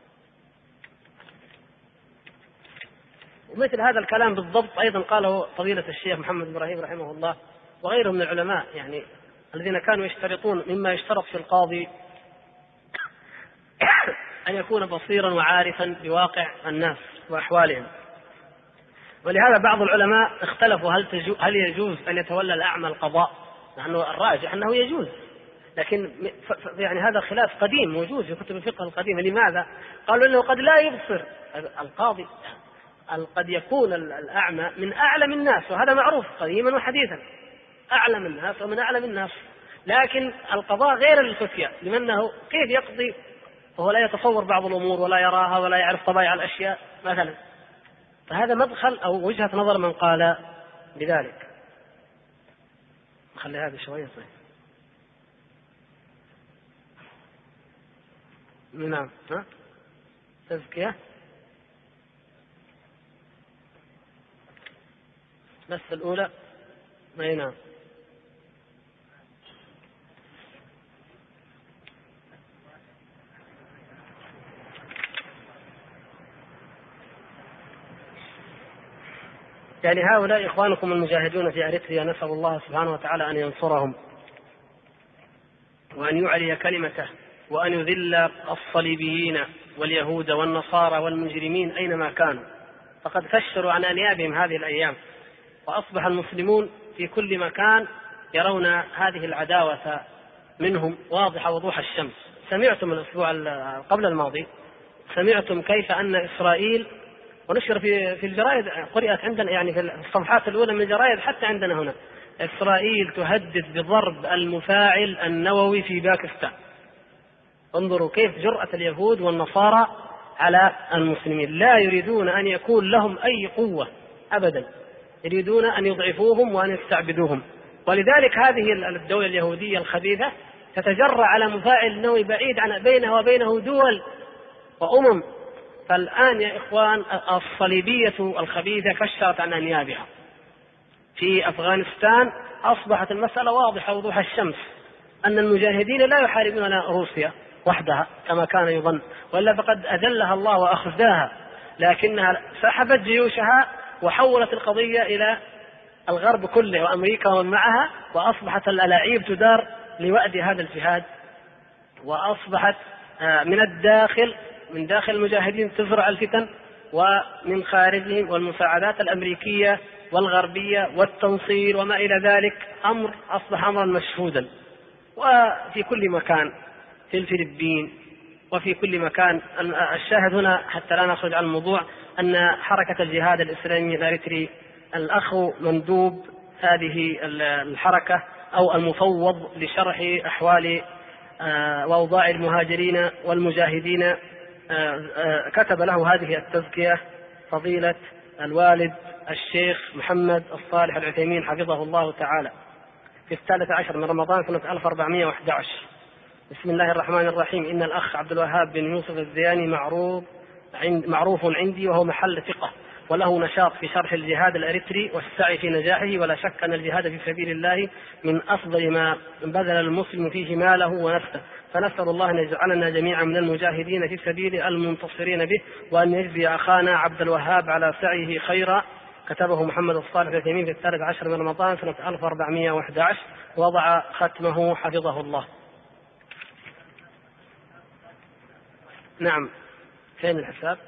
ومثل هذا الكلام بالضبط أيضا قاله فضيلة الشيخ محمد إبراهيم رحمه الله وغيره من العلماء، يعني الذين كانوا يشترطون مما يشترط في القاضي أن يكون بصيرا وعارفا بواقع الناس وأحوالهم. ولهذا بعض العلماء اختلفوا هل, هل يجوز أن يتولى الأعمى القضاء، لأنه الراجح أنه يجوز، لكن يعني هذا خلاف قديم موجود في كتب الفقه القديمة. لماذا؟ قالوا أنه قد لا يبصر القاضي، قد يكون الأعمى من أعلم الناس، وهذا معروف قديما وحديثا، أعلم الناس ومن أعلم الناس، لكن القضاء غير الفتية، لأنه كيف يقضي وهو لا يتصور بعض الأمور ولا يراها ولا يعرف طبائع الأشياء مثلا. فهذا مدخل أو وجهة نظر من قال بذلك. خلي هذا شوية صحيح. نعم، ها تزكية بس الأولى ما ينام. يعني هؤلاء إخوانكم المجاهدون في أريتريا نسأل الله سبحانه وتعالى أن ينصرهم وأن يعلي كلمته وأن يذل الصليبيين واليهود والنصارى والمجرمين أينما كانوا، فقد فشروا عن أنيابهم هذه الأيام، وأصبح المسلمون في كل مكان يرون هذه العداوة منهم واضحة وضوح الشمس. سمعتم الأسبوع قبل الماضي سمعتم كيف أن إسرائيل، ونشر في في الجرائد، قرأت عندنا يعني في الصفحات الأولى من الجرائد حتى عندنا هنا، إسرائيل تهدد بضرب المفاعل النووي في باكستان. انظروا كيف جرأة اليهود والنصارى على المسلمين، لا يريدون أن يكون لهم أي قوة أبدا، يريدون أن يضعفوهم وأن يستعبدوهم. ولذلك هذه الدولة اليهودية الخبيثة تتجرأ على مفاعل نووي بعيد عن بينه وبينه دول وأمم. فالآن يا إخوان الصليبية الخبيثة كشرت عن أنيابها في أفغانستان. أصبحت المسألة واضحة وضوح الشمس أن المجاهدين لا يحاربون روسيا وحدها كما كان يظن، وإلا فقد أذلها الله وأخزاها، لكنها سحبت جيوشها وحولت القضية إلى الغرب كله وأمريكا ومن معها، وأصبحت الألاعيب تدار لوأد هذا الجهاد، وأصبحت من الداخل من داخل المجاهدين تزرع الفتن، ومن خارجهم والمساعدات الأمريكية والغربية والتنصير وما إلى ذلك أمر أصبح أمرا مشهودا. وفي كل مكان في الفلبين وفي كل مكان. الشاهد هنا حتى لا نخرج عن الموضوع أن حركة الجهاد الإسلامي الأريتري الأخ مندوب هذه الحركة أو المفوض لشرح أحوال وأوضاع المهاجرين والمجاهدين كتب له هذه التزكية فضيلة الوالد الشيخ محمد الصالح العثيمين حفظه الله تعالى في الثالث عشر من رمضان سنة ألف وأربعمائة وأحد عشر. بسم الله الرحمن الرحيم. إن الأخ عبد الوهاب بن يوسف الزياني معروف عند معروف عندي، وهو محل ثقة، وله نشاط في شرح الجهاد الأريتري والسعي في نجاحه، ولا شك أن الجهاد في سبيل الله من أفضل ما بذل المسلم فيه ماله ونفسه، فنسأل الله أن يجعلنا جميعا من المجاهدين في سبيله المنتصرين به، وأن يجزي أخانا عبد الوهاب على سعيه خيرا. كتبه محمد الصالح العثيمين في الثالث عشر من رمضان سنة ألف وأربعمائة وأحد عشر، ووضع ختمه حفظه الله. نعم، فين الحساب؟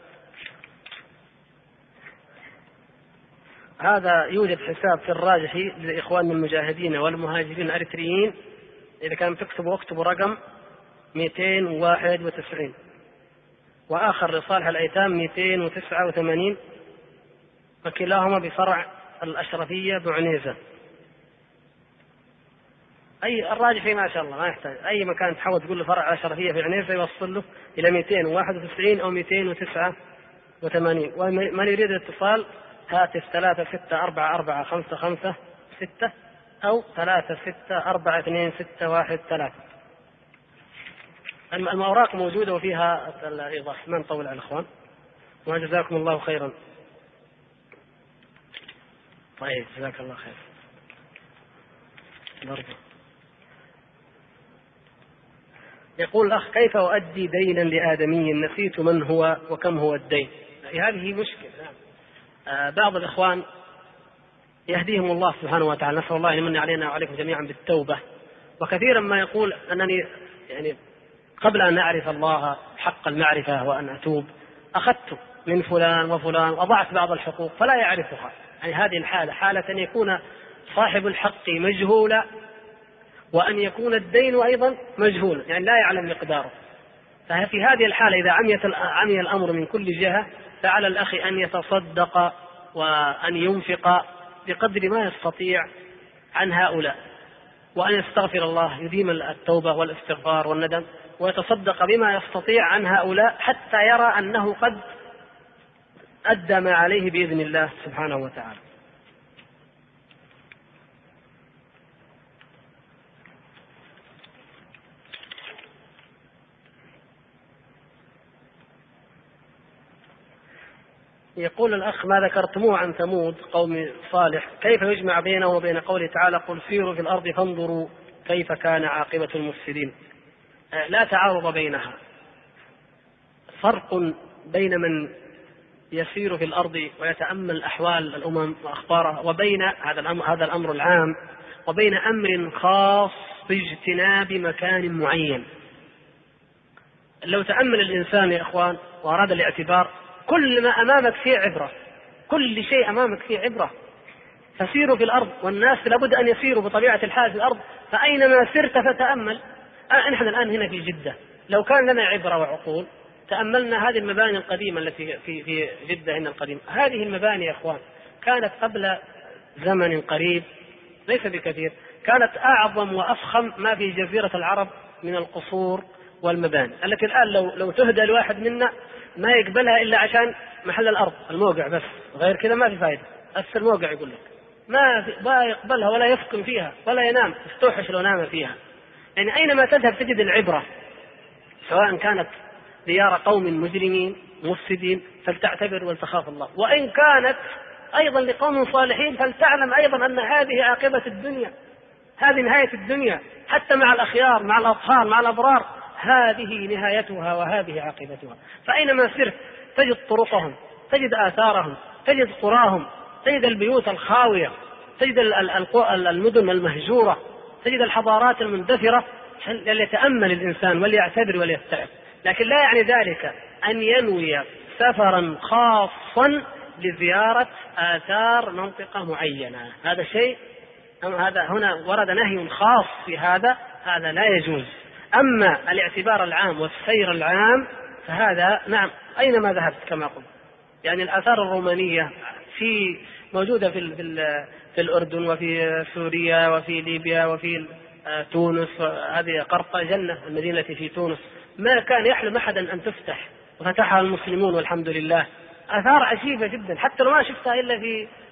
هذا يوجد حساب في الراجحي لإخواننا المجاهدين والمهاجرين الأريتريين، إذا كان تكتبوا اكتبوا رقم مئتين وواحد وتسعين، وآخر لصالح الأيتام مئتين وتسعة وثمانين، وكلاهما بفرع الأشرفية بعنيزة. أي الراجحي ما شاء الله ما يحتاج أي مكان تحاول تقول له فرع الأشرفية في عنيزة يوصل له إلى مئتين وواحد وتسعين أو مئتين وتسعة وثمانين. ومن يريد الاتصال هاتف ثلاثة ستة أربعة أربعة خمسة خمسة ستة أو ثلاثة ستة أربعة اثنين ستة واحد ثلاثة. الأوراق موجودة وفيها الإيضاح، ما نطول على الأخوان، وجزاكم الله خيرا. طيب جزاك الله خير. برضه يقول الأخ: كيف أؤدي دينا لآدمي نسيت من هو وكم هو الدين؟ هذه مشكلة. آه بعض الإخوان يهديهم الله سبحانه وتعالى، نسأل الله يمن علينا وعليكم جميعا بالتوبة، وكثيرا ما يقول أنني يعني قبل أن أعرف الله حق المعرفة وأن أتوب أخذت من فلان وفلان وضعت بعض الحقوق فلا يعرفها. يعني هذه الحالة حالة أن يكون صاحب الحق مجهولا، وأن يكون الدين أيضا مجهولا، يعني لا يعلم مقداره. ففي هذه الحالة إذا عمي الأمر من كل جهة فعلى الأخ أن يتصدق وأن ينفق بقدر ما يستطيع عن هؤلاء، وأن يستغفر الله، يديم التوبة والاستغفار والندم، ويتصدق بما يستطيع عن هؤلاء حتى يرى أنه قد أدى ما عليه بإذن الله سبحانه وتعالى. يقول الأخ: ما ذكرتموه عن ثمود قوم صالح كيف يجمع بينه وبين قوله تعالى: قل سيروا في الأرض فانظروا كيف كان عاقبة المفسدين؟ لا تعارض بينها، فرق بين من يسير في الأرض ويتأمل أحوال الأمم وأخبارها وبين هذا الأمر, هذا الأمر العام، وبين أمر خاص باجتناب مكان معين. لو تأمل الإنسان يا إخوان وأراد الاعتبار، كل ما أمامك فيه عبرة، كل شيء أمامك فيه عبرة. فسيروا في الأرض، والناس لابد أن يسيروا بطبيعة الحال في الأرض، فأينما سرت فتأمل. نحن الآن هنا في جدة، لو كان لنا عبرة وعقول تأملنا هذه المباني القديمة التي في في جدة هنا القديمة. هذه المباني يا إخوان كانت قبل زمن قريب ليس بكثير كانت أعظم وأفخم ما في جزيرة العرب من القصور والمباني، التي الآن لو لو تهدى لواحد منا ما يقبلها إلا عشان محل الأرض الموقع بس، غير كذا ما في فائدة. بس الموقع يقول لك ما ما يقبلها ولا يسكن فيها ولا ينام، يستوحش لو نام فيها. يعني أينما تذهب تجد العبرة، سواء كانت ديار قوم مجرمين مفسدين فلتعتبر ولتخاف الله، وإن كانت أيضا لقوم صالحين فلتعلم أيضا أن هذه عاقبة الدنيا، هذه نهاية الدنيا، حتى مع الأخيار مع الأطهار مع الأبرار هذه نهايتها وهذه عاقبتها. فأينما سرت تجد طرقهم، تجد آثارهم، تجد قراهم، تجد البيوت الخاوية، تجد المدن المهجورة، تجد الحضارات المندثرة. ليتأمل الإنسان وليعتبر وليستعد، لكن لا يعني ذلك أن ينوي سفرا خاصا لزيارة آثار منطقة معينة. هذا شيء، هذا هنا ورد نهي خاص في هذا، هذا لا يجوز. أما الاعتبار العام والسير العام فهذا نعم أينما ذهبت كما قلت. يعني الآثار الرومانية في موجودة في في الأردن وفي سوريا وفي ليبيا وفي تونس، هذه قرطة جنة المدينة في تونس ما كان يحلم أحدا أن تفتح، وفتحها المسلمون والحمد لله. آثار عجيبة جدا حتى لو ما شفتها إلا في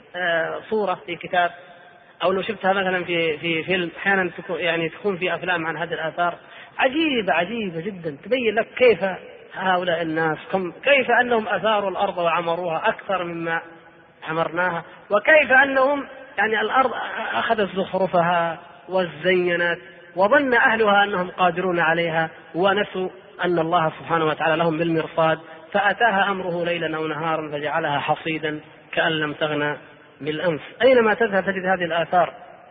صورة في كتاب، أو لو شفتها مثلا في في فيلم، أحيانا تكون يعني تكون في أفلام عن هذه الآثار عجيبة عجيبة جدا، تبين لك كيف هؤلاء الناس كيف أنهم أثاروا الأرض وعمروها أكثر مما عمرناها، وكيف أنهم يعني الأرض أخذت زخرفها وزينت وظن أهلها أنهم قادرون عليها، ونسوا أن الله سبحانه وتعالى لهم بالمرصاد، فأتاها أمره ليلا أو نهارا فجعلها حصيدا كأن لم تغنى بالأمس. أينما تذهب تجد هذه الآثار.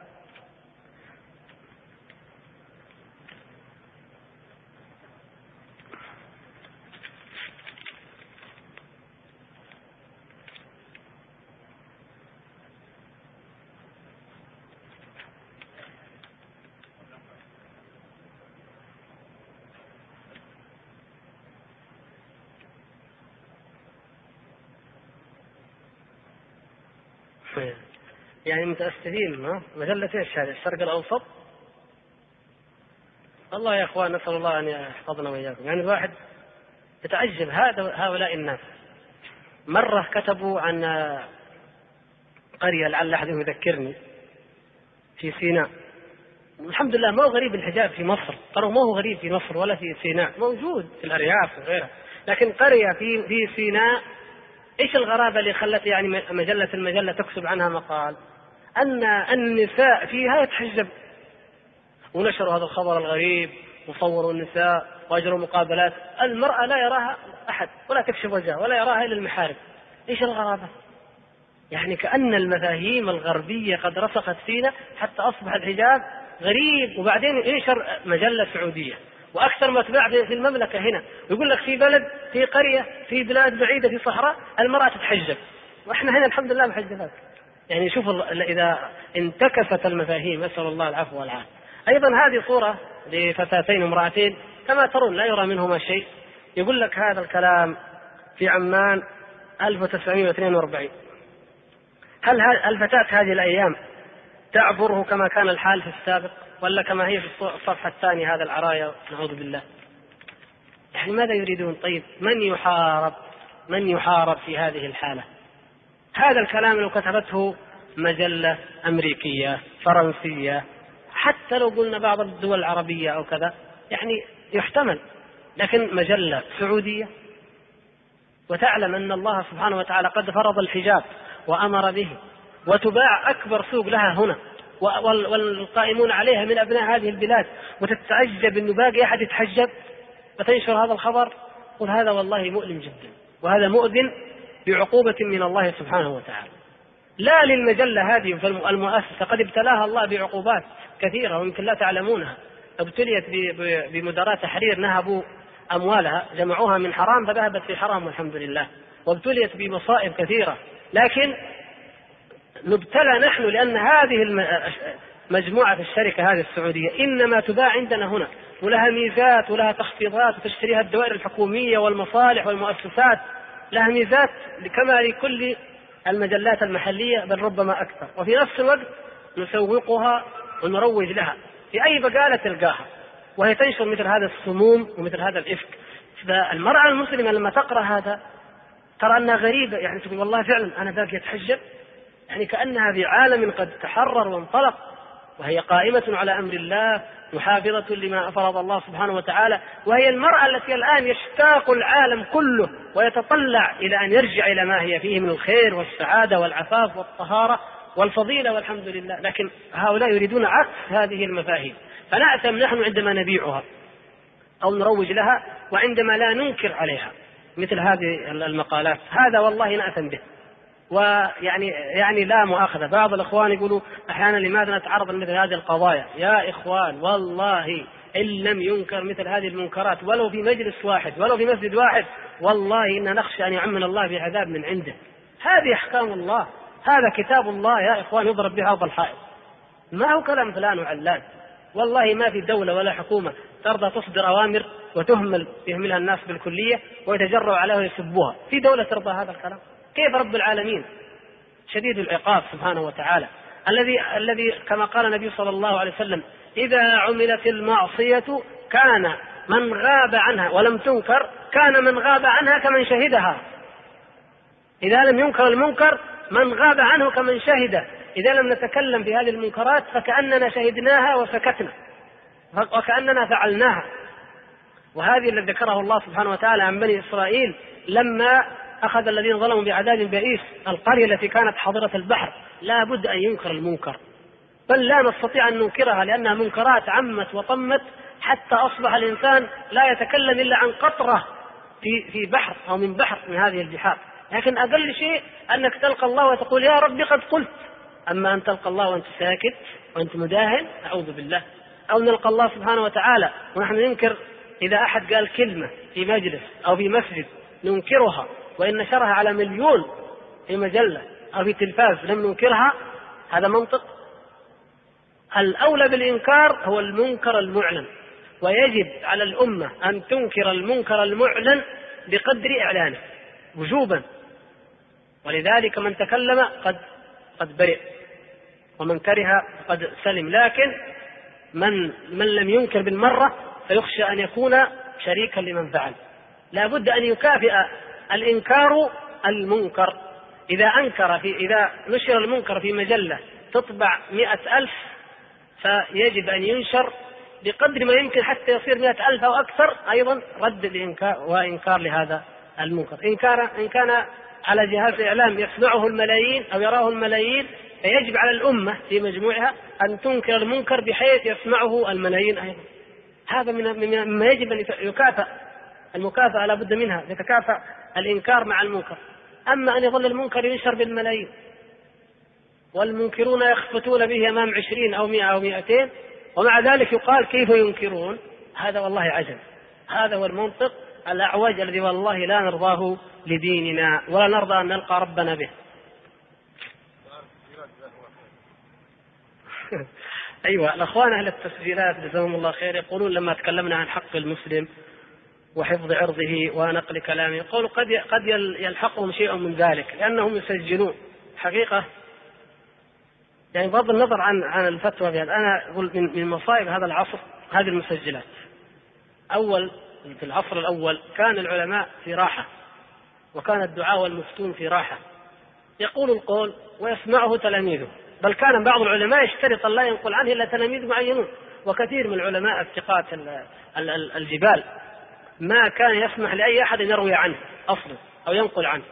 يعني متأسفين، ها مجلة ايش هذه؟ الشرق الأوسط. الله يا اخوان نسأل الله ان يحفظنا واياكم. يعني الواحد يتعجب هذا هؤلاء الناس. مرة كتبوا عن قرية لعل احد يذكرني في سيناء. الحمد لله ما هو غريب الحجاب في مصر، ترى ما هو غريب في مصر ولا في سيناء، موجود في الأرياف وغيرها، لكن قرية في في سيناء ايش الغرابة اللي خلت يعني مجلة المجلة تكتب عنها مقال أن النساء فيها يتحجب، ونشروا هذا الخبر الغريب وصوروا النساء وأجروا مقابلات، المرأة لا يراها أحد ولا تكشف وجهها ولا يراها إلا المحارم. إيش الغرابة؟ يعني كأن المفاهيم الغربية قد رسخت فينا حتى أصبح الحجاب غريب. وبعدين ينشر مجلة سعودية وأكثر ما تباع في المملكة هنا، يقول لك في بلد في قرية في بلاد بعيدة في صحراء المرأة تتحجب، وإحنا هنا الحمد لله محجبات. يعني شوف إذا انتكست المفاهيم، أسأل الله العفو والعافية. أيضا هذه صورة لفتاتين امرأتين كما ترون لا يرى منهما شيء. يقول لك هذا الكلام في عمان ألف وتسعمائة واثنين وأربعين. هل الفتاة هذه الأيام تعبره كما كان الحال في السابق، ولا كما هي في الصفحة الثانية هذا العرايا؟ نعوذ بالله. يعني ماذا يريدون؟ طيب من يحارب من يحارب في هذه الحالة؟ هذا الكلام لو كتبته مجلة أمريكية فرنسية، حتى لو قلنا بعض الدول العربية أو كذا يعني يحتمل، لكن مجلة سعودية وتعلم أن الله سبحانه وتعالى قد فرض الحجاب وأمر به، وتباع أكبر سوق لها هنا والقائمون عليها من أبناء هذه البلاد، وتتعجب أنه باقي أحد يتحجب وتنشر هذا الخبر. قل هذا والله مؤلم جدا، وهذا مؤذن بعقوبة من الله سبحانه وتعالى، لا للمجلة هذه المؤسسة قد ابتلاها الله بعقوبات كثيرة ويمكن لا تعلمونها. ابتليت بمدراء تحرير نهبوا أموالها جمعوها من حرام فذهبت في حرام والحمد لله، وابتليت بمصائب كثيرة، لكن نبتلى نحن لأن هذه المجموعة في الشركة هذه السعودية إنما تباع عندنا هنا، ولها ميزات ولها تخفيضات، وتشتريها الدوائر الحكومية والمصالح والمؤسسات، لها ميزات كما لكل المجلات المحلية بل ربما أكثر، وفي نفس الوقت نسوقها ونروج لها في أي بقالة تلقاها، وهي تنشر مثل هذا السموم ومثل هذا الإفك. فالمرأة المسلمة لما تقرأ هذا ترى أنها غريبة، يعني تقول والله فعلا أنا باقي أتحجب، يعني كأنها في عالم قد تحرر وانطلق، وهي قائمة على أمر الله محافظة لما فرض الله سبحانه وتعالى، وهي المرأة التي الآن يشتاق العالم كله ويتطلع إلى أن يرجع إلى ما هي فيه من الخير والسعادة والعفاف والطهارة والفضيلة والحمد لله. لكن هؤلاء يريدون عكس هذه المفاهيم، فنأثم نحن عندما نبيعها أو نروج لها، وعندما لا ننكر عليها مثل هذه المقالات، هذا والله نأثم به. ويعني يعني لا مؤاخذة، بعض الإخوان يقولوا أحيانا لماذا نتعرض لمثل هذه القضايا؟ يا إخوان والله إن لم ينكر مثل هذه المنكرات ولو في مجلس واحد ولو في مسجد واحد، والله إن نخشى أن يعمنا الله بعذاب من عنده. هذه أحكام الله، هذا كتاب الله يا إخوان يضرب بها أرض الحائط، ما هو كلام فلان وعلان. والله ما في دولة ولا حكومة ترضى تصدر أوامر وتهمل يهملها الناس بالكلية ويتجرؤوا عليها ويسبوها. في دولة ترضى هذا الكلام؟ كيف رب العالمين شديد العقاب سبحانه وتعالى، الذي الذي كما قال النبي صلى الله عليه وسلم إذا عملت المعصية كان من غاب عنها ولم تنكر كان من غاب عنها كمن شهدها. إذا لم ينكر المنكر من غاب عنه كمن شهد. إذا لم نتكلم في هذه المنكرات فكأننا شهدناها وسكتنا وكأننا فعلناها. وهذه الذي ذكره الله سبحانه وتعالى عن بني إسرائيل لما أخذ الذين ظلموا بعذاب بئيس القرية التي كانت حاضرة البحر. لا بد أن ينكر المنكر، بل لا نستطيع أن ننكرها لأنها منكرات عمت وطمت حتى أصبح الإنسان لا يتكلم إلا عن قطرة في في بحر أو من بحر من هذه البحار. لكن أقل شيء أنك تلقى الله وتقول يا ربي قد قلت. أما أن تلقى الله وأنت ساكت وأنت مداهن، أعوذ بالله. أو نلقى الله سبحانه وتعالى ونحن ننكر إذا أحد قال كلمة في مجلس أو في مسجد ننكرها، وإن نشرها على مليون في مجلة أو في تلفاز لم ننكرها. هذا منطق؟ الأولى بالإنكار هو المنكر المعلن، ويجب على الأمة أن تنكر المنكر المعلن بقدر إعلانه وجوبا. ولذلك من تكلم قد قد برئ ومن كره قد سلم. لكن من من لم ينكر بالمرة فيخشى أن يكون شريكا لمن فعل. لا بد أن يكافئ الإنكار المنكر. إذا أنكر في إذا نشر المنكر في مجلة تطبع مئة ألف فيجب أن ينشر بقدر ما يمكن حتى يصير مئة ألف أو أكثر أيضا رد لإنكار وإنكار لهذا المنكر. إن كان إن كان على جهاز إعلام يسمعه الملايين أو يراه الملايين فيجب على الأمة في مجموعها أن تنكر المنكر بحيث يسمعه الملايين أيضا. هذا من مما يجب أن يكافأ. المكافأة لا بد منها، يتكافأ الإنكار مع المنكر. أما أن يظل المنكر ينشر بالملايين والمنكرون يخفتون به أمام عشرين أو مئة أو مئتين ومع ذلك يقال كيف ينكرون، هذا والله عجب. هذا هو المنطق الأعوج الذي والله لا نرضاه لديننا ولا نرضى أن نلقى ربنا به. أيوة الأخوان أهل التسجيلات جزاهم الله خير يقولون لما تكلمنا عن حق المسلم وحفظ عرضه ونقل كلامه يقولوا قد قد يلحقهم شيء من ذلك لأنهم يسجلون حقيقة. يعني بغض النظر عن عن الفتوى بهذا، أنا أقول من من مصائب هذا العصر هذه المسجلات. أول في العصر الأول كان العلماء في راحة وكان الدعاء والمفتون في راحة، يقول القول ويسمعه تلاميذه، بل كان بعض العلماء يشترط الله ينقل عنه إلا تلاميذ معينون. وكثير من العلماء الثقات الجبال ما كان يسمح لأي أحد يروي عنه أصلا أو ينقل عنه.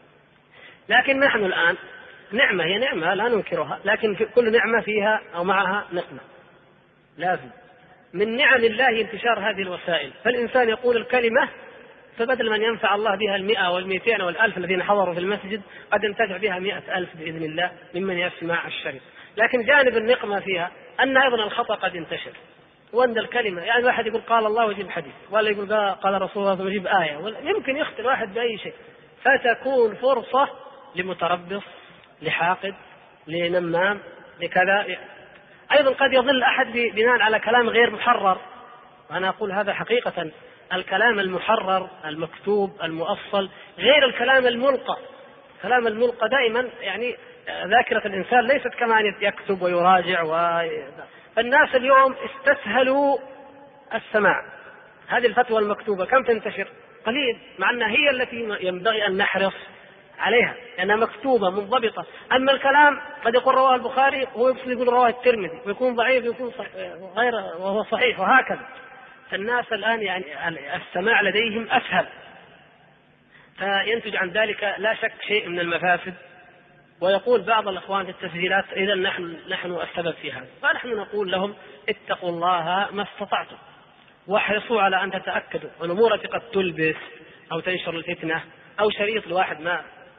لكن نحن الآن نعمة هي نعمة لا ننكرها، لكن في كل نعمة فيها أو معها نقمة. لازم من نعم الله انتشار هذه الوسائل، فالإنسان يقول الكلمة فبدل من ينفع الله بها المئة والمئتين والألف الذين حضروا في المسجد قد ينتفع بها مئة ألف بإذن الله ممن يسمع الشريط. لكن جانب النقمة فيها أن أيضا الخطأ قد ينتشر وأن الكلمة يعني واحد يقول قال الله ويجيب حديث، ولا يقول قال رسول الله ويجيب آية، ولا يمكن يخطئ واحد بأي شيء، فتكون فرصة لمتربص لحاقد لنمام لكذا. أيضا قد يضل أحد بناء على كلام غير محرر، وأنا أقول هذا حقيقة. الكلام المحرر المكتوب المؤصل غير الكلام الملقى. كلام الملقى دائما يعني ذاكرة الإنسان ليست كما أن يكتب ويراجع و... فالناس اليوم استسهلوا السماع. هذه الفتوى المكتوبة كم تنتشر؟ قليل، مع أنها هي التي ينبغي أن نحرص عليها لأنها مكتوبة منضبطة. أما الكلام قد يقول رواه البخاري وهو يقول رواه الترمذي ويكون ضعيف ويكون غير وهو صحيح وهكذا. فالناس الآن يعني السماع لديهم أسهل، فينتج عن ذلك لا شك شيء من المفاسد. ويقول بعض الأخوان في التسجيلات إذا نحن نحن السبب في هذا، فنحن نقول لهم اتقوا الله ما استطعتم واحرصوا على أن تتأكدوا الأمور التي قد تلبس أو تنشر الفتنة أو شريط الواحد ما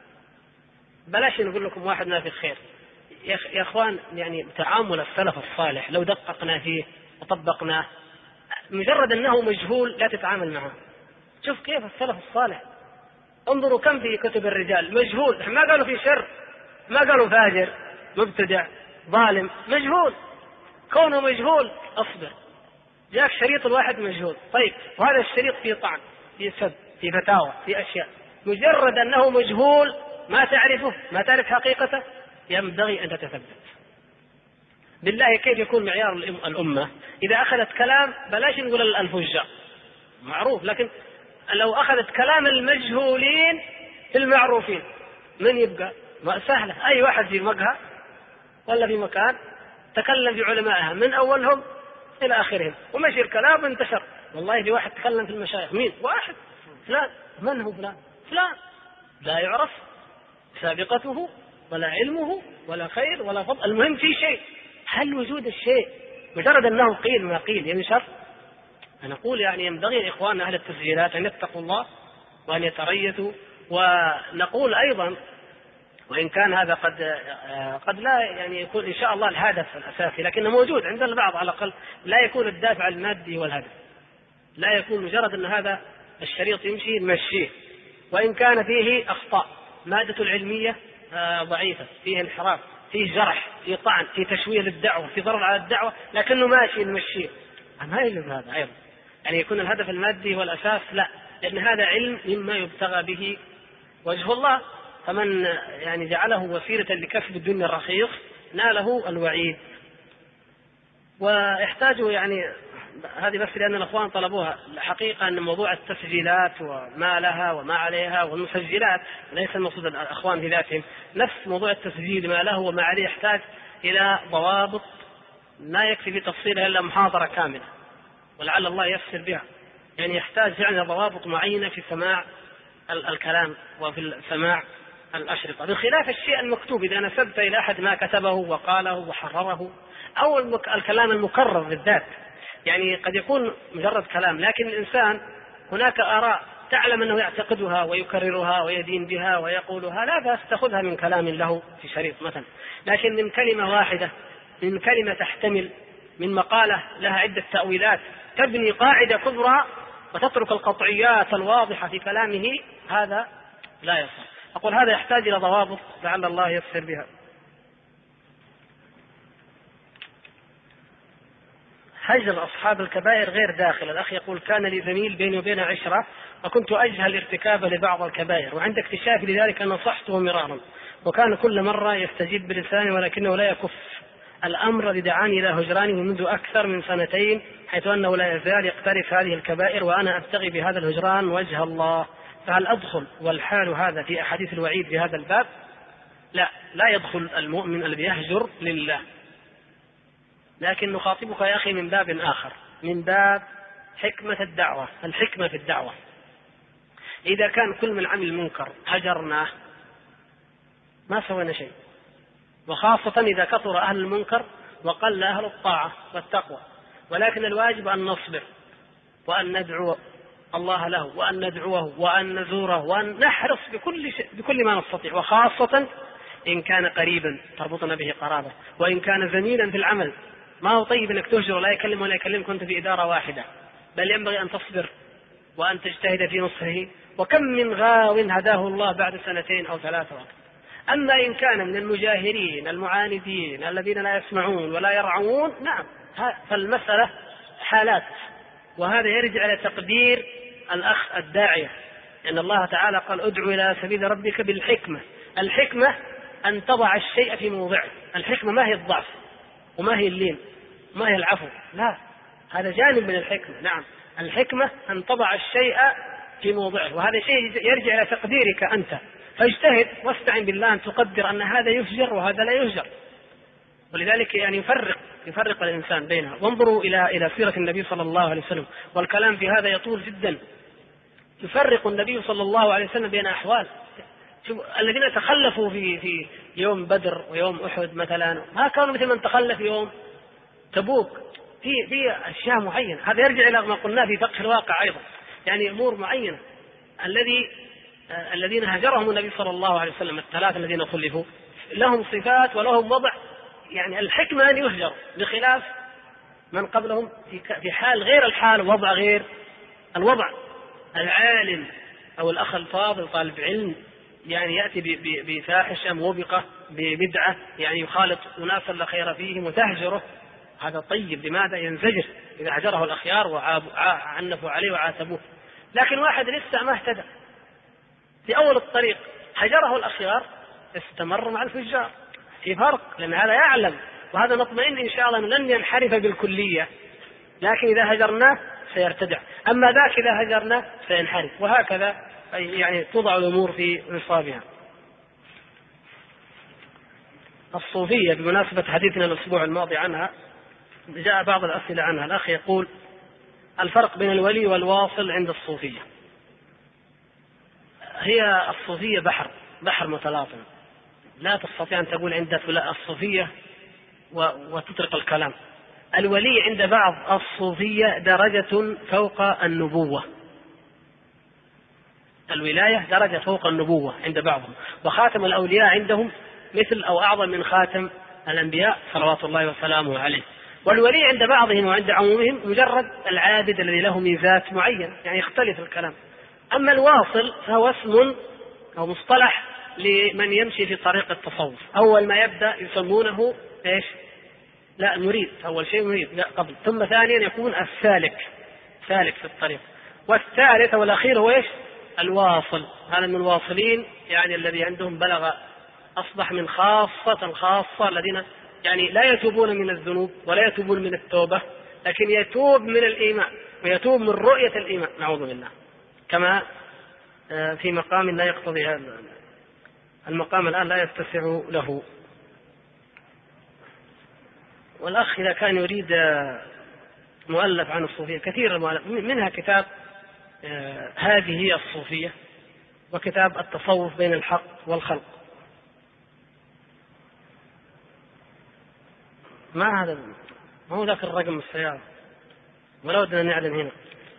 بلاش نقول لكم واحد ما في الخير. يا أخوان يعني تعامل السلف الصالح لو دققنا فيه وطبقناه مجرد أنه مجهول لا تتعامل معه. شوف كيف السلف الصالح، انظروا كم في كتب الرجال مجهول، ما قالوا في شر، ما قالوا فاجر مبتدع ظالم، مجهول. كونه مجهول اصبر، جاك شريط الواحد مجهول، طيب وهذا الشريط فيه طعن فيه سب فيه فتاوى فيه أشياء، مجرد أنه مجهول ما تعرفه ما تعرف حقيقته ينبغي أن تتثبت. بالله كيف يكون معيار الأمة إذا أخذت كلام بلاش نقول الفجار معروف، لكن لو أخذت كلام المجهولين في المعروفين من يبقى؟ سهلة، أي واحد في مقهى ولا في مكان تكلم في علمائها من أولهم إلى آخرهم ومشي الكلام وانتشر. والله في واحد تكلم في المشايخ، مين؟ واحد فلان. من هو فلان؟ فلان لا يعرف سابقته ولا علمه ولا خير ولا فضل، المهم في شيء. هل وجود الشيء مجرد أنه قيل ما قيل ينشر؟ أنا أقول يعني ينبغي لإخواننا أهل التسجيلات أن يتقوا الله وأن يتريثوا. ونقول أيضا وإن كان هذا قد قد لا يعني يكون إن شاء الله الهدف الأساسي، لكنه موجود عند البعض على الأقل، لا يكون الدافع المادي والهدف، لا يكون مجرد أن هذا الشريط يمشي نمشيه، وإن كان فيه أخطاء، مادة العلمية ضعيفة، فيه انحراف، فيه جرح، فيه طعن، فيه تشويه للدعوة، فيه ضرر على الدعوة، لكنه ماشي نمشيه. ما يلزم هذا أيضا يعني يكون الهدف المادي والأساس، لا، لأن هذا علم مما يبتغى به وجه الله، فمن يعني جعله وسيلة لكسب الدنيا الرخيص ناله الوعيد. ويحتاج يعني هذه بس لأن الأخوان طلبوها الحقيقة أن موضوع التسجيلات وما لها وما عليها والمسجلات ليس المقصود الأخوان في ذاتهم، نفس موضوع التسجيل ما له وما عليه يحتاج إلى ضوابط ما يكفي في تفصيلها إلا محاضرة كاملة، ولعل الله يفسر بها. يعني يحتاج فعلا ضوابط معينة في سماع الكلام وفي سماع الأشرطة، بخلاف الشيء المكتوب إذا نسبت إلى أحد ما كتبه وقاله وحرره، أو الكلام المكرر بالذات. يعني قد يكون مجرد كلام لكن الإنسان هناك آراء تعلم أنه يعتقدها ويكررها ويدين بها ويقولها، لا بأس تأخذها من كلام له في شريط مثلا، لكن من كلمة واحدة، من كلمة تحتمل، من مقالة لها عدة تأويلات، تبني قاعدة كبرى وتترك القطعيات الواضحة في كلامه، هذا لا يصح. أقول هذا يحتاج إلى ضوابط لعل الله يفسر بها. هجر أصحاب الكبائر غير داخل. الأخ يقول كان لي زميل بيني وبينه عشرة وكنت أجهل ارتكابه لبعض الكبائر، وعند اكتشافي لذلك نصحته مرارا وكان كل مرة يستجيب بلسانه ولكنه لا يكف الأمر لدعاني إلى هجرانه منذ أكثر من سنتين، حيث أنه لا يزال يقترف هذه الكبائر وأنا أبتغي بهذا الهجران وجه الله، فهل أدخل والحال هذا في أحاديث الوعيد في هذا الباب؟ لا، لا يدخل المؤمن الذي يهجر لله، لكن نخاطبك يا أخي من باب آخر، من باب حكمة الدعوة. الحكمة في الدعوة إذا كان كل من عمل منكر هجرناه ما سوينا شيء، وخاصة إذا كثر أهل المنكر وقل أهل الطاعة والتقوى، ولكن الواجب أن نصبر وأن ندعو الله له وأن ندعوه وأن نزوره وأن نحرص بكل شيء بكل ما نستطيع، وخاصة إن كان قريبا تربطنا به قرابة، وإن كان زميلا في العمل ما هو طيب أنك تهجر ولا يكلم ولا يكلم كنت في إدارة واحدة، بل ينبغي أن تصبر وأن تجتهد في نصحه، وكم من غاو هداه الله بعد سنتين أو ثلاثة وقت. أما إن كان من المجاهرين المعاندين الذين لا يسمعون ولا يرعون، نعم فالمسألة حالات، وهذا يرجع إلى تقدير الأخ الداعية، لأن الله تعالى قال ادعو إلى سبيل ربك بالحكمة. الحكمة أن تضع الشيء في موضعه، الحكمة ما هي الضعف وما هي اللين وما هي العفو، لا، هذا جانب من الحكمة. نعم الحكمة أن تضع الشيء في موضعه، وهذا شيء يرجع إلى تقديرك أنت، فاجتهد واستعن بالله أن تقدر أن هذا يفجر وهذا لا يفجر. ولذلك يعني يفرق يفرق الإنسان بينها. وانظروا إلى إلى سيرة النبي صلى الله عليه وسلم، والكلام في هذا يطول جدا. يفرق النبي صلى الله عليه وسلم بين أحوال الذين تخلفوا في في يوم بدر ويوم أحد مثلا، ما كانوا مثل من تخلف يوم تبوك، في في أشياء معينة. هذا يرجع إلى ما قلنا في فقه الواقع أيضا، يعني أمور معينة. الذي آه الذين هجرهم النبي صلى الله عليه وسلم الثلاثة الذين خلفوا لهم صفات ولهم وضع، يعني الحكمة أن يهجر، بخلاف من قبلهم في في حال غير الحال ووضع غير الوضع. العالم أو الأخ الفاضل طالب علم يعني يأتي بفاحشة موبقة ببدعة، يعني يخالط أناسا لا خير فيهم وتهجره، هذا طيب. لماذا؟ ينزجر إذا هجره الأخيار وعنفوا عليه وعاتبوه. لكن واحد لسه ما اهتدى في أول الطريق هجره الأخيار، استمر مع الفجار، في فرق، لأن هذا يعلم وهذا نطمئن إن شاء الله أنه لن ينحرف بالكلية، لكن إذا هجرناه سيرتدع، أما ذاك إذا هجرناه سينحرف، وهكذا يعني توضع الأمور في نصابها. الصوفية بمناسبة حديثنا الأسبوع الماضي عنها، جاء بعض الأسئلة عنها. الأخ يقول: الفرق بين الولي والواصل عند الصوفية. هي الصوفية بحر بحر متلاطم، لا تستطيع أن تقول عند الصوفية وتطرق الكلام. الولي عند بعض الصوفية درجة فوق النبوة، الولاية درجة فوق النبوة عند بعضهم، وخاتم الأولياء عندهم مثل أو أعظم من خاتم الأنبياء صلوات الله وسلامه عليه. والولي عند بعضهم وعند عمومهم مجرد العابد الذي له ميزات معين، يعني يختلف الكلام. أما الواصل فهو اسم أو مصطلح لمن يمشي في طريق التصوف. أول ما يبدأ يسمونه إيش؟ لا المريد، أول شيء مريد، لا قبل، ثم ثانيا يكون السالك، سالك في الطريق، والثالث والأخير هو إيش؟ الواصل. هذا من الواصلين، يعني الذي عندهم بلغ، أصبح من خاصة الخاصة الذين يعني لا يتوبون من الذنوب ولا يتوبون من التوبة، لكن يتوب من الإيمان ويتوب من رؤية الإيمان، نعوذ بالله، كما في مقام لا يقتضي هذا المقام الآن لا يتسع له. والأخ إذا كان يريد مؤلف عن الصوفية، كثير المؤلف، منها كتاب هذه هي الصوفية، وكتاب التصوف بين الحق والخلق. ما هذا، ما هو ذاك الرقم السيارة، ولا ودنا نعلم هنا.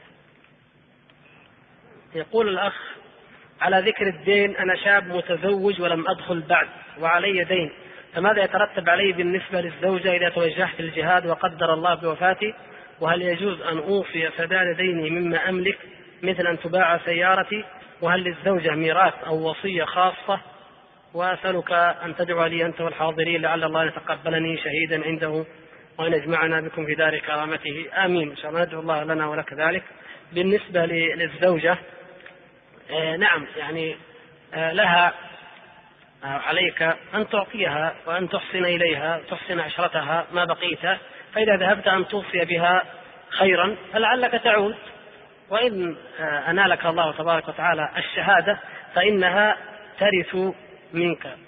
يقول الأخ: على ذكر الدين، أنا شاب متزوج ولم أدخل بعد وعلي دين، فماذا يترتب علي بالنسبة للزوجة إذا توجهت الجهاد وقدر الله بوفاتي؟ وهل يجوز أن أوصي سداد ديني مما أملك مثل أن تباع سيارتي؟ وهل للزوجة ميراث أو وصية خاصة؟ وأسألك أن تدعو لي أنت والحاضرين لعل الله يتقبلني شهيدا عنده وأن يجمعنا بكم في دار كرامته، آمين. إن شاء الله ندعو الله لنا ولك ذلك. بالنسبة للزوجة، آه نعم، يعني آه لها آه عليك أن تعطيها وأن تحسن إليها، تحسن عشرتها ما بقيت، فإذا ذهبت أن توصي بها خيرا فلعلك تعود، وإن آه أنالك الله تبارك وتعالى الشهادة فإنها ترث منك.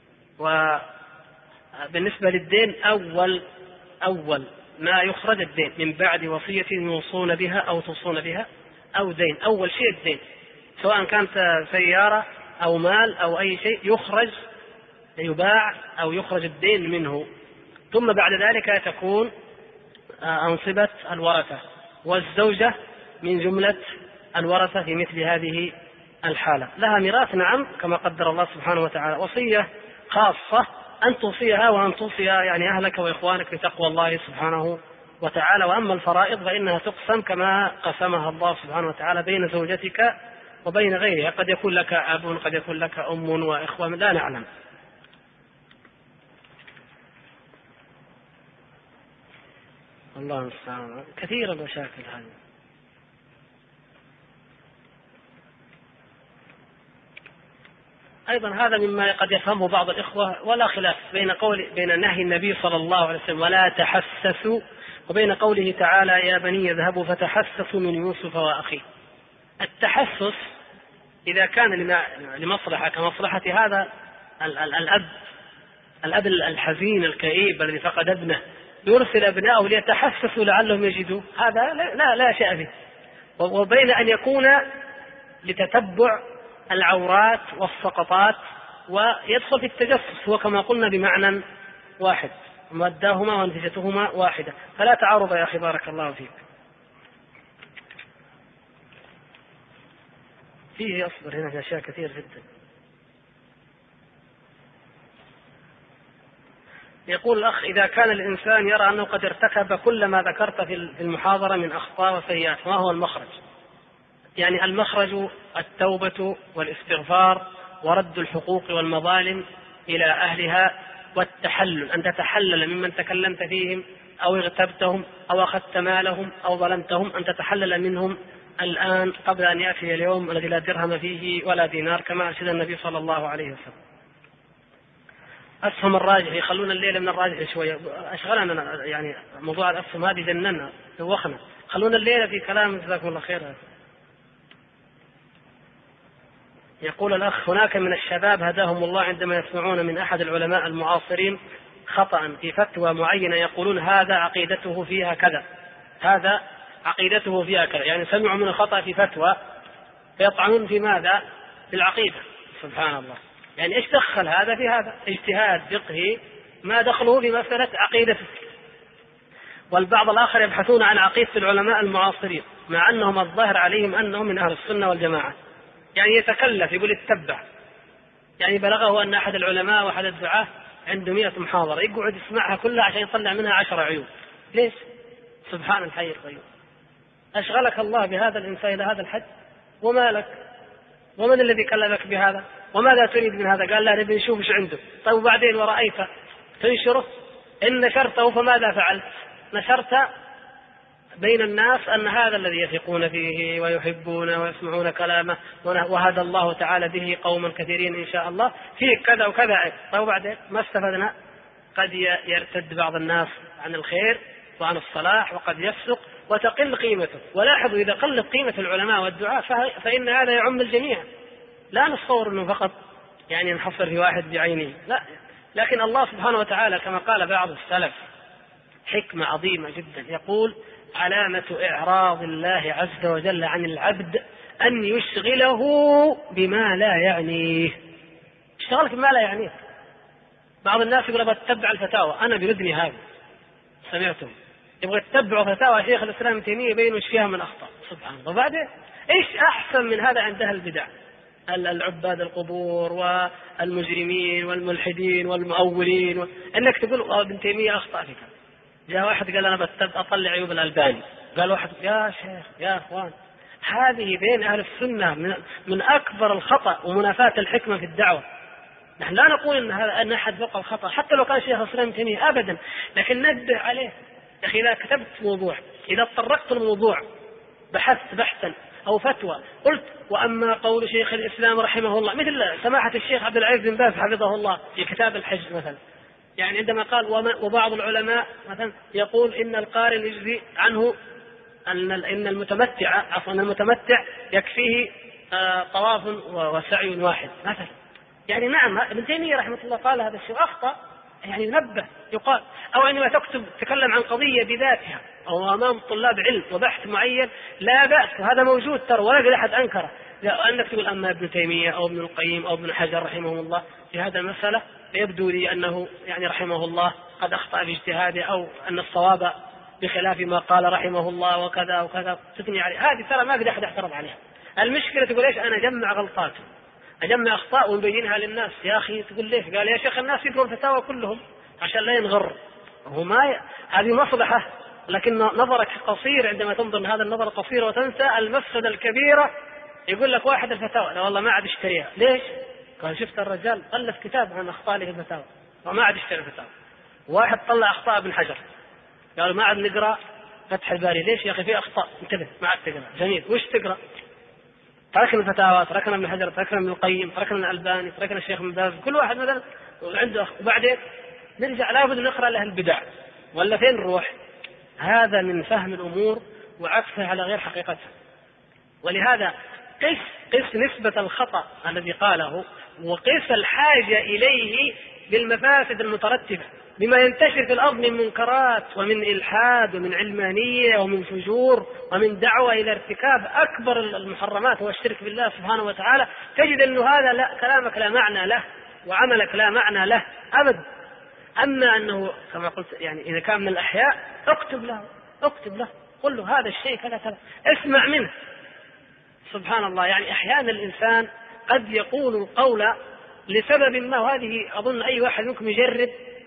وبالنسبة للدين، أول أول ما يخرج الدين من بعد وصية يوصون بها أو توصون بها أو دين، أول شيء الدين، سواء كانت سيارة أو مال أو أي شيء يخرج، يباع أو يخرج الدين منه، ثم بعد ذلك تكون أنصبة الورثة، والزوجة من جملة الورثة في مثل هذه الحالة، لها ميراث نعم كما قدر الله سبحانه وتعالى. وصية خاصة أن توصيها وأن توصي يعني أهلك وإخوانك بتقوى الله سبحانه وتعالى. وأما الفرائض فإنها تقسم كما قسمها الله سبحانه وتعالى بين زوجتك وبين غيرها، قد يكون لك أب، قد يكون لك أم وإخوة، لا نعلم. الله المستعان، كثير المشاكل هذه. أيضا هذا مما قد يفهمه بعض الإخوة، ولا خلاف بين قول بين نهي النبي صلى الله عليه وسلم ولا تحسسوا وبين قوله تعالى يا بني يذهبوا فتحسسوا من يوسف وأخيه. التحسس إذا كان لمصلحة كمصلحة هذا الأب الأب الحزين الكئيب الذي فقد ابنه يرسل أبنائه ليتحسسوا لعلهم يجدوا، هذا لا لا شيء فيه. وبين أن يكون لتتبع العورات والسقطات ويدخل في التجسس، هو كما قلنا بمعنى واحد، ماداهما وانتجتهما واحدة، فلا تعارض يا أخي بارك الله فيك. فيه أصبر هنا في أشياء كثير جدا. يقول الأخ: إذا كان الإنسان يرى أنه قد ارتكب كل ما ذكرت في المحاضرة من أخطاء وسيئات، ما هو المخرج؟ يعني المخرج التوبة والاستغفار ورد الحقوق والمظالم إلى أهلها والتحلل، أن تتحلل ممن تكلمت فيهم أو اغتبتهم أو أخذت مالهم أو ظلمتهم، أن تتحلل منهم الآن قبل أن يأتي اليوم الذي لا درهم فيه ولا دينار، كما أرشد النبي صلى الله عليه وسلم. أسهم الراجح يخلون الليلة من الراجح شوية، أشغلنا يعني موضوع الأسهم هذه جننا دوخنا، خلونا الليلة في كلام جزاكم الله خير. يقول الأخ: هناك من الشباب هداهم الله عندما يسمعون من أحد العلماء المعاصرين خطأ في فتوى معينة يقولون هذا عقيدته فيها كذا، هذا عقيدته فيها كذا، يعني سمعوا من الخطأ في فتوى فيطعنون في ماذا؟ في العقيدة. سبحان الله، يعني إيش دخل هذا في هذا؟ اجتهاد فقهي ما دخله في مسألة عقيدته. والبعض الآخر يبحثون عن عقيدة العلماء المعاصرين مع أنهم الظاهر عليهم أنهم من أهل السنة والجماعة، يعني يتكلف يقول اتبع، يعني بلغه أن أحد العلماء وأحد الدعاة عنده مئة محاضرة يقعد يسمعها كلها عشان يطلع منها عشر عيوب. ليش؟ سبحان الحي القيوم. أشغلك الله بهذا الإنسان إلى هذا الحد؟ وما لك؟ ومن الذي كلمك بهذا؟ وماذا تريد من هذا؟ قال لا نبي نشوف ايش عنده. طيب وبعدين ورأيت تنشره؟ إن نشرته فماذا فعلت؟ نشرت بين الناس أن هذا الذي يثقون فيه ويحبون ويسمعون كلامه وهدى الله تعالى به قوما كثيرين إن شاء الله فيه كذا وكذا. طيب وبعدين ما استفدنا؟ قد يرتد بعض الناس عن الخير وعن الصلاح وقد يفسق وتقل قيمته. ولاحظوا إذا قلت قيمة العلماء والدعاء فإن هذا يعم الجميع، لا نتصور أنه فقط يعني نحصر في واحد بعينه، لا، لكن الله سبحانه وتعالى كما قال بعض السلف حكمة عظيمة جدا، يقول: علامة إعراض الله عز وجل عن العبد أن يشغله بما لا يعنيه. اشتغلك بما لا يعنيه. بعض الناس يقول بتتبع الفتاوى، أنا بردني هذا سمعتم يبغى يتبعوا فتاوى شيخ الإسلام ابن تيمية يبين وش فيها من أخطاء. سبحان الله. وبعدين إيش أحسن من هذا عندها البدع؟ العباد القبور والمجرمين والملحدين والمؤولين و... أنك تقول ابن تيمية أخطأ فيك. جاء واحد قال أنا أطلع عيوب الألباني، قال واحد يا شيخ يا أخوان هذه بين أهل السنة من, من أكبر الخطأ ومنافاة الحكمة في الدعوة. نحن لا نقول أن هذا أن أحد وقع الخطأ حتى لو كان شيخ الإسلام ابن تيمية أبدا، لكن نبه عليه. يا أخي إذا كتبت موضوع، إذا تطرقت الموضوع بحثت بحثا أو فتوى قلت وأما قول شيخ الإسلام رحمه الله، مثل سماحة الشيخ عبد العزيز بن باز حفظه الله في كتاب الحج مثلا، يعني عندما قال وبعض العلماء مثلا يقول إن القارن يجزي عنه أن إن المتمتع عفوا المتمتع يكفيه طواف وسعي واحد مثلا. يعني نعم ابن تيمية رحمه الله قال هذا الشيء أخطأ، يعني نبه يقال. أو عندما تكتب تكلم عن قضية بذاتها أو أمام طلاب علم وبحث معين لا بأس، هذا موجود ترى ولا يقول أحد أنكره. أنك تقول أما ابن تيمية أو ابن القيم أو ابن حجر رحمه الله في هذا المسألة يبدو لي أنه يعني رحمه الله قد أخطأ في اجتهاده أو أن الصواب بخلاف ما قال رحمه الله وكذا وكذا تثني عليه. هذه ترى ما قد أحد اعترض عليها. المشكلة تقول إيش؟ أنا أجمع غلطاته أجمع أخطاء ونبينها للناس. يا أخي تقول ليش؟ قال يا شيخ الناس يقرأوا الفتاوى كلهم عشان لا ينغر. هو ما ي... هذه مصلحة، لكن نظرك قصير عندما تنظر لهذا النظر القصير وتنسى المفسدة الكبيرة. يقول لك واحد الفتاوى لا والله ما عاد اشتريها. ليش؟ قال شفت الرجال ألف كتاب عن أخطاء في الفتاوى وما عاد اشتري الفتاوى. واحد طلع أخطاء ابن حجر قال ما عاد نقرأ فتح الباري. ليش يا أخي في أخطاء؟ انتبه ما عاد تقرأ. جميل، وش تقرأ؟ تركنا الفتاوى، تركنا ابن حجر، تركنا ابن القيم، تركنا الألباني، تركنا الشيخ ابن باز، كل واحد مثلا عنده. وبعدين نرجع لابد نقرأ له البدع ولا فين نروح؟ هذا من فهم الأمور وعكسها على غير حقيقتها. ولهذا قس قس نسبة الخطأ الذي قاله وقس الحاجة إليه بالمفاسد المترتبة بما ينتشر في الأرض من منكرات ومن إلحاد ومن علمانية ومن فجور ومن دعوة إلى ارتكاب أكبر المحرمات والشرك بالله سبحانه وتعالى. تجد أنه هذا لا كلامك لا معنى له وعملك لا معنى له أبدا. أما أنه كما قلت يعني إذا كان من الأحياء اكتب له اكتب له قل له هذا الشيء كذا كذا اسمع منه. سبحان الله. يعني أحيانا الإنسان قد يقول القول لسبب ما، وهذه أظن أي واحد منكم يجرب.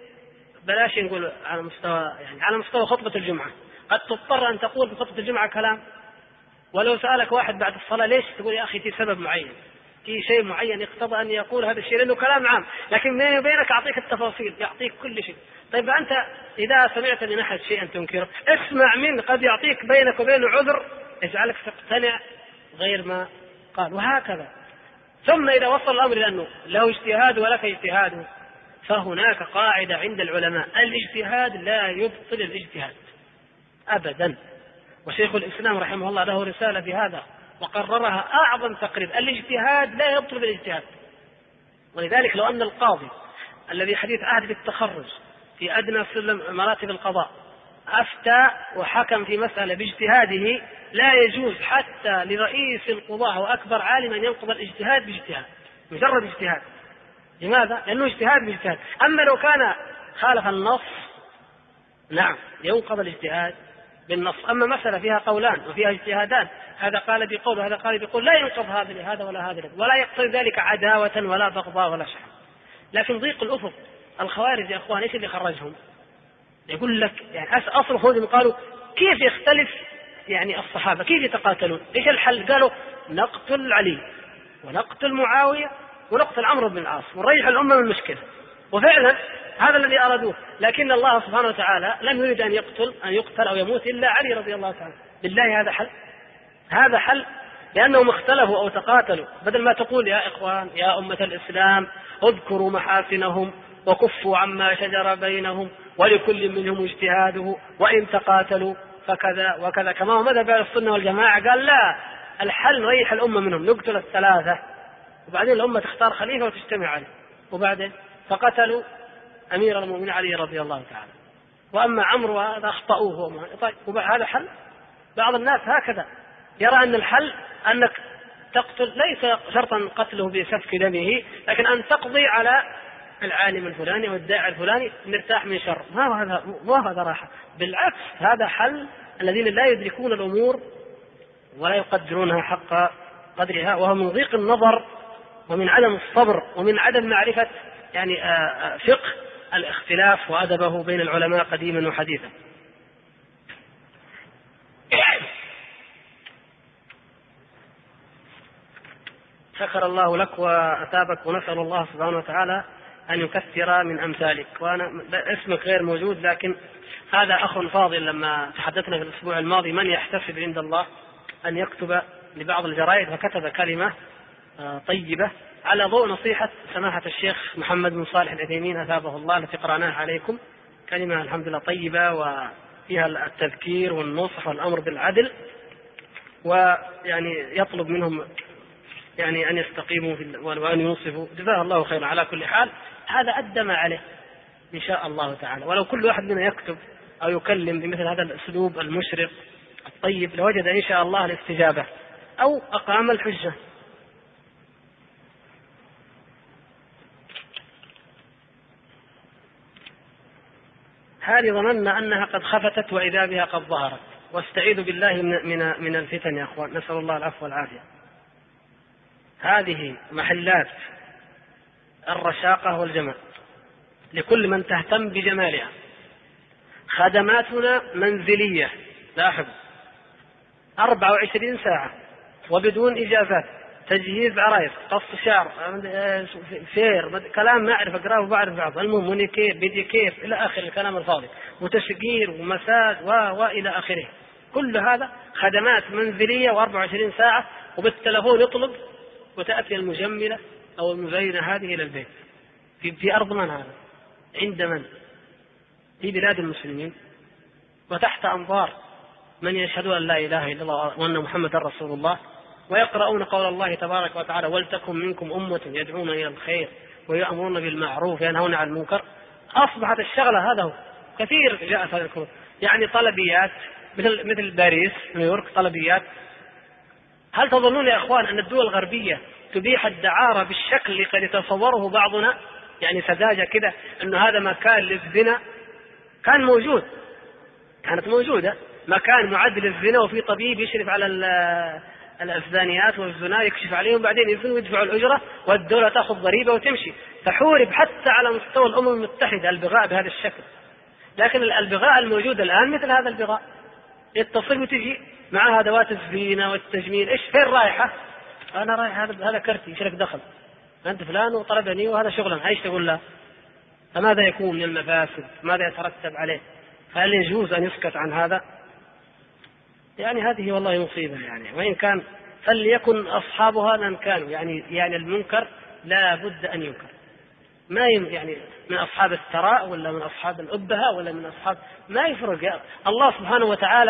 بلاش نقول على مستوى يعني على مستوى خطبة الجمعة، قد تضطر أن تقول في خطبة الجمعة كلام، ولو سألك واحد بعد الصلاة ليش تقول يا أخي في سبب معين في شيء معين يقتضى أن يقول هذا الشيء لأنه كلام عام، لكن بيني وبينك أعطيك التفاصيل يعطيك كل شيء. طيب أنت إذا سمعت من أحد شيئا تنكره اسمع منه، قد يعطيك بينك وبينه عذر يجعلك تقتنع غير ما قال. وهكذا. ثم إذا وصل الأمر لأنه له اجتهاد ولك اجتهاد فهناك قاعدة عند العلماء الاجتهاد لا يبطل الاجتهاد أبدا. وشيخ الإسلام رحمه الله له رسالة في هذا وقررها أعظم تقرير: الاجتهاد لا يبطل بالاجتهاد. ولذلك لو أن القاضي الذي حديث عهد بالتخرج في أدنى سلم مراتب القضاء أفتى وحكم في مسألة باجتهاده، لا يجوز حتى لرئيس القضاة وأكبر عالم أن ينقض الاجتهاد باجتهاد، مجرد اجتهاد. لماذا؟ لأنه اجتهاد باجتهاد. أما لو كان خالف النص نعم ينقض الاجتهاد بالنص. أما مسألة فيها قولان وفيها اجتهادان، هذا قال بقول وهذا قال بقول، لا ينقض هذا لهذا ولا هذا لهذا، ولا يقتضي ذلك عداوة ولا بغضاء ولا شحن. لكن ضيق الأفق، الخوارج يا أخوان إيش اللي خرجهم؟ يقول لك يعني أصل خذهم قالوا كيف يختلف يعني الصحابة، كيف يتقاتلون؟ إيش الحل؟ قالوا نقتل علي ونقتل معاوية ونقتل عمرو بن العاص ونريح الأمة من المشكلة. وفعلا هذا الذي أرادوه، لكن الله سبحانه وتعالى لم يريد أن يقتل أن يقتل أو يموت إلا علي رضي الله تعالى. بالله هذا حل؟ هذا حل؟ لأنهم اختلفوا أو تقاتلوا، بدل ما تقول يا إخوان يا أمة الإسلام اذكروا محاسنهم وكفوا عما شجر بينهم ولكل منهم اجتهاده وإن تقاتلوا فكذا وكذا، كما هو مذهب أهل السنة والجماعة. قال لا، الحل نريح الأمة منهم، نقتل الثلاثة وبعدين الأمة تختار خليفة وتجتمع عليه، وبعدين فقتلوا أمير المؤمنين علي رضي الله تعالى. وأما عمرو هذا أخطأوه. طيب هذا حل؟ بعض الناس هكذا يرى أن الحل أنك تقتل، ليس شرطا قتله بسفك دمه، لكن أن تقضي على العالم الفلاني والداعي الفلاني نرتاح من شر. ما هذا ما هذا راحة، بالعكس هذا حل الذين لا يدركون الأمور ولا يقدرونها حق قدرها، وهو من ضيق النظر ومن عدم الصبر ومن عدم معرفة يعني فقه الاختلاف وأدبه بين العلماء قديما وحديثا. شكر الله لك وأتابك، ونسأل الله سبحانه وتعالى أن يكثر من أمثالك. وأنا اسمك غير موجود، لكن هذا أخ فاضل لما تحدثنا في الأسبوع الماضي من يحتسب عند الله أن يكتب لبعض الجرائد، فكتب كلمة طيبة على ضوء نصيحة سماحة الشيخ محمد بن صالح العثيمين أثابه الله التي قرأناها عليكم. كلمة الحمد لله طيبة وفيها التذكير والنصح والأمر بالعدل، ويعني يطلب منهم يعني أن يستقيموا وأن ينصفوا. جزاه الله خيرا. على كل حال هذا أدى ما عليه إن شاء الله تعالى، ولو كل واحد منا يكتب أو يكلم بمثل هذا الأسلوب المشرق الطيب لوجد إن شاء الله الاستجابة أو أقام الحجة. هذه ظننا أنها قد خفتت وإذا بها قد ظهرت، واستعيذوا بالله من من من الفتن يا أخوان، نسأل الله العفو والعافية. هذه محلات الرشاقة والجمال لكل من تهتم بجمالها. خدماتنا منزلية، لاحظ، أربعة وعشرين ساعة وبدون إجازات، تجهيز عرايس، قص شعر، فير، كلام ما أعرف أقرأه وبعرف بعض، المهم مونيكير بيديكير إلى آخر الكلام الفاضي، وتشقير ومساج و... وإلى آخره. كل هذا خدمات منزلية وأربعة وعشرين ساعة، وبالتلفون يطلب وتأتي المجملة أو المزينة هذه إلى البيت. في, في أرض من هذا؟ عند من؟ في بلاد المسلمين وتحت أنظار من يشهد أن لا إله إلا الله وأن محمد رسول الله، ويقرؤون قول الله تبارك وتعالى: ولتكن منكم أمة يدعون إلى الخير ويأمرون بالمعروف وينهون عن المنكر. أصبحت الشغلة هذا هو كثير جاءت هذا الكلام، يعني طلبيات مثل مثل باريس نيويورك طلبيات. هل تظنون يا إخوان أن الدول الغربية تبيح الدعارة بالشكل اللي قد يتصوره بعضنا؟ يعني سذاجة كده أنه هذا مكان للزنا. كان موجود، كانت موجودة مكان معد للزنا وفي طبيب يشرف على الأفزانيات والزنا يكشف عليهم، بعدين يزنوا ويدفعوا الأجرة والدولة تأخذ ضريبة وتمشي. فحورب حتى على مستوى الأمم المتحدة البغاء بهذا الشكل. لكن البغاء الموجود الآن مثل هذا البغاء، يتصل وتجي مع أدوات الزينة والتجميل. إيش فين رايحة؟ أنا رايح هذا هذا كرتي، إيش لك دخل؟ أنت فلان وطلبني وهذا شغلا، إيش تقول له؟ فماذا يكون من المفاسد؟ ماذا يترتب عليه؟ هل يجوز أن يسكت عن هذا؟ يعني هذه والله مصيبة يعني. وإن كان فليكن أصحابها من كانوا، يعني يعني المنكر لا بد أن ينكر. ما يعني من أصحاب الثراء ولا من أصحاب الأبهة ولا من أصحاب، ما يفرق. الله سبحانه وتعالى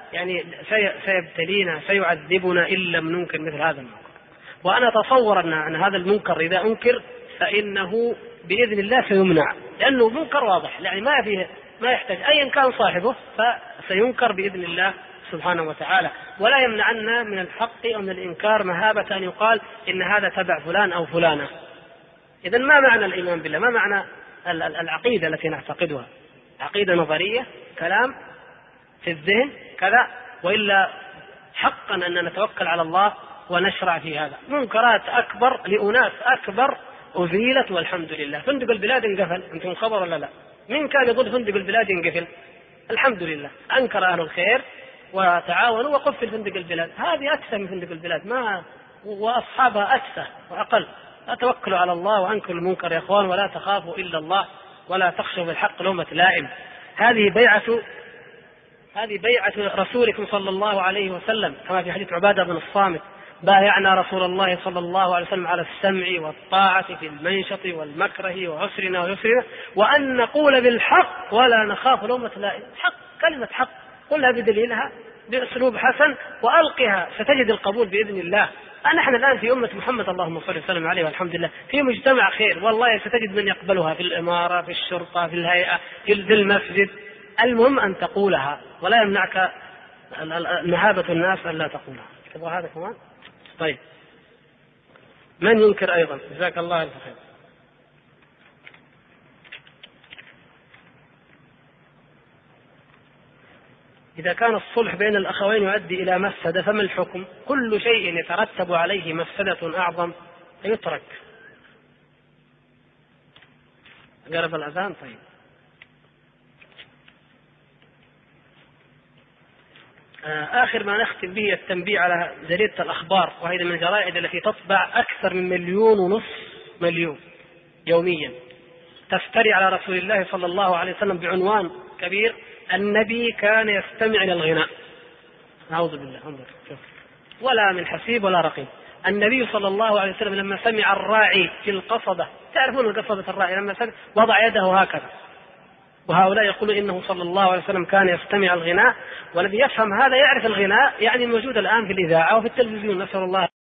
يعني سيبتلينا سيعذبنا إن لم ننكر مثل هذا المنكر. وأنا أتصور أن هذا المنكر إذا أنكر فإنه بإذن الله سيمنع، لأنه منكر واضح، يعني ما فيه ما يحتاج أيا كان صاحبه، فسينكر بإذن الله سبحانه وتعالى، ولا يمنعنا من الحق أو من الإنكار مهابة أن يقال إن هذا تبع فلان أو فلانة. إذن ما معنى الإيمان بالله؟ ما معنى العقيدة التي نعتقدها؟ عقيدة نظرية، كلام في الذهن كذا، وإلا حقا أن نتوكل على الله ونشرع في هذا. منكرات أكبر لأناس أكبر أزيلت والحمد لله. فندق البلاد انقفل، أنتم خبر ولا لا؟ من كان يقول فندق البلاد ينقفل؟ الحمد لله أنكر أهل الخير وتعاونوا وقفل فندق البلاد. هذه أكثر من فندق البلاد، ما وأصحابها أكثر وأقل. أتوكلوا على الله وأنكروا المنكر يا أخوان، ولا تخافوا إلا الله ولا تخشوا بالحق لومة لائم. هذه بيعة هذه بيعة رسولكم صلى الله عليه وسلم، كما في حديث عبادة بن الصامت: بايعنا رسول الله صلى الله عليه وسلم على السمع والطاعة في المنشط والمكره وعسرنا ويسرنا، وأن نقول بالحق ولا نخاف لومة لائم. حق، كلمة حق، قلها بدليلها بأسلوب حسن وألقها، ستجد القبول بإذن الله. نحن الآن في أمة محمد اللهم صل وسلم عليه والحمد لله في مجتمع خير، والله ستجد من يقبلها في الإمارة، في الشرطة، في الهيئة، في المسجد. المهم أن تقولها، ولا يمنعك مهابة الناس أن لا تقولها. تبغى هذا كمان؟ طيب، من ينكر أيضا؟ جزاك الله الخير. إذا كان الصلح بين الأخوين يؤدي إلى مفسدة فما الحكم؟ كل شيء يترتب عليه مفسدة أعظم يترك. قرب الأذان. طيب، آخر ما نختم به التنبيه على جريدة الأخبار، وهي من الجرائد التي تطبع أكثر من مليون ونصف مليون يوميا، تفتري على رسول الله صلى الله عليه وسلم بعنوان كبير: النبي كان يستمع إلى الغناء. أعوذ بالله، انظر شوف، ولا من حسيب ولا رقيب. النبي صلى الله عليه وسلم لما سمع الراعي في القصبة، تعرفون القصبة الراعي، لما سمع وضع يده هكذا، وهؤلاء يقولون إنه صلى الله عليه وسلم كان يستمع الغناء. والذي يفهم هذا يعرف الغناء يعني موجود الآن في الإذاعة وفي التلفزيون، نسأل الله